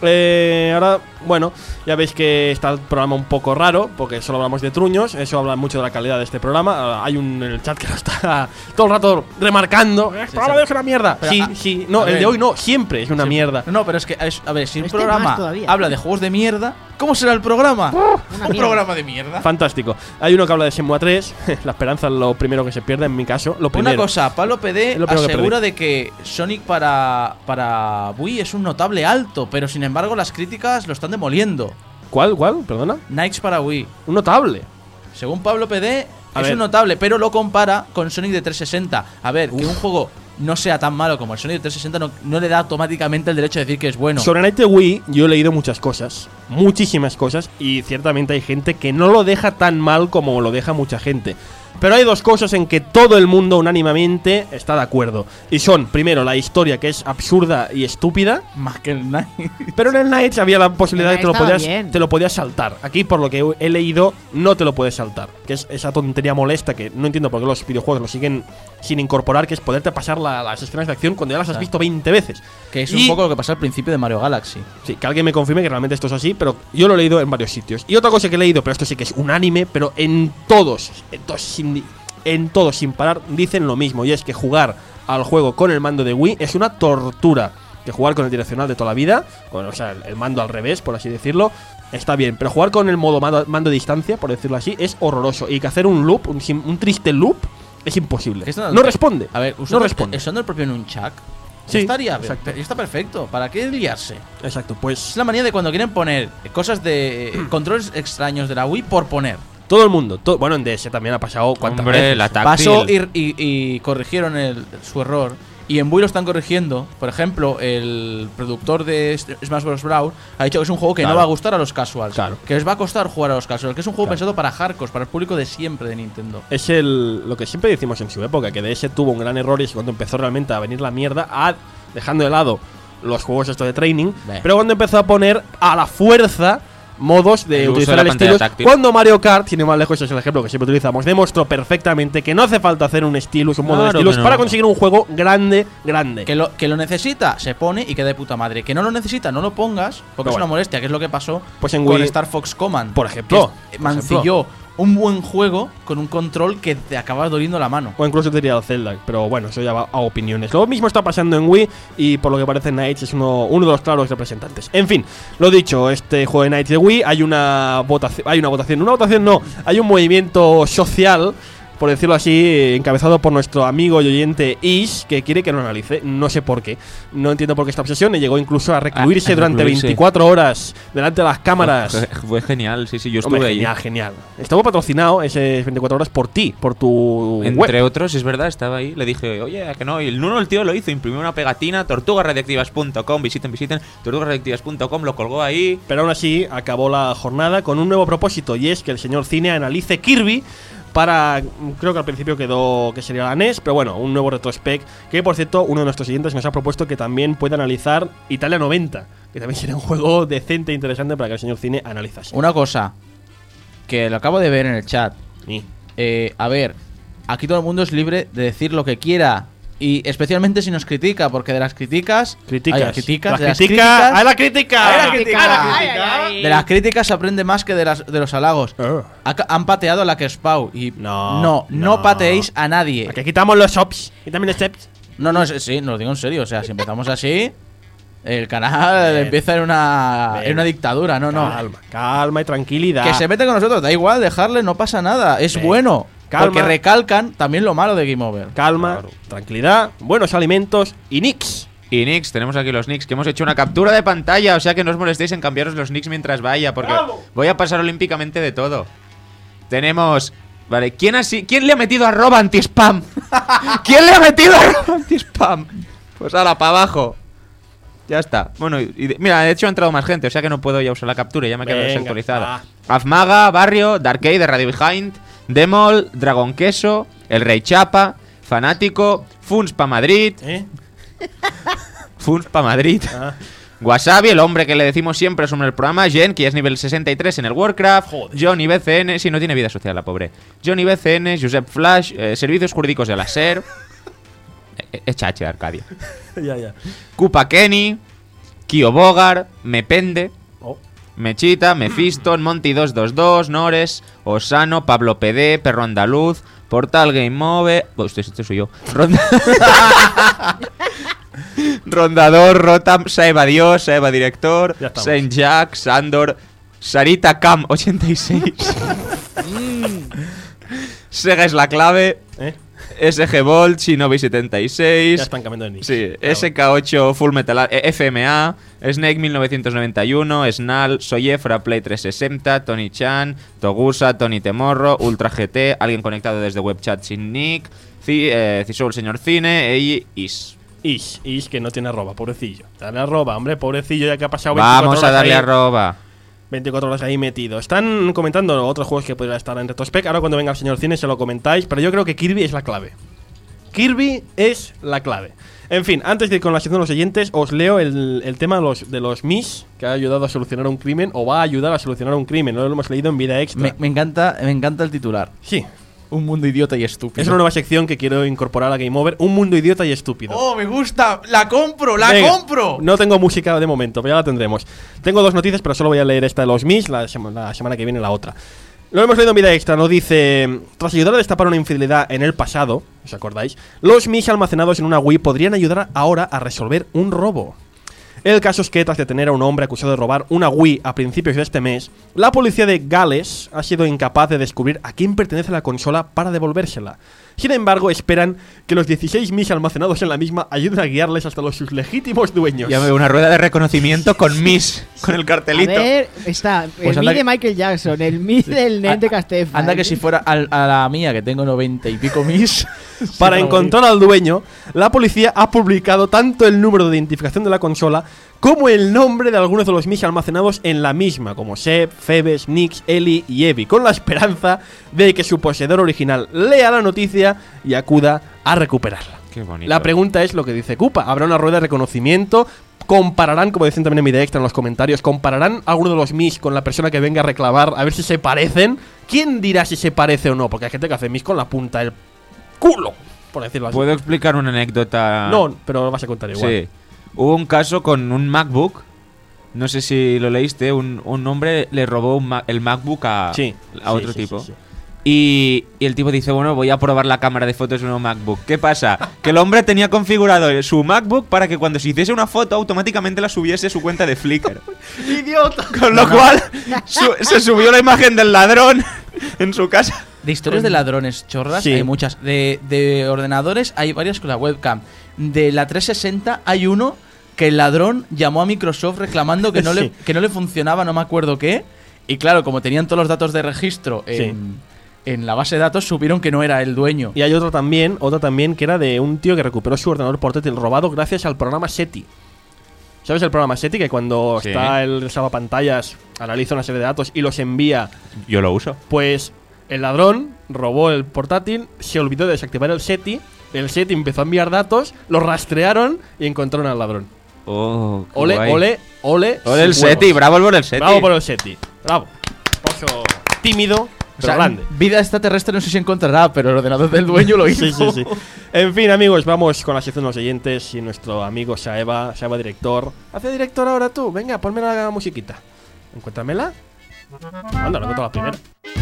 Eh, ahora, bueno, ya veis que está el programa un poco raro, porque solo hablamos de truños. Eso habla mucho de la calidad de este programa. Hay un en el chat que lo está todo el rato remarcando. El programa es una mierda. Pero, sí, ah, sí. No, a el ver. de hoy no, siempre es una Sí. mierda. No, pero es que, es- a ver, si un Este programa más todavía. habla de juegos de mierda, ¿cómo será el programa? un mierda. programa de mierda. Fantástico. Hay uno que habla de Shenmue tres. La esperanza es lo primero que se pierde, en mi caso. Lo primero. Una cosa, Pablo P D Es lo primero que asegura de que Sonic para, para Wii es un notable alto, pero sin embargo las críticas lo están demoliendo. ¿Cuál, cuál? Perdona. Knights para Wii. Un notable. Según Pablo P D, A es ver. un notable, pero lo compara con Sonic de trescientos sesenta. A ver, que un juego no sea tan malo como el Sonic de trescientos sesenta no, no le da automáticamente el derecho de decir que es bueno. Sobre Night de Wii, yo he leído muchas cosas, muchísimas cosas, y ciertamente hay gente que no lo deja tan mal como lo deja mucha gente. Pero hay dos cosas en que todo el mundo unánimemente está de acuerdo. Y son, primero, la historia, que es absurda y estúpida. Más que el Knight. Pero en el Knights había la posibilidad de que te lo, Estaba podías, bien. te lo podías saltar. Aquí, por lo que he leído, no te lo puedes saltar. Que es esa tontería molesta que no entiendo por qué los videojuegos lo siguen sin incorporar, que es poderte pasar la- las escenas de acción cuando ya las has Claro. visto veinte veces. Que es Y- un poco lo que pasa al principio de Mario Galaxy. Sí, que alguien me confirme que realmente esto es así, pero yo lo he leído en varios sitios. Y otra cosa que he leído, pero esto sí que es unánime, pero en todos, en todos sin, en todos sin parar, dicen lo mismo. Y es que jugar al juego con el mando de Wii es una tortura. Que jugar con el direccional de toda la vida, con, o sea, el, el mando al revés, por así decirlo, está bien. Pero jugar con el modo mando, mando de distancia, por decirlo así, es horroroso. Y que hacer un loop, un, sim- un triste loop, es imposible. Que esto No responde. A ver, no usando, responde. usando el propio Nunchak, Sí, estaría exacto. ya está perfecto. ¿Para qué liarse? Exacto, pues Es la manía de cuando quieren poner cosas de eh, controles extraños de la Wii por poner. todo el mundo, to- bueno, en D S también ha pasado cuántas Hombre, veces. la táctil. Pasó y, y- y corrigieron el- su error. Y en Wii lo están corrigiendo. Por ejemplo, el productor de S- Smash Bros. Brawl ha dicho que es un juego que Claro. no va a gustar a los casuals. Claro. Que les va a costar jugar a los casuals. Que es un juego Claro. pensado para hardcore, para el público de siempre de Nintendo. Es el lo que siempre decimos en su época, que D S tuvo un gran error y es cuando empezó realmente a venir la mierda, a, dejando de lado los juegos estos de training, Beh. pero cuando empezó a poner a la fuerza modos de El uso utilizar de la el pantalla stylus. táctil. Cuando Mario Kart, sin ir más lejos, es el ejemplo que siempre utilizamos, demostró perfectamente que no hace falta hacer un stylus, un modo de Claro stylus que no. para conseguir un juego grande, grande. Que lo, que lo necesita, se pone y queda de puta madre. Que no lo necesita, no lo pongas, porque Pero es una bueno. molestia, que es lo que pasó Pues en con Wii- Star Fox Command. Por ejemplo. Que es- Por mancilló un buen juego con un control que te acaba doliendo la mano. O incluso te diría el Zelda, pero bueno, eso ya va a opiniones. Lo mismo está pasando en Wii y por lo que parece Knights es uno, uno de los claros representantes. En fin, lo dicho, este juego de Knights de Wii hay una votación, hay una votación, una votación no, hay un movimiento social, por decirlo así, encabezado por nuestro amigo y oyente Ish, que quiere que lo analice. No sé por qué. No entiendo por qué esta obsesión. Y llegó incluso a recluirse Ah, a durante recluirse. veinticuatro horas delante de las cámaras. Fue, fue genial, sí, sí, yo estuve Hombre, ahí. genial, genial. Estuvo patrocinado ese veinticuatro horas por ti, por tu Entre web. otros, es verdad, estaba ahí. Le dije, oye, ¿a que no? Y el Nuno, el tío, lo hizo. Imprimió una pegatina, tortugas radiactivas punto com. Visiten, visiten, tortugas radiactivas punto com. Lo colgó ahí. Pero aún así acabó la jornada con un nuevo propósito, y es que el señor Cine analice Kirby para, creo que al principio quedó que sería la N E S, pero bueno, un nuevo retrospec, que por cierto uno de nuestros siguientes nos ha propuesto que también pueda analizar Italia noventa, que también sería un juego decente e interesante para que el señor Cine analizase. Una cosa que lo acabo de ver en el chat. Sí. Eh, a ver, aquí todo el mundo es libre de decir lo que quiera. Y especialmente si nos critica, porque de las críticas. Críticas. Ay, las críticas, Las de las críticas- críticas- ¡Ay, la crítica! ¡Ay, la ¡Ay, la crítica! crítica! Ay, ay, ay. De las críticas se aprende más que de, las, de los halagos. Acá han pateado a la que Spau. Y No, no, no, no. pateéis a nadie. Aquí quitamos los shops y también los steps. No, no, es- sí, no lo digo en serio. O sea, si empezamos así, el canal Bien. empieza en una, Bien. en una dictadura. No, no. Calma, calma y tranquilidad. Que se mete con nosotros, da igual, dejarle, no pasa nada. Es Venga. bueno. Calma. Porque recalcan también lo malo de Game Over. Calma, tranquilidad, buenos alimentos y nicks. Y nicks, tenemos aquí los nicks, que hemos hecho una captura de pantalla. O sea que no os molestéis en cambiaros los nicks mientras vaya, porque voy a pasar olímpicamente de todo. Tenemos. Vale, ¿quién, así, ¿quién le ha metido arroba anti-spam? ¿Quién le ha metido arroba anti-spam? Pues ahora, para abajo. Ya está. Bueno, y, y de- mira, de hecho ha entrado más gente, o sea que no puedo ya usar la captura, ya me quedo Venga, desactualizada. Azmaga, Barrio, Darkade de Radio Behind, Demol, Dragon Queso, El Rey Chapa, Fanático, Funs pa Madrid. ¿Eh? Funs pa Madrid. Ah. Wasabi, el hombre que le decimos siempre sobre el programa. Jen, que ya es nivel sesenta y tres en el Warcraft. Johnny B C N, si no tiene vida social la pobre. Johnny B C N, Josep Flash, eh, Servicios Jurídicos de la SER. Eh, Es chache, Arcadia. Ya, ya. Kupa Kenny, Kio Bogar, Mepende, Oh. Mechita, Mephiston, Monty dos dos dos, Nores, Osano, Pablo P D, Perro Andaluz, Portal Game Over. Oh, este, este soy yo. Ronda... Rondador, Rotam, Saeva Dios, Saeva Director, Ya estamos. Saint Jack, Sandor, Sarita Cam ochenta y seis. Sega es la clave. ¿Eh? S G Volt, Shinobi setenta y seis. Ya están cambiando de nick. Sí, S K ocho, Full Metal A- eh, F M A, Snake mil novecientos noventa y uno, Snal, Soyefra, Play trescientos sesenta, Tony Chan, Togusa, Tony Temorro, Ultra G T, alguien conectado desde webchat sin nick, Ci- eh, Cisou el señor Cine, y Is. Ish, Ish, que no tiene arroba, pobrecillo. Dale arroba, hombre, pobrecillo, ya que ha pasado Vamos a horas darle ahí, arroba. veinticuatro horas ahí metido. Están comentando otros juegos que podrían estar en Retrospec. Ahora cuando venga el señor Cine se lo comentáis, pero yo creo que Kirby es la clave. Kirby es la clave. En fin, antes de ir con la sección de los oyentes, os leo el, el tema de los, de los Mish, que ha ayudado a solucionar un crimen, o va a ayudar a solucionar un crimen. No lo hemos leído en Vida Extra. Me, me encanta, me encanta el titular. Sí. Un mundo idiota y estúpido. Es una nueva sección que quiero incorporar a Game Over. Un mundo idiota y estúpido. ¡Oh, me gusta! ¡La compro! ¡La Venga, compro! No tengo música de momento, pero ya la tendremos. Tengo dos noticias, pero solo voy a leer esta de los Mish, la, sema- la semana que viene la otra. Lo hemos leído en Vida Extra, nos dice: tras ayudar a destapar una infidelidad en el pasado, ¿os acordáis? Los Mish almacenados en una Wii podrían ayudar ahora a resolver un robo. El caso es que tras detener a un hombre acusado de robar una Wii a principios de este mes, la policía de Gales ha sido incapaz de descubrir a quién pertenece la consola para devolvérsela. Sin embargo, esperan que los dieciséis Mish almacenados en la misma ayuden a guiarles hasta los sus legítimos dueños. Ya me veo una rueda de reconocimiento con Mish, con el A cartelito. ver, está Pues el anda Mi de que- Michael Jackson, el Mi del Nen de Castefa. Anda que si fuera al- a la mía, que tengo noventa y pico mis. Para encontrar al dueño, la policía ha publicado tanto el número de identificación de la consola como el nombre de algunos de los Mish almacenados en la misma, como Seb, Febes, Nix, Eli y Evi, con la esperanza de que su poseedor original lea la noticia y acuda a recuperarla. Qué bonito. La pregunta es lo que dice Kupa. ¿Habrá una rueda de reconocimiento? ¿Compararán, como decían también en Media Extra en los comentarios, compararán alguno de los Mish con la persona que venga a reclamar a ver si se parecen? ¿Quién dirá si se parece o no? Porque hay gente que hace Mish con la punta del culo, por decirlo así. ¿Puedo explicar una anécdota? No, pero lo vas a contar igual. Sí. Hubo un caso con un MacBook. No sé si lo leíste. Un, un hombre le robó un Ma- el MacBook a, Sí, a sí, otro sí, tipo. sí, sí. Y, y el tipo dice, bueno, voy a probar la cámara de fotos de un nuevo MacBook. ¿Qué pasa? Que el hombre tenía configurado su MacBook para que cuando se hiciese una foto automáticamente la subiese a su cuenta de Flickr. ¡Idiota! Con lo cual su- se subió la imagen del ladrón en su casa. De historias de ladrones chorras Sí. hay muchas. De, de ordenadores hay varias con la webcam. De la trescientos sesenta hay uno que el ladrón llamó a Microsoft reclamando que no, Sí. le, que no le funcionaba, no me acuerdo qué. Y claro, como tenían todos los datos de registro en, en la base de datos, supieron que no era el dueño. Y hay otro también, otro también que era de un tío que recuperó su ordenador portátil robado gracias al programa SETI. ¿Sabes el programa SETI? Que cuando Sí. está el salvapantallas, analiza una serie de datos y los envía. Yo lo uso. Pues el ladrón robó el portátil, se olvidó de desactivar el SETI. El SETI empezó a enviar datos, lo rastrearon y encontraron al ladrón. Oh, qué Ole, guay. ole, ole. Ole el sus huevos. SETI, bravo por el SETI. Bravo por el SETI. Bravo. Pozo tímido, O pero sea, grande. vida extraterrestre no sé si encontrará, pero el ordenador del dueño lo hizo. Sí, sí, sí. En fin, amigos, vamos con la sección de los oyentes y nuestro amigo Saeva, Saeva director. Hace director ahora tú, venga, ponme la musiquita. Encuéntramela. Anda, lo he encontrado la primera.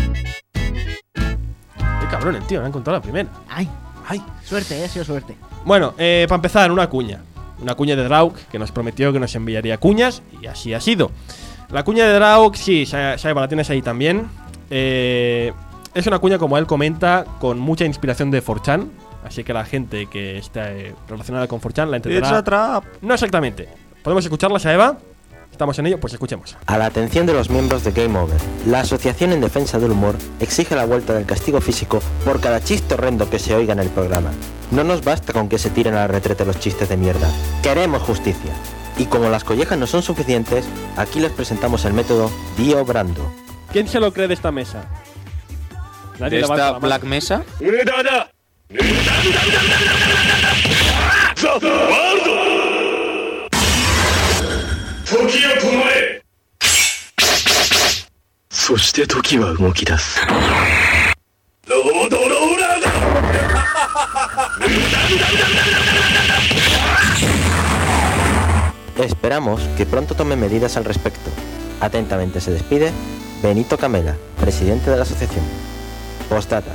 Qué cabrón el tío, me ha encontrado la primera. Ay, Ay. suerte, eh, ha sido suerte. Bueno, eh, para empezar, una cuña. Una cuña de Draug que nos prometió que nos enviaría cuñas y así ha sido. La cuña de Draug, sí, Sa- Saeva, la tienes ahí también. Eh, es una cuña, como él comenta, con mucha inspiración de cuatro chan. Así que la gente que esté relacionada con cuatro chan la entenderá. It's a trap. No exactamente. ¿Podemos escucharla, Saeva? ¿Estamos en ello? Pues escuchemos. A la atención de los miembros de Game Over, la Asociación en Defensa del Humor exige la vuelta del castigo físico por cada chiste horrendo que se oiga en el programa. No nos basta con que se tiren a la retrete los chistes de mierda. Queremos justicia. Y como las collejas no son suficientes, aquí les presentamos el método Dio Brando. ¿Quién se lo cree de esta mesa? Nadie ¿De levanta esta la mano. Black Mesa? Esperamos que pronto tomen medidas al respecto. Atentamente se despide Benito Camela, presidente de la asociación. Postdata.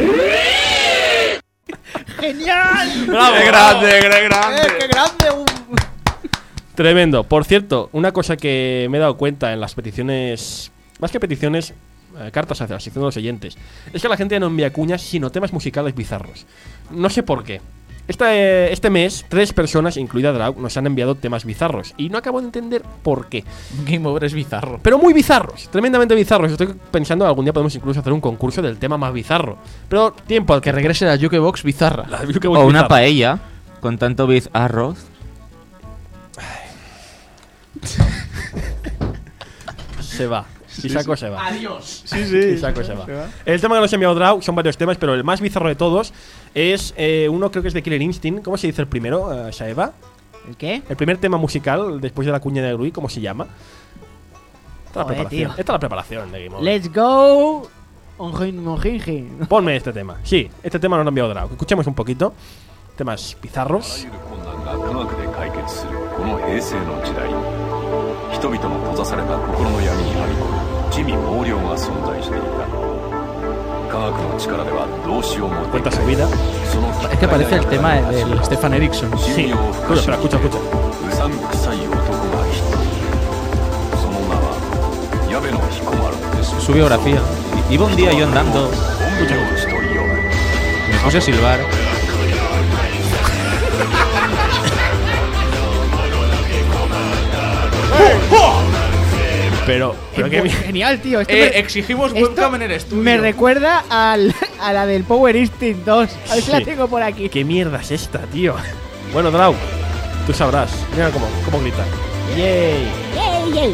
¡Genial! ¡Bravo! ¡Qué grande, qué grande! Eh, ¡Qué grande! un- Tremendo. Por cierto, una cosa que me he dado cuenta en las peticiones, más que peticiones, eh, cartas hacia la sección de los oyentes, es que la gente ya no envía cuñas sino temas musicales bizarros. No sé por qué. Este, este mes, tres personas, incluida Drau, nos han enviado temas bizarros y no acabo de entender por qué. Game Over es bizarro. Pero muy bizarros, tremendamente bizarros. Estoy pensando algún día podemos incluso hacer un concurso del tema más bizarro. Pero tiempo al Que regrese la Jukebox bizarra. La Jukebox O una bizarra. paella con tanto biz arroz. Se va. Isaco se va. Adiós. Sí, sí. Isaco se va. El tema que nos ha enviado Drau son varios temas, pero el más bizarro de todos es eh, uno, creo que es de Killer Instinct. ¿Cómo se dice el primero, uh, Saeva? ¿El qué? El primer tema musical después de la cuña de Grui, ¿cómo se llama? Esta es la Joder, preparación. tío. Esta es la preparación de Game Over. Let's go. Onjin, onjinjin. Ponme este tema. Sí, este tema nos lo ha enviado Drau. Escuchemos un poquito. Temas bizarros. 科学で解決するこの平成の時代人々の閉ざされた心の闇にはびこる地味猛量が存在していた科学の力ではどうしようもできない Cuenta su vida. その Es que parece el tema del Stefan Erickson. Sí. Escucha, espera, escucha, escucha. うさんくさい男が一人その名は矢部の彦丸です Su biografía. Iba un día yo andando, 本名を一人呼ぶ me puse a silbar. Pero, pero Es qué muy bien. genial, tío. Esto Eh, me- exigimos esto webcam en el estudio. Me recuerda al, a la del Power Instinct dos. A ver si la Sí. tengo por aquí. ¿Qué mierda es esta, tío? Bueno, Drau, tú sabrás. Mira cómo, cómo grita. ¡Yay! ¡Yay, yay!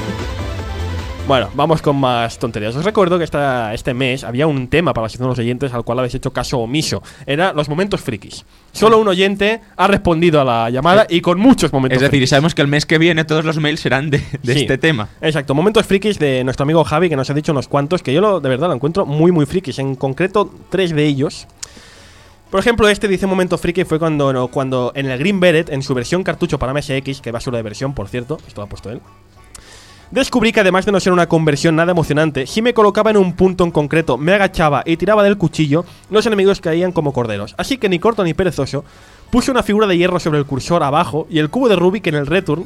Bueno, vamos con más tonterías. Os recuerdo que esta, este mes había un tema para la sección de los oyentes al cual habéis hecho caso omiso. Era los momentos frikis. Solo un oyente ha respondido a la llamada y con muchos momentos Es decir, frikis. sabemos que el mes que viene todos los mails serán de, de Sí. este tema. Exacto, momentos frikis de nuestro amigo Javi, que nos ha dicho unos cuantos, que yo lo, de verdad lo encuentro muy, muy frikis. En concreto, tres de ellos. Por ejemplo, este dice momento friki fue cuando, no, cuando en el Green Beret, en su versión cartucho para M S X, que basura de versión, por cierto, esto lo ha puesto él, descubrí que además de no ser una conversión nada emocionante, si me colocaba en un punto en concreto, me agachaba y tiraba del cuchillo, los enemigos caían como corderos. Así que ni corto ni perezoso, puse una figura de hierro sobre el cursor abajo y el cubo de Rubik en el return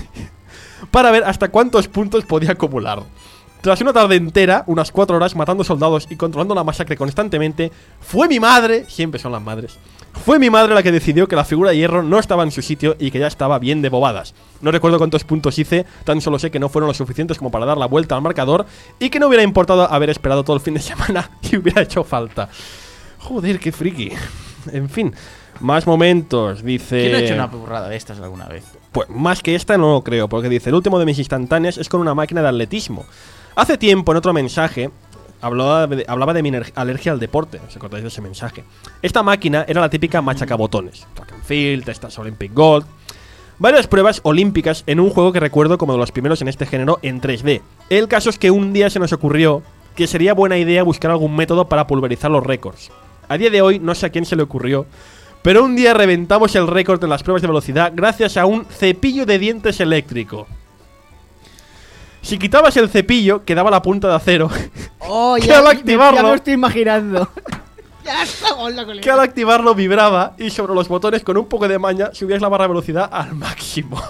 para ver hasta cuántos puntos podía acumular. Tras una tarde entera, unas cuatro horas matando soldados y controlando la masacre constantemente, fue mi madre, siempre son las madres, fue mi madre la que decidió que la figura de hierro no estaba en su sitio y que ya estaba bien de bobadas. No recuerdo cuántos puntos hice, tan solo sé que no fueron lo suficientes como para dar la vuelta al marcador y que no hubiera importado haber esperado todo el fin de semana y hubiera hecho falta. Joder, qué friki. En fin, más momentos, dice... ¿Quién ha hecho una burrada de estas alguna vez? Pues más que esta no lo creo, porque dice, el último de mis instantáneas es con una máquina de atletismo. Hace tiempo, en otro mensaje, hablaba de, hablaba de mi alergia al deporte. ¿Os acordáis de ese mensaje? Esta máquina era la típica machacabotones. Track and field, testas Olympic Gold. Varias pruebas olímpicas en un juego que recuerdo como de los primeros en este género en tres D. El caso es que un día se nos ocurrió que sería buena idea buscar algún método para pulverizar los récords. A día de hoy no sé a quién se le ocurrió, pero un día reventamos el récord en las pruebas de velocidad gracias a un cepillo de dientes eléctrico. Si quitabas el cepillo, quedaba la punta de acero. Oh, que ya, al ya activarlo, me lo estoy imaginando. Ya está con la colega. que al activarlo vibraba y sobre los botones con un poco de maña subías la barra de velocidad al máximo.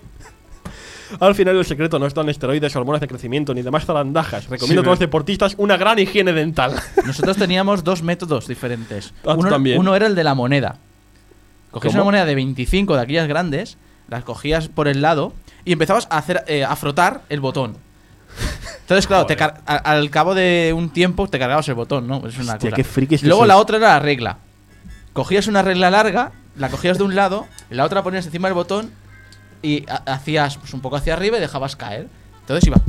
Al final el secreto no está en esteroides, hormonas de crecimiento ni demás zarandajas. Recomiendo Sí, a todos los deportistas una gran higiene dental. Nosotros teníamos dos métodos diferentes. Ah, tú Uno, también. uno era el de la moneda. Cogías ¿Cómo? una moneda de veinticinco de aquellas grandes, las cogías por el lado y empezabas a hacer eh, a frotar el botón. Entonces, claro, te car- a- al cabo de un tiempo te cargabas el botón, ¿no? Es una Hostia, cosa. qué frikis que Luego sois. la otra era la regla. Cogías una regla larga, la cogías de un lado, en la otra ponías encima del botón y ha- hacías pues, un poco hacia arriba y dejabas caer. Entonces iba.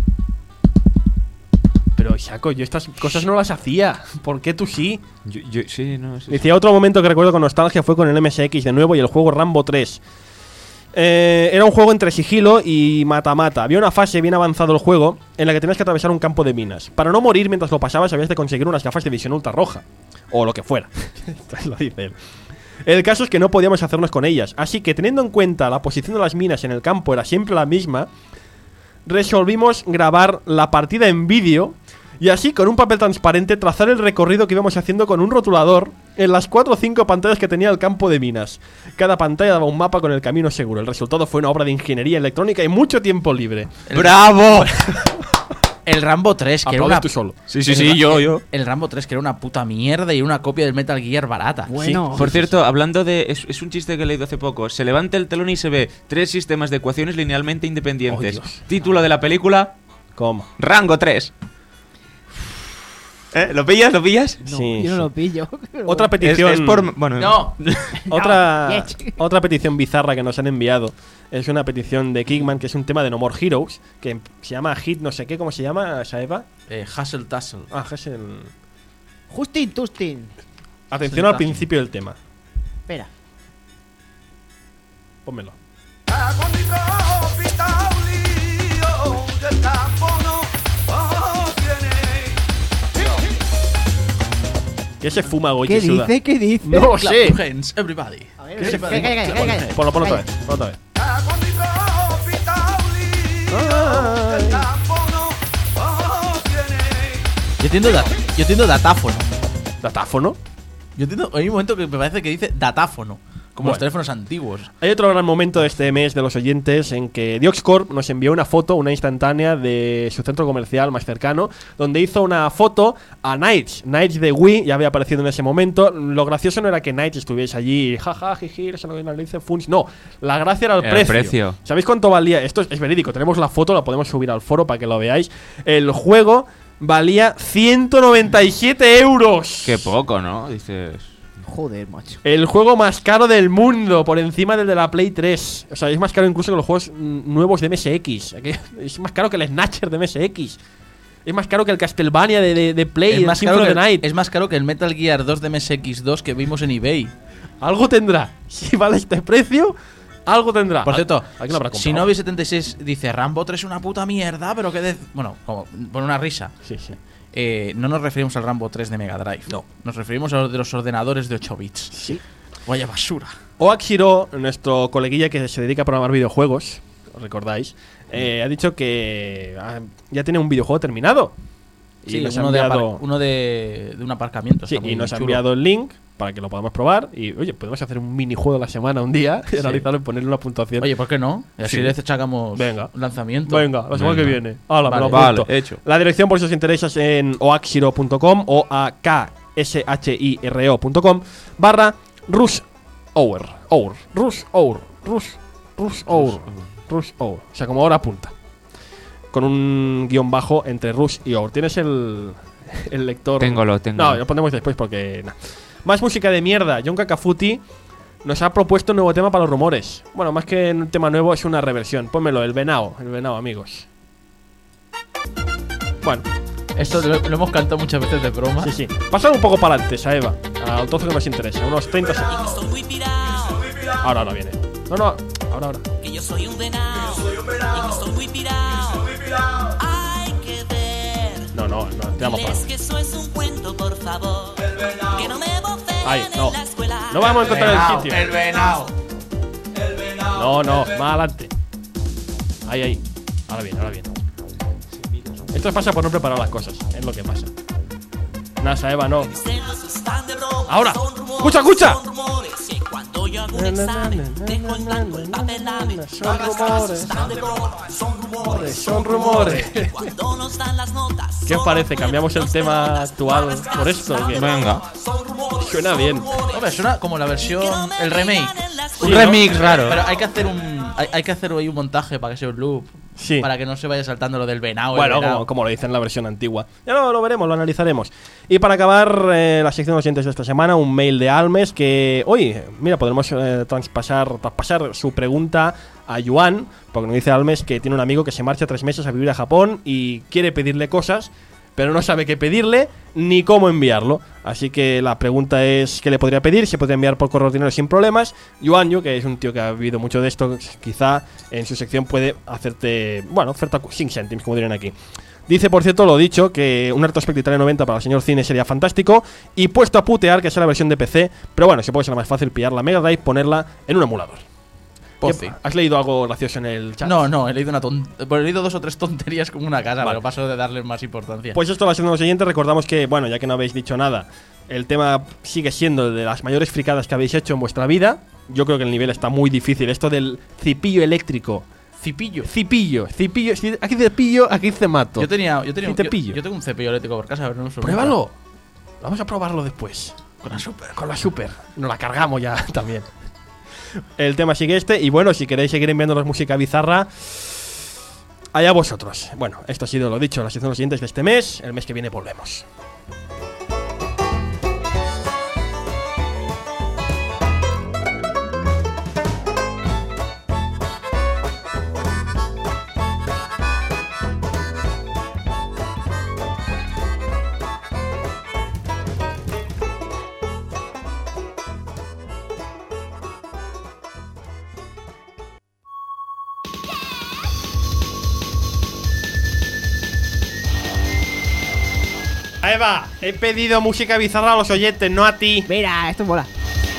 Pero, Isaco, yo estas cosas no las hacía. ¿Por qué tú sí? Yo, yo- sí, no, sí, sí. Decía, otro momento que recuerdo con nostalgia fue con el M S X de nuevo y el juego Rambo tres. Eh, era un juego entre sigilo y mata-mata. Había una fase bien avanzado del juego en la que tenías que atravesar un campo de minas. Para no morir mientras lo pasabas habías de conseguir unas gafas de visión ultra roja. O lo que fuera. Esto lo dice él. El caso es que no podíamos hacernos con ellas. Así que teniendo en cuenta la posición de las minas en el campo era siempre la misma, resolvimos grabar la partida en vídeo y así con un papel transparente trazar el recorrido que íbamos haciendo con un rotulador en las cuatro o cinco pantallas que tenía el campo de minas. Cada pantalla daba un mapa con el camino seguro. El resultado fue una obra de ingeniería electrónica y mucho tiempo libre. ¡Bravo! El Rambo tres, que era Aplaudes una... tú solo. Sí, sí, sí, yo, yo. El Rambo tres, que era una puta mierda y una copia del Metal Gear barata. Bueno. Por cierto, hablando de... Es, es un chiste que he leído hace poco. Se levanta el telón y se ve tres sistemas de ecuaciones linealmente independientes. Oh, Dios. Título de la película... ¿Cómo? Rango tres. ¿Eh? ¿Lo pillas? ¿Lo pillas? No, Sí, yo no sí. lo pillo. Otra petición. Es, es por... Bueno, No. Otra, No, otra petición bizarra que nos han enviado es una petición de Kickman, que es un tema de No More Heroes, que se llama Hit no sé qué, ¿cómo se llama, Saeva? Eh, Hustle Tussle. Ah, Hassel. Justin Tustin. Atención al principio del tema. Espera. Pónmelo. ¿Qué se fuma hoy? ¿Qué que suda? dice? ¿Qué dice? No lo Clap sé. your hands, everybody. A ver, ¿Qué se calla, calla, calla, calla, calla. Ponlo, ponlo otra Calla. vez. Ponlo otra vez. Yo entiendo, dat- yo entiendo datáfono. ¿Datáfono? Yo entiendo, hay un momento que me parece que dice datáfono, como los Bueno. teléfonos antiguos. Hay otro gran momento de este mes de los oyentes en que Dioxcorp nos envió una foto, una instantánea de su centro comercial más cercano, donde hizo una foto a Knights. Knights de Wii ya había aparecido en ese momento. Lo gracioso no era que Knights estuviese allí, jaja, jiji, se lo analice Funs. No, la gracia era el Era el precio. precio. ¿Sabéis cuánto valía? Esto es, es verídico, tenemos la foto, la podemos subir al foro para que lo veáis. El juego valía ciento noventa y siete euros. Qué poco, ¿no? Dices... Joder, macho. El juego más caro del mundo, por encima del de la Play tres. O sea, es más caro incluso que los juegos mm, nuevos de M S X. Aquí- Es más caro que el Snatcher de M S X. Es más caro que el Castlevania de, de, de Play, Es el más, Symphony caro of que, the Night. es más caro que el Metal Gear dos de M S X dos que vimos en eBay. Algo tendrá. Si vale este precio, algo tendrá. Por cierto, ¿A- ¿Alguien lo habrá comprado? si Novi setenta y seis dice Rambo tres es una puta mierda, pero que de... Bueno, como por una risa. Sí, sí. Eh, no nos referimos al Rambo tres de Mega Drive. No. Nos referimos a los de los ordenadores de ocho bits. Sí. Vaya basura. Oaxiro, nuestro coleguilla que se dedica a programar videojuegos, ¿os recordáis? Eh, ha dicho que ah, ya tiene un videojuego terminado. Y Sí, nos ha uno, de, enviado- apar- uno de, de un aparcamiento. Sí, está muy y nos ha chulo. enviado el link para que lo podamos probar. Y oye, podemos hacer un minijuego de la semana un día, y Sí. analizarlo y ponerle una puntuación. Oye, ¿por qué no? Y así Sí. le sacamos Venga. un lanzamiento. Venga, la semana Venga. que viene. Hala, me lo Vale, apunto. vale, hecho. La dirección, por si os interesa, es en oaxiro punto com o a k s h i r o punto com barra rush hour. Hour. Rush hour. Rush. Rush hour. Rush hour. O sea, como hora punta. Con un guión bajo entre rush y hour. ¿Tienes el, el lector? Téngolo, tengo. No, lo ponemos después porque... nah. Más música de mierda. John Kakafuti nos ha propuesto un nuevo tema para los rumores. Bueno, más que un tema nuevo, es una reversión. Pónmelo, el venao. El venao, amigos. Bueno, Esto lo, lo hemos cantado muchas veces de broma. sí, sí. Pasar un poco para adelante, Saeva. Al trozo que nos interesa. Unos treinta segundos. Ahora, ahora viene. No, no. Ahora, ahora. Que yo soy un venado. Y que estoy muy pirado. Hay que ver. No, no, no. Tiramos para Diles adelante. que eso es un cuento, por favor. Que no me bofeen Ahí, no. en la escuela. No vamos a encontrar el sitio. El venao. No, no. Más adelante. Ahí, ahí. Ahora viene, ahora viene. Esto pasa por no preparar las cosas. Es lo que pasa. Nada, Saeva, no. Ahora. Escucha, escucha. Que cuando yo hago un examen, dejo en blanco el papelamen. Son rumores. Están de broma, son rumores. Son rumores. Cuando nos dan las notas. ¿Qué os parece? ¿Cambiamos el tema actual por esto? ¿O qué? Venga. Suena bien. Hombre, suena como la versión, el remake. Sí, un ¿no? remix raro. Pero hay que hacer un, hay, hay que hacer ahí un montaje para que sea un loop. Sí. Para que no se vaya saltando lo del venao. Bueno, el venao. como, como lo dice en la versión antigua. Ya lo, lo veremos, lo analizaremos. Y para acabar eh, la sección de los oyentes de esta semana, un mail de Almes que hoy, mira, podremos eh, traspasar, traspasar su pregunta a Yuan, porque nos dice Almes que tiene un amigo que se marcha tres meses a vivir a Japón y quiere pedirle cosas, pero no sabe qué pedirle ni cómo enviarlo. Así que la pregunta es: ¿qué le podría pedir? Se podría enviar por correo ordinario sin problemas. Yuan Yu, que es un tío que ha vivido mucho de esto, quizá en su sección puede hacerte, bueno, oferta sin céntimos, como dirían aquí. Dice, por cierto, lo dicho, que un Retrospect Italia noventa para el señor Cine sería fantástico. Y puesto a putear que sea la versión de P C. Pero bueno, si puede ser más fácil pillar la Mega Drive, ponerla en un emulador. Pozi. ¿Has leído algo gracioso en el chat? No, no, he leído, una ton- he leído dos o tres tonterías como una casa, Vale. pero paso de darle más importancia. Pues esto va siendo lo siguiente. Recordamos que, bueno, ya que no habéis dicho nada, el tema sigue siendo de las mayores fricadas que habéis hecho en vuestra vida. Yo creo que el nivel está muy difícil. Esto del cipillo eléctrico. Cipillo. Cipillo. Cipillo. Si aquí dice pillo, aquí dice mato. Yo tenía, yo tenía un, Cepillo. yo, yo tengo un cepillo eléctrico por casa, pero no lo uso Pruébalo. nunca. Vamos a probarlo después. Con la super. Con la super. Nos la cargamos ya también. El tema sigue este. Y bueno, si queréis seguir enviándonos música bizarra, allá vosotros. Bueno, esto ha sido lo dicho, las secciones siguientes de este mes. El mes que viene volvemos. Ahí va, he pedido música bizarra a los oyentes, no a ti. Mira, esto mola.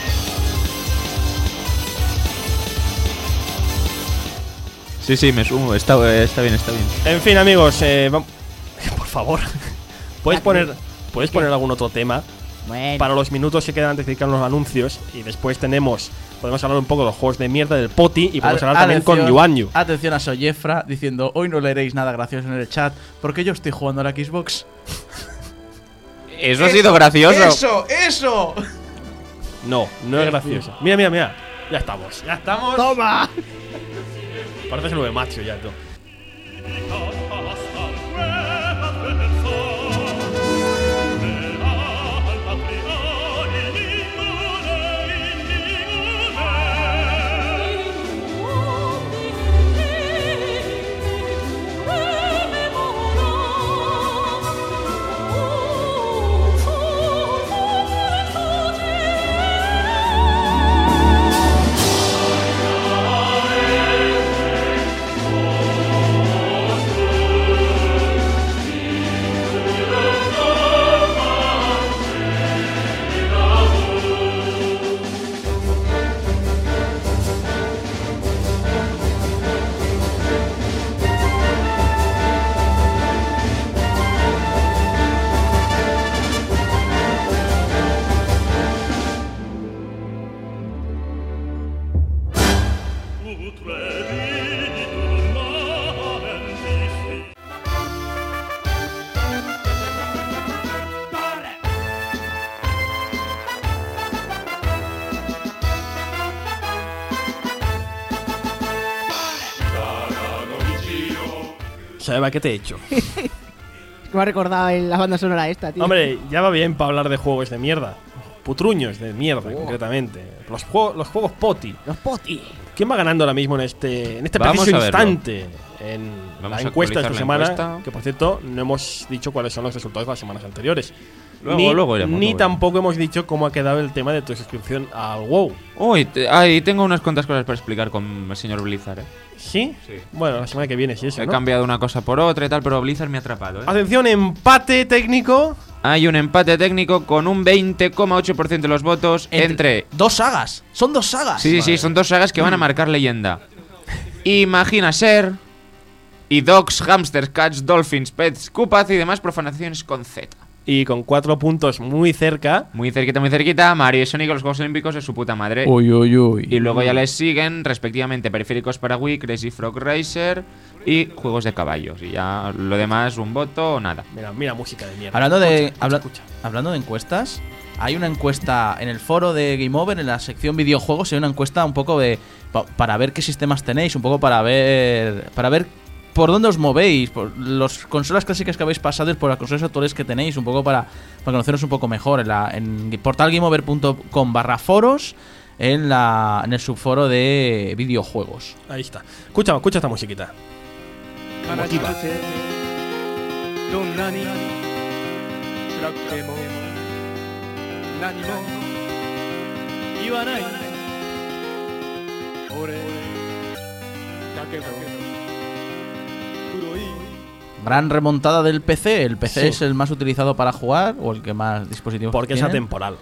Sí, sí, me sumo. Está, está bien, está bien. En fin, amigos, eh, vam- por favor, ¿puedes poner, ¿puedes poner algún otro tema? Bueno. Para los minutos que quedan antes de dedicar los anuncios. Y después tenemos, podemos hablar un poco de los juegos de mierda del Poti. Y podemos A- hablar también con atención- Yuan Yu. Atención a Soyefra diciendo: hoy no leeréis nada gracioso en el chat porque yo estoy jugando a la Xbox. Eso ha sido gracioso. ¡Eso! ¡Eso! No, no es gracioso. Mira, mira, mira. Ya estamos, ya estamos. ¡Toma! Pareces lo de macho ya, tú. Sabe, ¿qué te he hecho? Me ha recordado en la banda sonora esta, tío. Hombre, ya va bien para hablar de juegos de mierda. Putruños de mierda, Oh. concretamente. Los, juegos, los juegos poti. Los poti. ¿Quién va ganando ahora mismo en este, en este Vamos preciso a verlo. instante? En Vamos la a encuesta de esta actualizar la semana. encuesta. Que por cierto, no hemos dicho cuáles son los resultados de las semanas anteriores. Luego- ni luego iremos, ni luego tampoco hemos dicho cómo ha quedado el tema de tu suscripción al WoW. Uy, te- ay, tengo unas cuantas cosas para explicar con el señor Blizzard, ¿eh? ¿Sí? Sí. Bueno, la semana que viene, sí, eso, He ¿no? cambiado una cosa por otra y tal, pero Blizzard me ha atrapado, ¿eh? Atención, empate técnico. Hay un empate técnico con un veinte coma ocho por ciento de los votos entre... Entre- Dos sagas. Son dos sagas. Sí, sí, sí, son dos sagas que van a marcar leyenda. Imagina ser... Y dogs, hamsters, cats, dolphins, pets, cupas y demás profanaciones con Z. Y con cuatro puntos muy cerca. Muy cerquita, muy cerquita, Mario y Sonic, los Juegos Olímpicos de su puta madre. Uy, uy, uy. Y luego ya les siguen, respectivamente, periféricos para Wii, Crazy Frog Racer y juegos de caballos. Y ya lo demás, un voto o nada. Mira, mira, música de mierda. Hablando de, Escucha, habla- escucha. hablando de encuestas, hay una encuesta en el foro de Game Over, en la sección videojuegos, hay una encuesta un poco de pa- para ver qué sistemas tenéis, un poco para ver para ver por dónde os movéis, por las consolas clásicas que habéis pasado y por las consolas actuales que tenéis, un poco para, para conoceros un poco mejor. En, la, en portalgameover punto com barra foros, en, la, en el subforo de videojuegos. Ahí está. Escucha, escucha esta musiquita. Motiva. どんなに辛くても何も言わない俺だけど黒い Gran remontada del P C. El P C Sí. es el más utilizado para jugar o el que más dispositivos Porque es tienen. atemporal.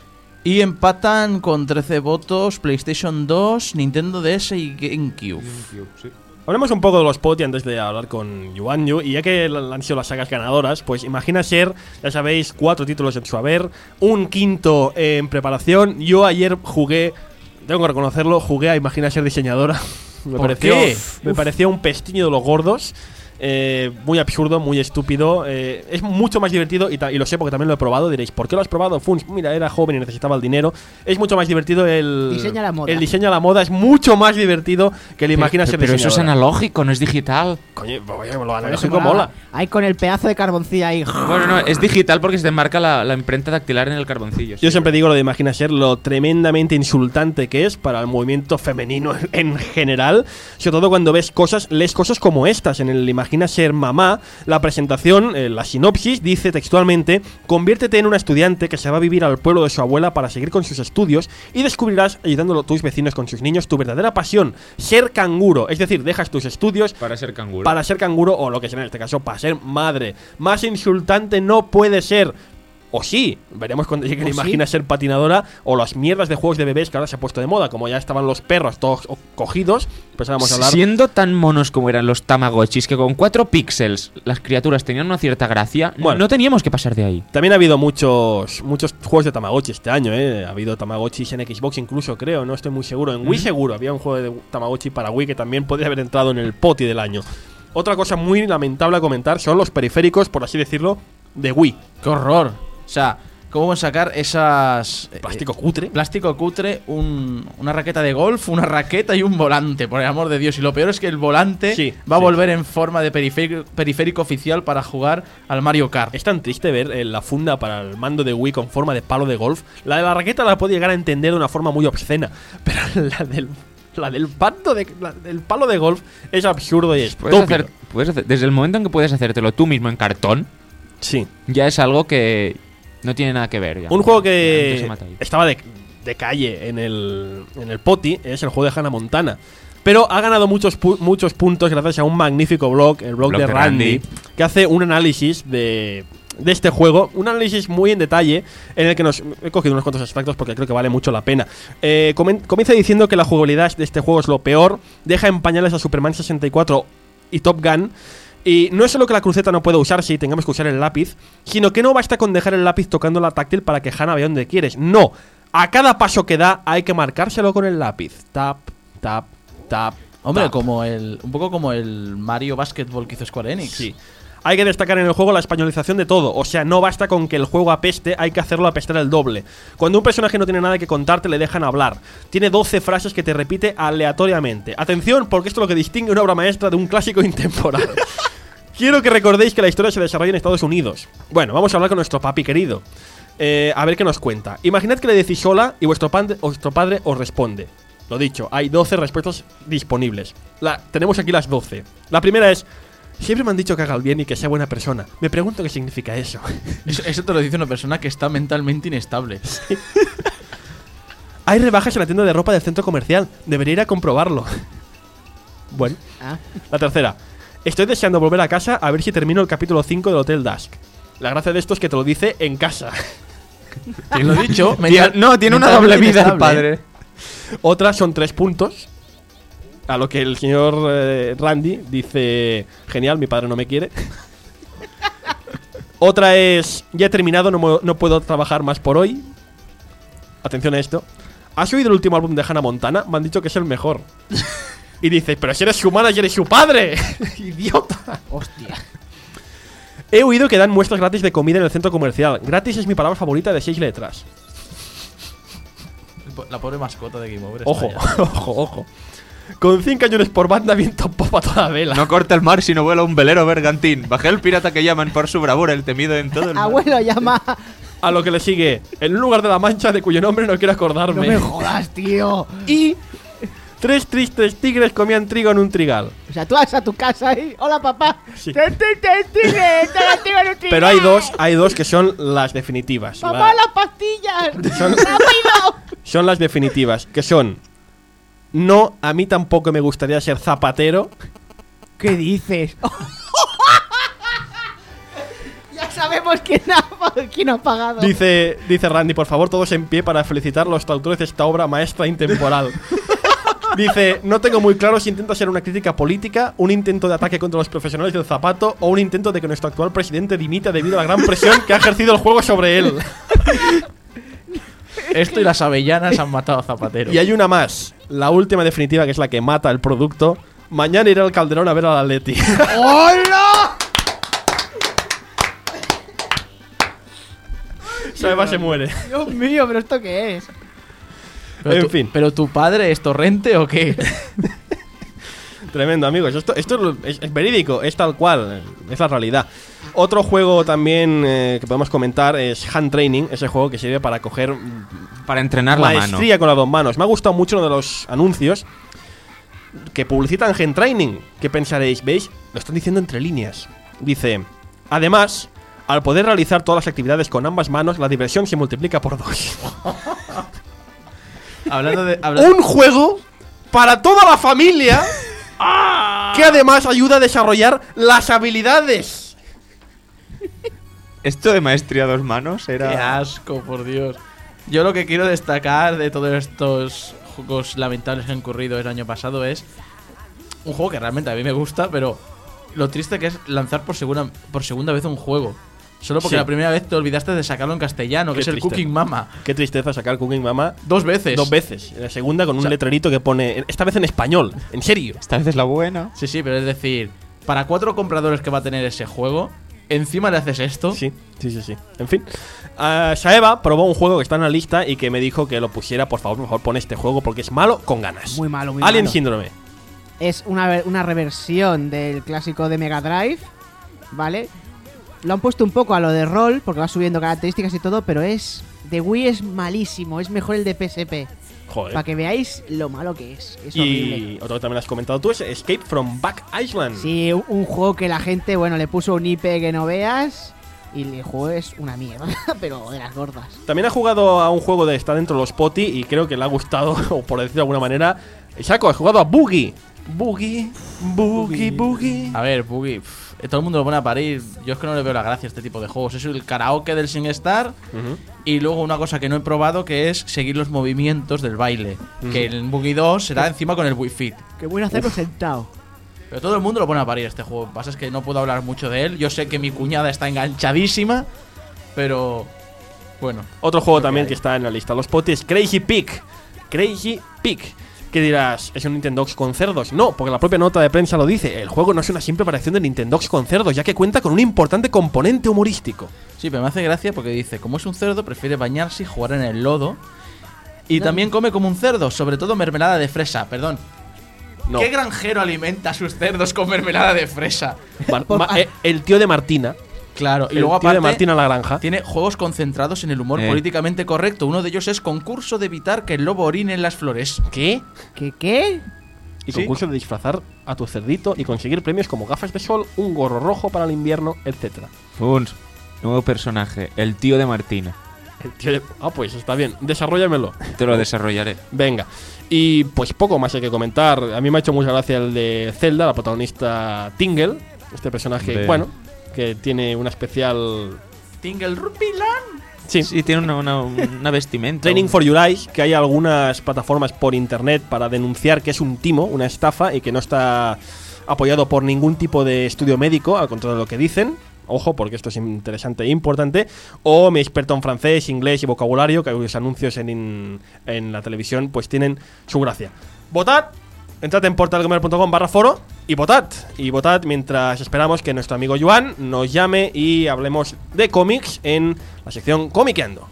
Y empatan con trece votos PlayStation dos, Nintendo D S y GameCube. Hablemos un poco de los P O T Y antes de hablar con Yuan Yu. Y ya que han sido las sagas ganadoras, pues imagina ser, ya sabéis, cuatro títulos en su haber, un quinto en preparación. Yo ayer jugué, tengo que reconocerlo, jugué a Imagina ser diseñadora. Me ¿Por pareció, qué? Me Uf. pareció un pestiño de los gordos. Eh, muy absurdo, muy estúpido. Eh, es mucho más divertido y, ta- y lo sé porque también lo he probado. Diréis, ¿por qué lo has probado? Funs, mira, era joven y necesitaba el dinero. Es mucho más divertido el Diseño a la moda. El diseño a la moda es mucho más divertido que el Imagina ser Pero eso es diseñadora. analógico, no es digital. Coño, pues, lo Pero analógico se mola. Ahí con el pedazo de carboncillo ahí. Bueno, no, es digital porque se te marca la, la imprenta dactilar en el carboncillo. Yo siempre digo lo de Imagina ser lo tremendamente insultante que es para el movimiento femenino en general. Sobre todo cuando ves cosas, lees cosas como estas. En el Imagina ser mamá, la presentación, eh, la sinopsis, dice textualmente: conviértete en una estudiante que se va a vivir al pueblo de su abuela para seguir con sus estudios y descubrirás, ayudando a tus vecinos con sus niños, tu verdadera pasión, ser canguro. Es decir, dejas tus estudios Para ser canguro. para ser canguro, o lo que sea en este caso, para ser madre. Más insultante no puede ser. O sí, veremos cuando llegue ¿O la sí? Imagina ser patinadora, o las mierdas de juegos de bebés que ahora se ha puesto de moda. Como ya estaban los perros todos o- cogidos, pues ahora vamos a hablar. Siendo tan monos como eran los Tamagotchis, que con cuatro píxeles las criaturas tenían una cierta gracia, Bueno. no teníamos que pasar de ahí. También ha habido muchos muchos juegos de Tamagotchi este año, ¿eh? Ha habido Tamagotchis en Xbox incluso, creo, no estoy muy seguro. En Wii Mm. seguro, había un juego de Tamagotchi para Wii que también podría haber entrado en el P O T Y del año. Otra cosa muy lamentable a comentar son los periféricos, por así decirlo, de Wii. ¡Qué horror! O sea, ¿cómo van a sacar esas... eh, Plástico cutre. Plástico cutre, un- una raqueta de golf, una raqueta y un volante, por el amor de Dios. Y lo peor es que el volante Sí, va a sí. volver en forma de periférico, periférico oficial para jugar al Mario Kart. Es tan triste ver eh, la funda para el mando de Wii con forma de palo de golf. La de la raqueta la puedo llegar a entender de una forma muy obscena, pero la del, la del, mando de, la del palo de golf es absurdo y Puedes estúpido. hacer, puedes hacer- desde el momento en que puedes hacértelo tú mismo en cartón, Sí. ya es algo que no tiene nada que ver. ya. Un juego Ya, entonces que se mata ahí. estaba de, de calle en el, en el P O T Y es el juego de Hannah Montana. Pero ha ganado muchos, pu- muchos puntos gracias a un magnífico blog, el blog, Blog de, de Randy, Randy. que hace un análisis de, de este juego. Un análisis muy en detalle, en el que nos he cogido unos cuantos extractos porque creo que vale mucho la pena. Eh, comen- comienza diciendo que la jugabilidad de este juego es lo peor, deja en pañales a Superman sesenta y cuatro y Top Gun. Y no es solo que la cruceta no pueda usarse y tengamos que usar el lápiz, sino que no basta con dejar el lápiz tocando la táctil para que Hannah vea donde quieres. No, a cada paso que da hay que marcárselo con el lápiz. Tap, tap, tap. Hombre, tap. como el un poco como el Mario Basketball que hizo Square Enix. Sí. Hay que destacar en el juego la españolización de todo. O sea, no basta con que el juego apeste, hay que hacerlo apestar el doble. Cuando un personaje no tiene nada que contarte, le dejan hablar. Tiene doce frases que te repite aleatoriamente. Atención, porque esto es lo que distingue una obra maestra de un clásico intemporal. Quiero que recordéis que la historia se desarrolla en Estados Unidos. Bueno, vamos a hablar con nuestro papi querido. Eh, a ver qué nos cuenta. Imaginad que le decís sola y vuestro, pan- vuestro padre os responde. Lo dicho, hay doce respuestas disponibles. La, tenemos aquí las doce. La primera es: siempre me han dicho que haga el bien y que sea buena persona. Me pregunto qué significa eso. Eso, eso te lo dice una persona que está mentalmente inestable. Hay rebajas en la tienda de ropa del centro comercial. Debería ir a comprobarlo. Bueno. Ah. La tercera: estoy deseando volver a casa a ver si termino el capítulo cinco del Hotel Dusk. La gracia de esto es que te lo dice en casa. Te lo he dicho. Tía, no, tiene una doble mentalmente vida el inestable. padre. Otra son tres puntos. A lo que el señor eh, Randy dice: genial, mi padre no me quiere. Otra es: ya he terminado, no, mo- no puedo trabajar más por hoy. Atención a esto. ¿Has oído el último álbum de Hannah Montana? Me han dicho que es el mejor. Y dice: pero si eres su manager, eres su padre. Idiota. Hostia. He oído que dan muestras gratis de comida en el centro comercial. Gratis es mi palabra favorita de seis letras. La pobre mascota de Game Over. está Ojo, ya. ojo, ojo. Con cien cañones por banda, viento popa toda vela. No corta el mar sino vuela un velero bergantín. Bajé el pirata que llaman por su bravura, el temido en todo el mar. Abuelo, llama. A lo que le sigue: en un lugar de la Mancha de cuyo nombre no quiero No acordarme. me jodas, tío. Y tres tristes tigres comían trigo en un trigal. O sea, tú vas a tu casa y... Hola, papá. Sí. Te- te- te- tigre, te- te- te- te- Pero hay dos, hay dos que son las definitivas. Papá, La- las pastillas. Son- ¡Rápido! son las definitivas, que son: no, a mí tampoco me gustaría ser zapatero. ¿Qué dices? sabemos quién ha, quién ha pagado. Dice, dice Randy, por favor, todos en pie para felicitar a los autores de esta obra maestra intemporal. Dice, no tengo muy claro si intenta ser una crítica política, un intento de ataque contra los profesionales del zapato o un intento de que nuestro actual presidente dimita debido a la gran presión que ha ejercido el juego sobre él. Esto y las avellanas han matado a Zapatero. Y hay una más, la última definitiva, que es la que mata el producto. Mañana iré al Calderón a ver al Atleti. ¡Hola! Saeva se muere. Dios mío, ¿pero esto qué es? Pero En tu, fin. ¿Pero tu padre es torrente o qué? Tremendo, amigos. Esto, esto es, es verídico, es tal cual, es la realidad. Otro juego también eh, que podemos comentar es Hand Training, ese juego que sirve para coger para entrenar la mano. Maestría con las dos manos. Me ha gustado mucho uno de los anuncios que publicitan Hand Training. ¿Qué pensaréis? ¿Veis? Lo están diciendo entre líneas. Dice, además, al poder realizar todas las actividades con ambas manos, la diversión se multiplica por dos. Hablando de, hablando Un juego para toda la familia que además ayuda a desarrollar las habilidades. Esto de maestría a dos manos era... Qué asco, por Dios. Yo lo que quiero destacar de todos estos juegos lamentables que han ocurrido el año pasado es un juego que realmente a mí me gusta, pero lo triste que es lanzar por segunda, por segunda vez un juego. Solo porque Sí. la primera vez te olvidaste de sacarlo en castellano, que Qué es el triste. Cooking Mama. Qué tristeza sacar Cooking Mama Dos veces. dos veces. La segunda con O un sea- letrerito que pone, esta vez en español, en serio. Esta vez es la buena. Sí, sí, pero es decir, para cuatro compradores que va a tener ese juego, encima le haces esto. Sí, sí, sí, sí. En fin. Uh, Saeva probó un juego que está en la lista y que me dijo que lo pusiera, por favor, por favor, pon este juego porque es malo con ganas. Muy malo, muy Alien malo. Syndrome. Es una, ver- una reversión del clásico de Mega Drive, ¿vale? Lo han puesto un poco a lo de rol, porque va subiendo características y todo, pero es... De Wii es malísimo, es mejor el de P S P. Joder. Para que veáis lo malo que es. Es horrible. Y otro que también has comentado tú es Escape from Back Island. Sí, un, un juego que la gente, bueno, le puso un I P que no veas y el juego es una mierda, pero de las gordas. También ha jugado a un juego de está dentro de los poti y creo que le ha gustado, o por decirlo de alguna manera. Saco, ha jugado a Boogie. Boogie, Boogie, Boogie. A ver, Boogie, pff, todo el mundo lo pone a parir. Yo es que no le veo la gracia a este tipo de juegos. Es el karaoke del SingStar. Ujú. Y luego una cosa que no he probado, que es seguir los movimientos del baile. Ujú. Que en Boogie dos será encima con el Wii Fit. Que bueno hacerlo sentado. Pero todo el mundo lo pone a parir este juego. Lo que pasa es que no puedo hablar mucho de él. Yo sé que mi cuñada está enganchadísima, pero bueno. Otro juego también que está en la lista. Los potis, Crazy Pig. Crazy Pig. ¿Qué dirás? ¿Es un Nintendox con cerdos? No, porque la propia nota de prensa lo dice. El juego no es una simple variación de Nintendox con cerdos, ya que cuenta con un importante componente humorístico. Sí, pero me hace gracia porque dice, como es un cerdo, prefiere bañarse y jugar en el lodo. Y No. también come como un cerdo, sobre todo mermelada de fresa, perdón. No. ¿Qué granjero alimenta a sus cerdos con mermelada de fresa? Mar- ma- eh, el tío de Martina. Claro, y El luego tío de aparte Martina la granja. tiene juegos concentrados en el humor Eh. políticamente correcto. Uno de ellos es concurso de evitar que el lobo orine en las flores. ¿Qué? ¿Qué qué? Y Sí. concurso de disfrazar a tu cerdito y conseguir premios como gafas de sol, un gorro rojo para el invierno, etcétera. Funs, nuevo personaje, el tío de Martina. El tío de- Ah, pues está bien. Desarróllamelo. Te lo desarrollaré. Venga. Y pues poco más hay que comentar. A mí me ha hecho mucha gracia el de Zelda, la protagonista Tingle. Este personaje, Ve. bueno, que tiene una especial... Tingle Rupilan. Sí. Sí, tiene una, una, una vestimenta. Training un- for Your Eyes, que hay algunas plataformas por internet para denunciar que es un timo, una estafa y que no está apoyado por ningún tipo de estudio médico, al contrario de lo que dicen. Ojo, porque esto es interesante e importante. O mi experto en francés, inglés y vocabulario, que los anuncios en, en la televisión pues tienen su gracia. Votad, entrad en portalgamer punto com barra foro y votad. Y votad mientras esperamos que nuestro amigo Joan nos llame y hablemos de cómics en la sección Comiqueando.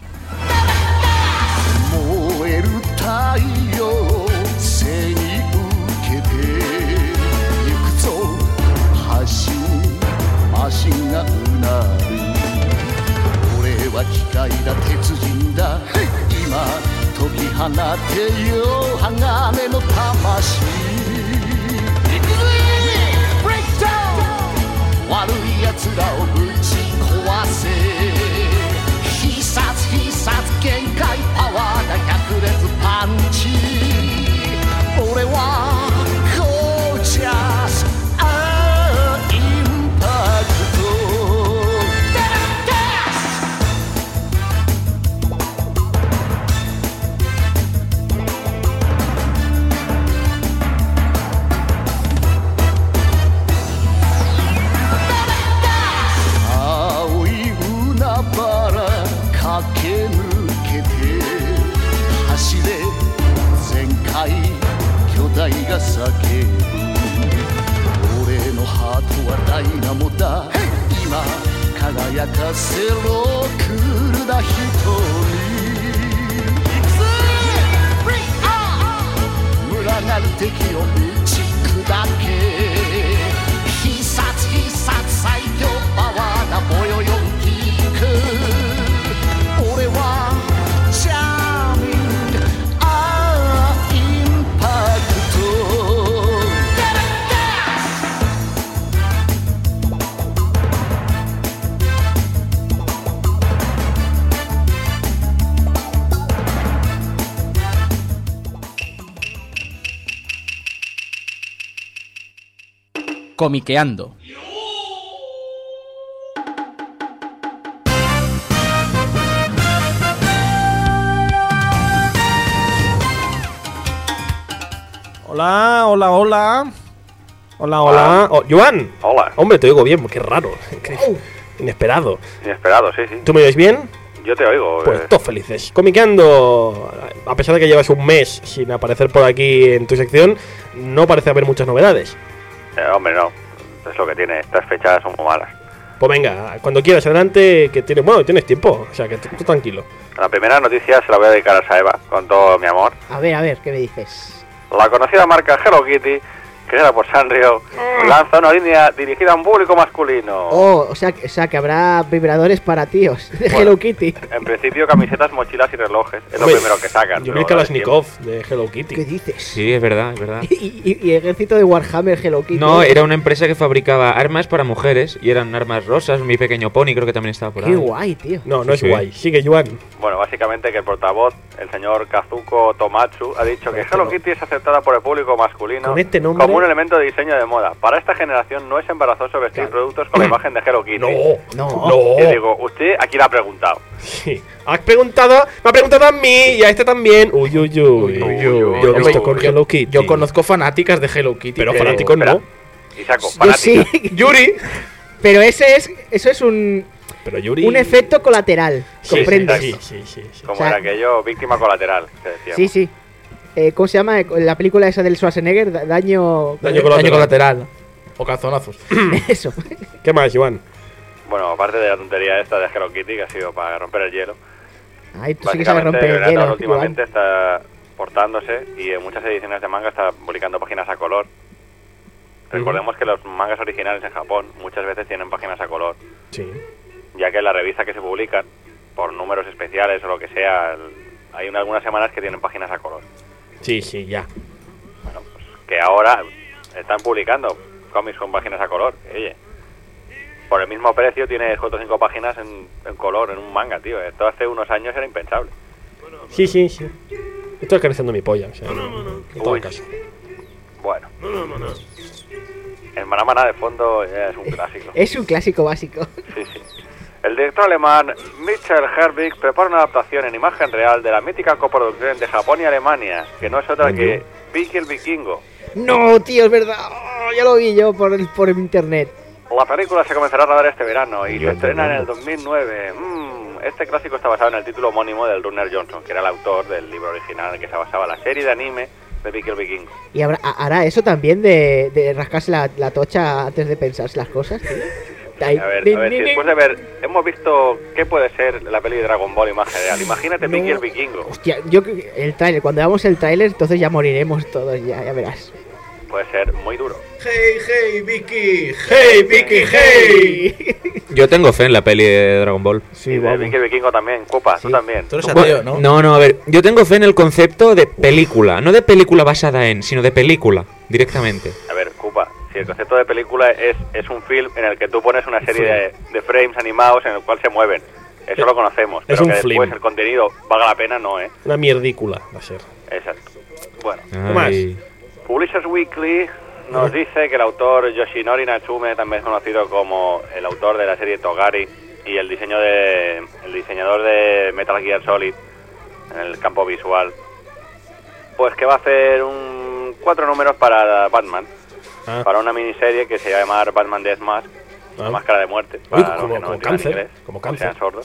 燃える太陽背に受けて行くぞ走るマシンがうなる俺は機械だ鉄人だ今解き放てよ鋼の魂行くぜブレイクダウン悪い奴らをぶち壊せ必殺必殺限界パワーが百裂パンチ俺はゴージャスあインパクトやかせろクールな瞳群がる敵を打ち砕け必殺必殺最強パワーなボヨヨンキック俺はチャーミングアーインパクト Comiqueando. Hola, hola, hola. Hola, hola. Oh, Joan. Hola. Hombre, te oigo bien, qué raro. Qué inesperado. Inesperado, sí, sí. ¿Tú me oyes bien? Yo te oigo. Pues eh. todos felices. Comiqueando, a pesar de que llevas un mes sin aparecer por aquí en tu sección, no parece haber muchas novedades. Eh, hombre, no. Es lo que tiene. Estas fechas son muy malas. Pues venga, cuando quieras, adelante, que tienes, bueno, tienes tiempo, o sea, que tú tú tranquilo. La primera noticia se la voy a dedicar a Saeva, con todo mi amor. A ver, a ver, ¿qué me dices? La conocida marca Hello Kitty, creada por Sanrio, lanza una línea dirigida a un público masculino. Oh, o sea, o sea que habrá vibradores para tíos de Bueno. Hello Kitty. En principio, camisetas, mochilas y relojes. Es lo Hombre, primero que sacan. Yo luego vi que la las Nikov de Hello Kitty. ¿Qué dices? Sí, es verdad, es verdad. Y, y- y ejército de Warhammer Hello Kitty. No, era una empresa que fabricaba armas para mujeres y eran armas rosas. Mi pequeño pony creo que también estaba por ahí. Qué guay, tío. No, no es Sí. guay. Sigue, Joan. Bueno, básicamente que el portavoz, el señor Kazuko Tomatsu, ha dicho que Este Hello no. Kitty es aceptada por el público masculino Con este nombre- como un elemento de diseño de moda. Para esta generación no es embarazoso vestir productos con la imagen de Hello Kitty. No, no, no. Y digo, ¿usted a quién le ha preguntado? Sí. Has preguntado, me ha preguntado a mí y a este también. Uy, uy, uy. uy, Yo uy, he uy, visto uy. con Hello Kitty. Yo conozco fanáticas de Hello Kitty. Pero fanáticos Espera. no. Isaco, Yo fanática. sí. Yuri. Pero ese es, eso es un, Pero Yuri. un efecto colateral. Sí, ¿Comprendes? sí, Sí, sí, sí. Como O sea- era aquello, víctima colateral, que decíamos. Sí, sí. Eh, ¿Cómo se llama la película esa del Schwarzenegger? Da- Daño. Daño Daño colateral. O calzonazos. Eso. ¿Qué más, Joan? Bueno, aparte de la tontería esta de Hello Kitty, que ha sido para romper el hielo, Ay, tú sí que sabes básicamente romper el Greta hielo. últimamente está portándose y en muchas ediciones de manga está publicando páginas a color. Recordemos que los mangas originales en Japón muchas veces tienen páginas a color, Sí. ya que en la revista que se publican, por números especiales o lo que sea, el- hay una- algunas semanas que tienen páginas a color. Sí, sí, ya. Que ahora están publicando cómics con páginas a color. Oye, por el mismo precio tienes cuatro o cinco páginas en, en color en un manga, tío. Esto hace unos años era impensable. Sí, sí, sí. Estoy acariciando mi polla, o sea, no, no todo Uy. caso. Bueno. El Manamana de fondo ya es un clásico. Es un clásico básico. Sí, sí. El director alemán Michael Herbig prepara una adaptación en imagen real de la mítica coproducción de Japón y Alemania, que no es otra que Vicky el Vikingo. No, tío, es verdad. Oh, ya lo vi yo por, el- por internet. La película se comenzará a rodar este verano y se estrena en el dos mil nueve. Mm, este clásico está basado en el título homónimo del Runner Johnson, que era el autor del libro original en el que se basaba la serie de anime de Vicky el Vikingo. ¿Y habrá, ha- hará eso también de, de rascarse la, la tocha antes de pensarse las cosas, tío? Ahí- A ver, Din, a ver, si din, después de ver, hemos visto qué puede ser la peli de Dragon Ball imagen real. Imagínate No. Vicky el Vikingo. Hostia, yo el tráiler, cuando veamos el tráiler, entonces ya moriremos todos, ya, ya verás. Puede ser muy duro. Hey, hey, Vicky. Hey, Vicky, hey. Yo tengo fe en la peli de Dragon Ball. Y de Vicky el Vikingo también. Cupa, tú también. Bueno, ¿no? no, a ver, yo tengo fe en el concepto de película, no de película basada en, sino de película, directamente. A ver, Cupa, si el concepto de película es, es un film en el que tú pones una serie de, de frames animados en el cual se mueven. Eso lo conocemos. es Pero un que después film. el contenido valga la pena, no, ¿eh? Una mierdícula va a ser. Exacto. Bueno. ¿Qué más? Publishers Weekly nos dice que el autor Yoshinori Natsume, también es conocido como el autor de la serie Togari y el diseño de el diseñador de Metal Gear Solid en el campo visual, pues que va a hacer un cuatro números para Batman, Ah. para una miniserie que se va a llamar Batman Death Mask, la Ah. máscara de muerte, Uy, para los como- que no como entiendan cáncer, inglés, como o cáncer. sean sordos.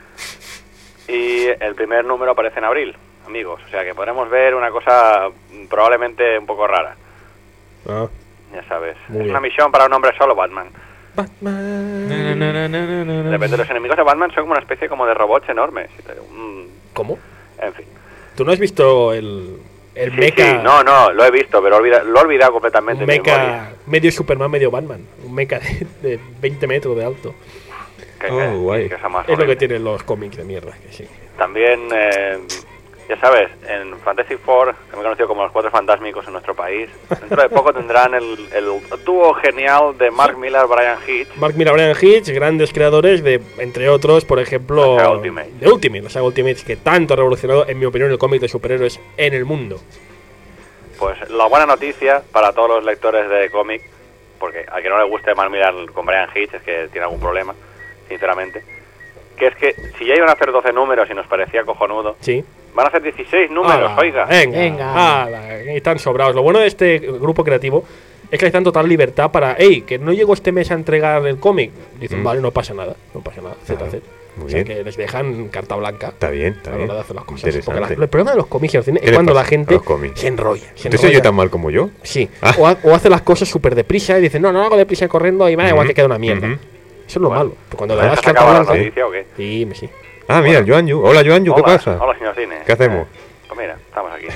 Y el primer número aparece en abril, amigos, o sea que podremos ver una cosa mm, probablemente un poco rara. Ah. Ya sabes, Muy es bien. una misión para un hombre solo, Batman. Batman. De repente los enemigos de Batman son como una especie como de robots enormes. Un- ¿Cómo? En fin. ¿Tú no has visto el, el Sí, mecha? sí, no, no, lo he visto, pero olvida- lo he olvidado completamente. Un en mi memoria. mecha medio Superman, medio Batman. Un mecha de, de veinte metros de alto. Que- que- que sea más Es lo horrible. que tienen los cómics de mierda, que sí. También, eh, ya sabes, en Fantasy Four, que me he conocido como los Cuatro Fantásmicos en nuestro país, dentro de poco tendrán el, el dúo genial de Mark Millar, Brian Hitch. Mark Millar, Brian Hitch, grandes creadores de, entre otros, por ejemplo, La saga Ultimate. de Ultimate, la saga Ultimate, que tanto ha revolucionado, en mi opinión, el cómic de superhéroes en el mundo. Pues la buena noticia para todos los lectores de cómic, porque a que no le guste Mark Millar con Brian Hitch es que tiene algún problema, sinceramente, que es que si ya iban a hacer doce números y nos parecía cojonudo, Sí. van a hacer dieciséis números, Ala, oiga. Venga. Ala, y están sobrados. Lo bueno de este grupo creativo es que les dan total libertad para, hey, que no llego este mes a entregar el cómic. Dicen, Mm. vale, no pasa nada, no pasa nada, Z Z. Muy O sea, bien. que les dejan carta blanca. Está bien, está a la bien. hora de hacer las cosas. Interesante. Porque la- el problema de los cómics y el cine ¿Qué es le cuando la pasa gente a los cómics? se enrolla. Se ¿Entonces enrolla. yo tan mal como yo? Sí. Ah. O, ha- o hace las cosas súper deprisa y dice, no, no lo hago deprisa corriendo y me da igual Ujú, que queda una mierda. ujú. Eso es lo malo. Porque cuando le ¿Has das carta acabado la blanca. noticia o qué? Sí, me sí. Ah, mira, el Joan Yu. Hola, Joan Yu, ¿qué Hola, pasa? Hola, señor Cine. ¿Qué hacemos? Pues mira, estamos aquí.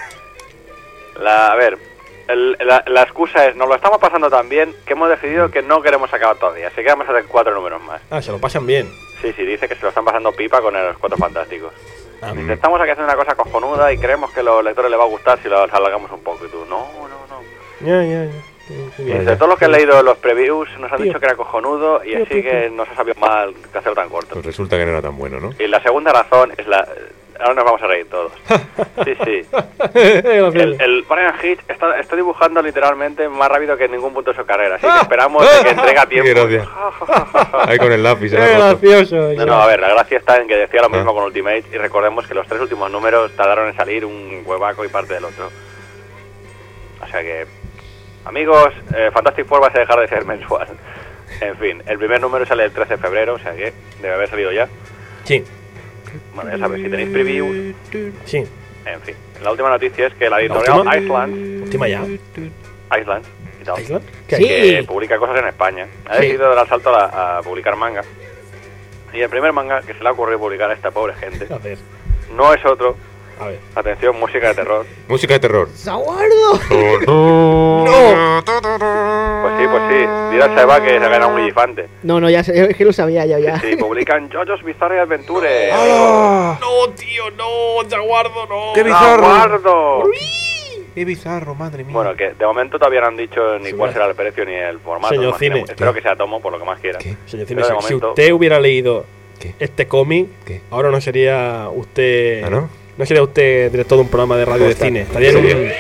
La, a ver, el- la, la excusa es, nos lo estamos pasando tan bien que hemos decidido que no queremos acabar todavía, así que vamos a hacer cuatro números más. Ah, se lo pasan bien. Sí, sí, dice que se lo están pasando pipa con los Cuatro Fantásticos. Ah, Dice, estamos aquí haciendo una cosa cojonuda y creemos que a los lectores les va a gustar si lo alargamos un poco. Y tú, no, no, no. Ya, ya, ya. Y dice, todos los que han leído los previews nos han Tío. dicho que era cojonudo y Tío, así tío, que tío. no se sabía mal que hacerlo tan corto. Pues resulta que no era tan bueno, ¿no? Y la segunda razón es la... Ahora nos vamos a reír todos. Sí, sí. Gracioso. El, el Brian Hitch está, está dibujando literalmente más rápido que en ningún punto de su carrera. Así que esperamos de que entrega tiempo. Qué gracia. Ahí con el lápiz. Qué en la foto. gracioso. No, no, a ver, la gracia está en que decía lo mismo Ah. con Ultimate y recordemos que los tres últimos números tardaron en salir un huevaco y parte del otro. O sea que, amigos, eh, Fantastic Four va a dejar de ser mensual. En fin, el primer número sale el trece de febrero, o sea que debe haber salido ya. Sí. Bueno, ya sabes, si tenéis previews. Sí. En fin, la última noticia es que la editorial última? Island, Última ya. Island, y tal, ¿Island? que, Sí. que publica cosas en España, ha Sí. decidido dar el salto a, la- a publicar manga. Y el primer manga que se le ha ocurrido publicar a esta pobre gente A ver. no es otro. A ver. Atención, música de terror. Música de terror. ¡Saguardo! ¡No! Pues sí, pues sí. Dile a Seba que se gana un gigante. No, no, ya sé, es que lo sabía yo ya. Sí, publican JoJo's Bizarre Adventure. ¡Ah! No, tío, no, Jaguardo, no. ¡Qué bizarro! ¡Guardo! ¡Qué bizarro, madre mía! Bueno, que de momento todavía no han dicho ni cuál será el precio ni el formato. Señor Imagino- Cine. Espero que sea tomo, por lo que más quiera. Señor Pero Cine, de si, si momento- usted hubiera leído ¿Qué? este cómic, ¿Qué? ahora no sería usted. ¿Ah, no? No sería usted director de un programa de radio ¿Cómo de está? cine. Estaría en un. ¿En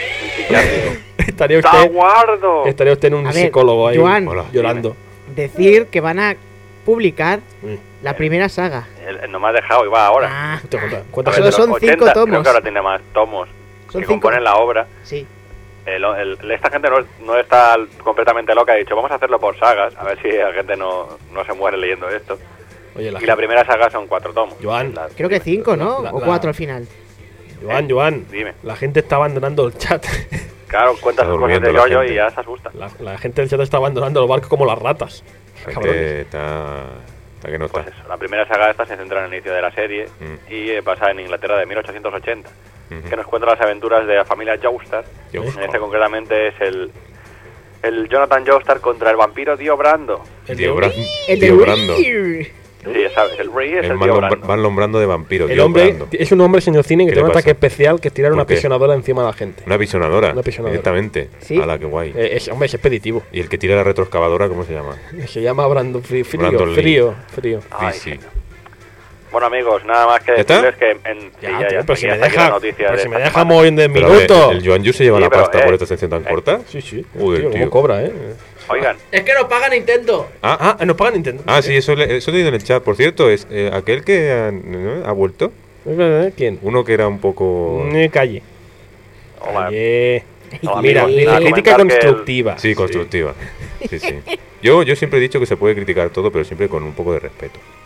estaría usted. ¡Saguardo! Estaría usted en un A ver, psicólogo ahí. Joan. Hola. Llorando. Decir que van a publicar Mm. la primera saga. El- no me ha dejado, iba ahora. Ah, Te cuenta, A cuenta ver, Solo de los son cinco ochenta, Creo tomos. que ahora tiene más tomos Son que cinco. componen la obra. sí. El- el- esta gente no, no está completamente loca. Ha dicho, vamos a hacerlo por sagas, a ver si la gente no, no se muere leyendo esto. Oye, la Y la primera saga son cuatro tomos. Joan. La- Creo que cinco, ¿no? La- o la- cuatro al final. Joan, Joan. Dime. La gente está abandonando el chat. Claro, cuentas Está sus cosas de durmiendo la yo-yo gente. y ya se asusta. La, la gente del chat está abandonando el barco como las ratas. Es Cabrones. que está... Está que no está. Pues eso, la primera saga esta se centra en el inicio de la serie Mm. y eh, pasa en Inglaterra de mil ochocientos ochenta, Ujú. que nos cuenta las aventuras de la familia Joestar. Joestar. En este concretamente es el, el Jonathan Joestar contra el vampiro Dio Brando. El Tío de- Brando. El de Tío Brando. Weir. Sí, ya sabes, el rey es El el van, Dio lombra- Brando. van nombrando de vampiro, El tío hombre Brando. es un hombre, señor Cine, que ¿Qué tiene le un ataque pasa? especial que es tirar ¿Por una qué? apisonadora encima de la gente. Una apisonadora. Una apisonadora. Directamente. Sí. ¡Hala, qué guay! Eh, es, hombre, es expeditivo. ¿Y el que tira la retroexcavadora, cómo se llama? Se llama Brandon Frío. Frío, Brandon Lee. frío, frío. Ay, Sí, sí. Bueno, amigos, nada más que ¿Ya está? decirles que en, sí, Ya, ya, tío, ya, pero aquí si me hasta aquí deja, la noticia pero de si me esta deja semana. mover de Pero a ver, minuto. ¿el Joan Yu se lleva Sí, la pero, pasta eh, por esta sección tan eh, corta? Sí, sí. Joder, Tío, tío. ¿cómo cobra, eh? Oigan, Es que nos paga Nintendo. Ah, Ah, nos paga Nintendo. ah, sí, eso, le- eso he leído en el chat. Por cierto, es eh, aquel que ha, ¿no? ha vuelto. Eh, ¿Quién? Uno que era un poco... Eh, Calle. hola. Calle. Hola, Mira, amigos, dice nada, crítica comentar que el- constructiva. Sí, constructiva. Sí, sí. Yo, yo siempre he dicho que se puede criticar todo, pero siempre con un poco de respeto.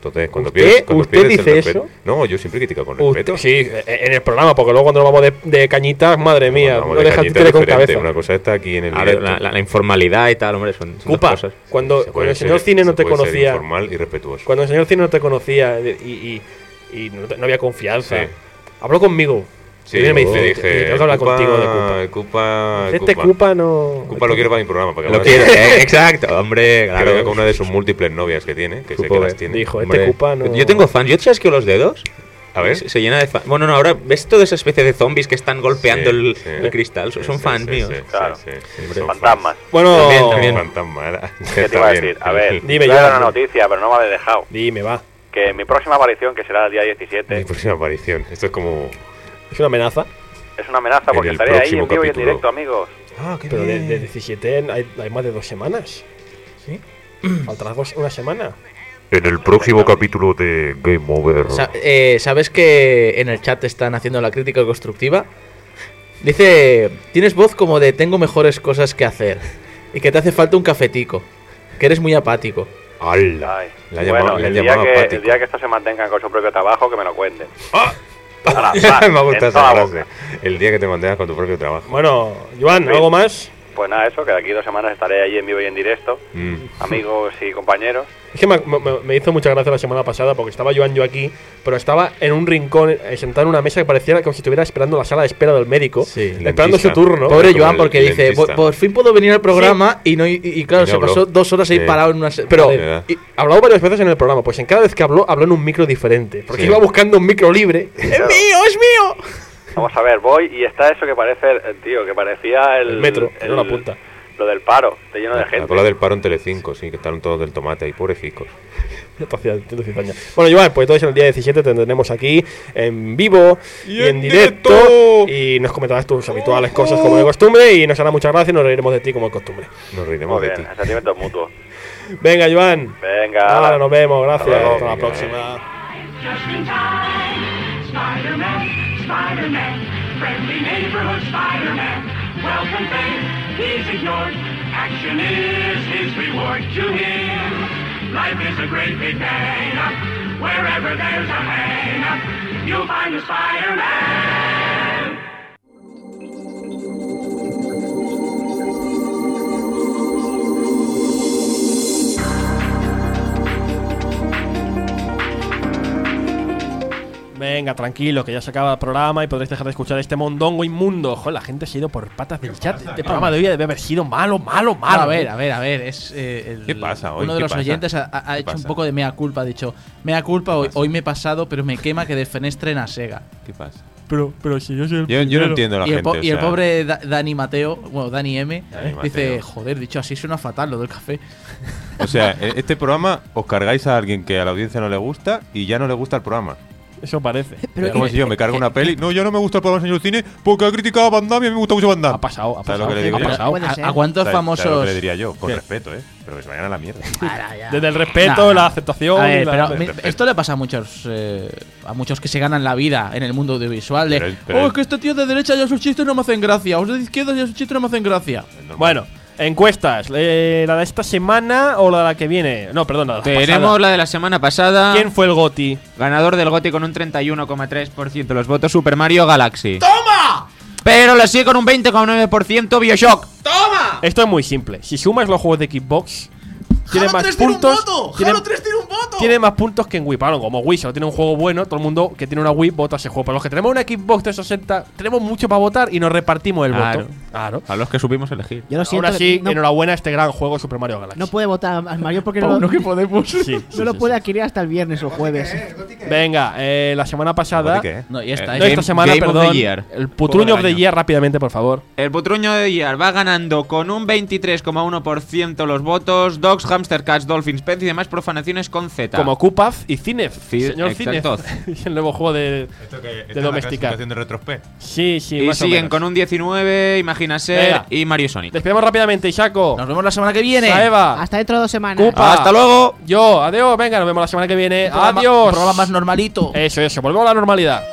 Entonces, cuando ¿Usted- pierdes, cuando usted pierdes el dice respeto- eso? No, yo siempre he criticado con Usted- respeto. sí, en el programa, porque luego cuando nos vamos de, de cañitas, madre mía, Vamos no de deja cañita títere con diferente, cabeza. Una cosa está aquí en el A ver, directo. la, la- la informalidad y tal, hombre, son, son dos Cupa, cosas. cuando, Se cuando puede el señor ser- Cine no se te puede ser conocía. informal y respetuoso. Cuando el señor Cine no te conocía y, y, y no, te- no había confianza. Sí. Habló conmigo. Sí, y viene y me yo dice, dije, "Te- tengo que hablar Cupa- contigo de Cupa. Cupa, Este Cupa no. Cupa lo quiere para mi programa. Para que Lo vaya. quiere, eh, exacto, hombre, Que claro. venga con una de sus múltiples novias que tiene, que sé Cupo, que las eh. tiene. Dijo, Hombre, este Cupa no. Yo tengo fans. ¿Yo te sabes que los dedos? A ver. Se, se llena de fans. Bueno, no, ahora ves toda esa especie de zombies que están golpeando Sí, el, sí. el cristal. Son Sí, fans sí, míos. sí, sí, Claro. sí, sí, son Fantasmas. Bueno, También, también. Fantasma, era. ¿Qué te iba a Está bien. decir? A ver, Dime, iba a dar Joan. una noticia, pero no me habéis dejado. Dime, va. Que mi próxima aparición, que será el día Mi diecisiete, próxima aparición. Esto es como. Es una amenaza. es una amenaza En porque el estaré ahí próximo en vivo y en capítulo. directo, amigos. Ah, qué Pero de, bien. de diecisiete en- hay, hay más de dos semanas. ¿Sí? Faltará dos, una semana. En el próximo capítulo de Game Over. Sa- eh, ¿Sabes que en el chat te están haciendo la crítica constructiva? Dice, tienes voz como de tengo mejores cosas que hacer y que te hace falta un cafetico, que eres muy apático. ¡Hala! Ay. Le ha Bueno, llamado, le ha el, día llamado que, apático. el día que estos se mantengan con su propio trabajo, que me lo cuenten. ¡Ah! Ala, Me va, ha en gustado toda esa la frase. El día que te mantengas con tu propio trabajo. Bueno, Joan, ¿algo más? Pues nada, eso, que de aquí dos semanas estaré allí en vivo y en directo, Mm. amigos y compañeros. Es que me, me- me hizo mucha gracia la semana pasada porque estaba Joan yo aquí, pero estaba en un rincón, eh, sentado en una mesa que pareciera como si estuviera esperando la sala de espera del médico, esperando su dentista. turno. Pobre Como Joan, el- porque el dice, dentista. por, por fin puedo venir al programa y no y, y claro, Y no se habló. pasó dos horas ahí Sí. parado en una... se- Pero pared. y, habló varias veces en el programa, pues en cada vez que habló, habló en un micro diferente, porque Sí. iba buscando un micro libre. ¡Es mío, es mío! Vamos a ver, voy y está eso que parece, eh, tío, que parecía el... El metro, en una punta. Lo del paro, está lleno de La gente. cola del paro en Telecinco, sí, que están todos del tomate ahí, pobrecicos. Bueno, Joan, pues entonces el día diecisiete te tendremos aquí en vivo y, Y en en directo. directo. Y nos comentarás tus habituales cosas como de costumbre. Y nos hará mucha gracia y nos reiremos de ti como de costumbre. Nos reiremos Muy de bien, ti. el sentimiento es mutuo. Venga, Joan. Venga, Ahora ala. nos vemos. Gracias. Hasta luego. Hasta la Venga. próxima. Just in time. Spider-Man, Spider-Man, friendly neighborhood Spider-Man. Welcome fame, he's ignored. Action is his reward to him. Life is a great big hang-up. Wherever there's a hang-up, you'll find a Spider-Man. Venga, tranquilo, que ya se acaba el programa y podréis dejar de escuchar este mondongo inmundo. Joder, la gente se ha ido por patas del chat. Este programa de hoy debe haber sido malo, malo, malo. No, a ver, a ver, a ver. Es, eh, el- ¿Qué pasa hoy? Uno de ¿Qué los pasa? oyentes ha, ha ¿Qué hecho pasa? un poco de mea culpa. Ha dicho, mea culpa, hoy, hoy me he pasado, pero me quema que defenestren a Sega. ¿Qué pasa? Pero, pero si yo soy el Yo, yo no entiendo a la Y el, gente. po- o y el sea, pobre Da- Dani Mateo, bueno, Dani M, Dani dice, Mateo. joder, dicho así suena fatal lo del café. O sea, en este programa os cargáis a alguien que a la audiencia no le gusta y ya no le gusta el programa. Eso parece. Es como si yo me cargo una peli. No, yo no me gusta el programa Señor Cine porque ha criticado a Van Damme y a mí me gusta mucho Van Damme. Ha pasado, ha ¿Sabes lo pasado. que le digo Ha yo? pasado. Puede ¿A, ser. a cuántos ¿Sabes- famosos...? sabes lo que le diría yo? Con ¿Qué? respeto, ¿eh? Pero que se vayan a la mierda. Desde el respeto, Nah, la nah. aceptación. A ver, y la- pero la- mi- esto le pasa a muchos eh, a muchos que se ganan la vida en el mundo audiovisual. De, Pero- pero- oh, es que este tío de derecha ya sus chistes no me hacen gracia. O de izquierda ya sus chistes no me hacen gracia. Bueno, encuestas. eh, ¿La de esta semana o la de la que viene? No, perdón, la de la Tenemos pasada. la de la semana pasada. ¿Quién fue el GOTY? Ganador del GOTY con un treinta y uno coma tres por ciento de los votos, Super Mario Galaxy. ¡Toma! Pero lo sigue con un veinte coma nueve por ciento BioShock. ¡Toma! Esto es muy simple. Si sumas los juegos de Xbox, tiene Halo más tres tiene un puntos. voto. Tiene, Halo tres tiene un voto. tiene más puntos que en Wii. Claro, como Wii solo tiene un juego bueno, todo el mundo que tiene una Wii vota ese juego. Pero los que tenemos una Xbox trescientos sesenta, tenemos mucho para votar y nos repartimos el Claro. voto. Claro. A los que supimos elegir. Yo lo siento. Ahora sí, no, enhorabuena a este gran juego Super Mario Galaxy. no puede votar a Mario porque Pau, no, no que podemos. Sí, sí, no lo sí, puede sí. adquirir hasta el viernes o jueves. Venga, eh, la semana pasada. ¿Qué, eh? No, y esta, Eh, No, ¿eh? esta Game- semana, Game of perdón. the Year. El Putruño Juego of del the año. Year, rápidamente, por favor. El Putruño de Year va ganando con un veintitrés coma uno por ciento los votos. Dogs, Hamster Cats, Dolphins, Pets y demás profanaciones con Z. Como Cupaz y Cinef. Fi- Señor Cinef. exacto. el nuevo juego de, Esto que, esta de es la domesticar. clasificación de Retrospe. Sí, sí, Y más o siguen menos. con un diecinueve, Imagina Ser Venga. y Mario Sonic. Despedimos rápidamente, Ishaco. Nos vemos la semana que viene. Saeva. Hasta dentro de dos semanas. Cupa. Hasta luego. Yo, adiós. Venga, nos vemos la semana que viene. Un programa- Adiós. un programa más normalito. Eso, eso. Volvemos a la normalidad.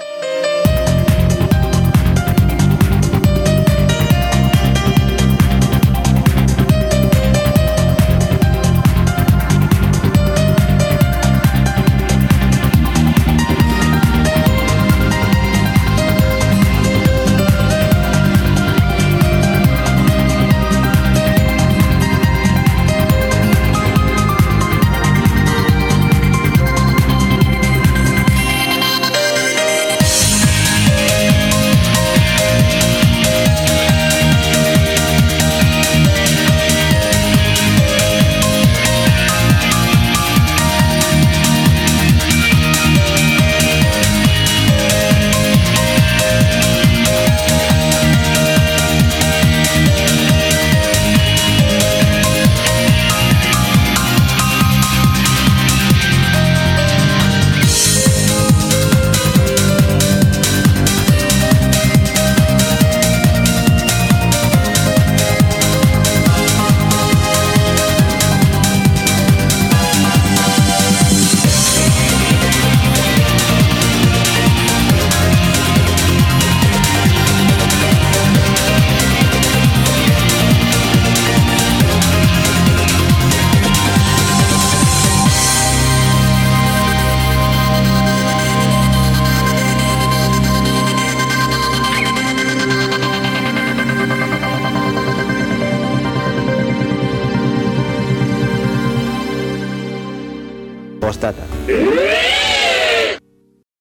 Postdata.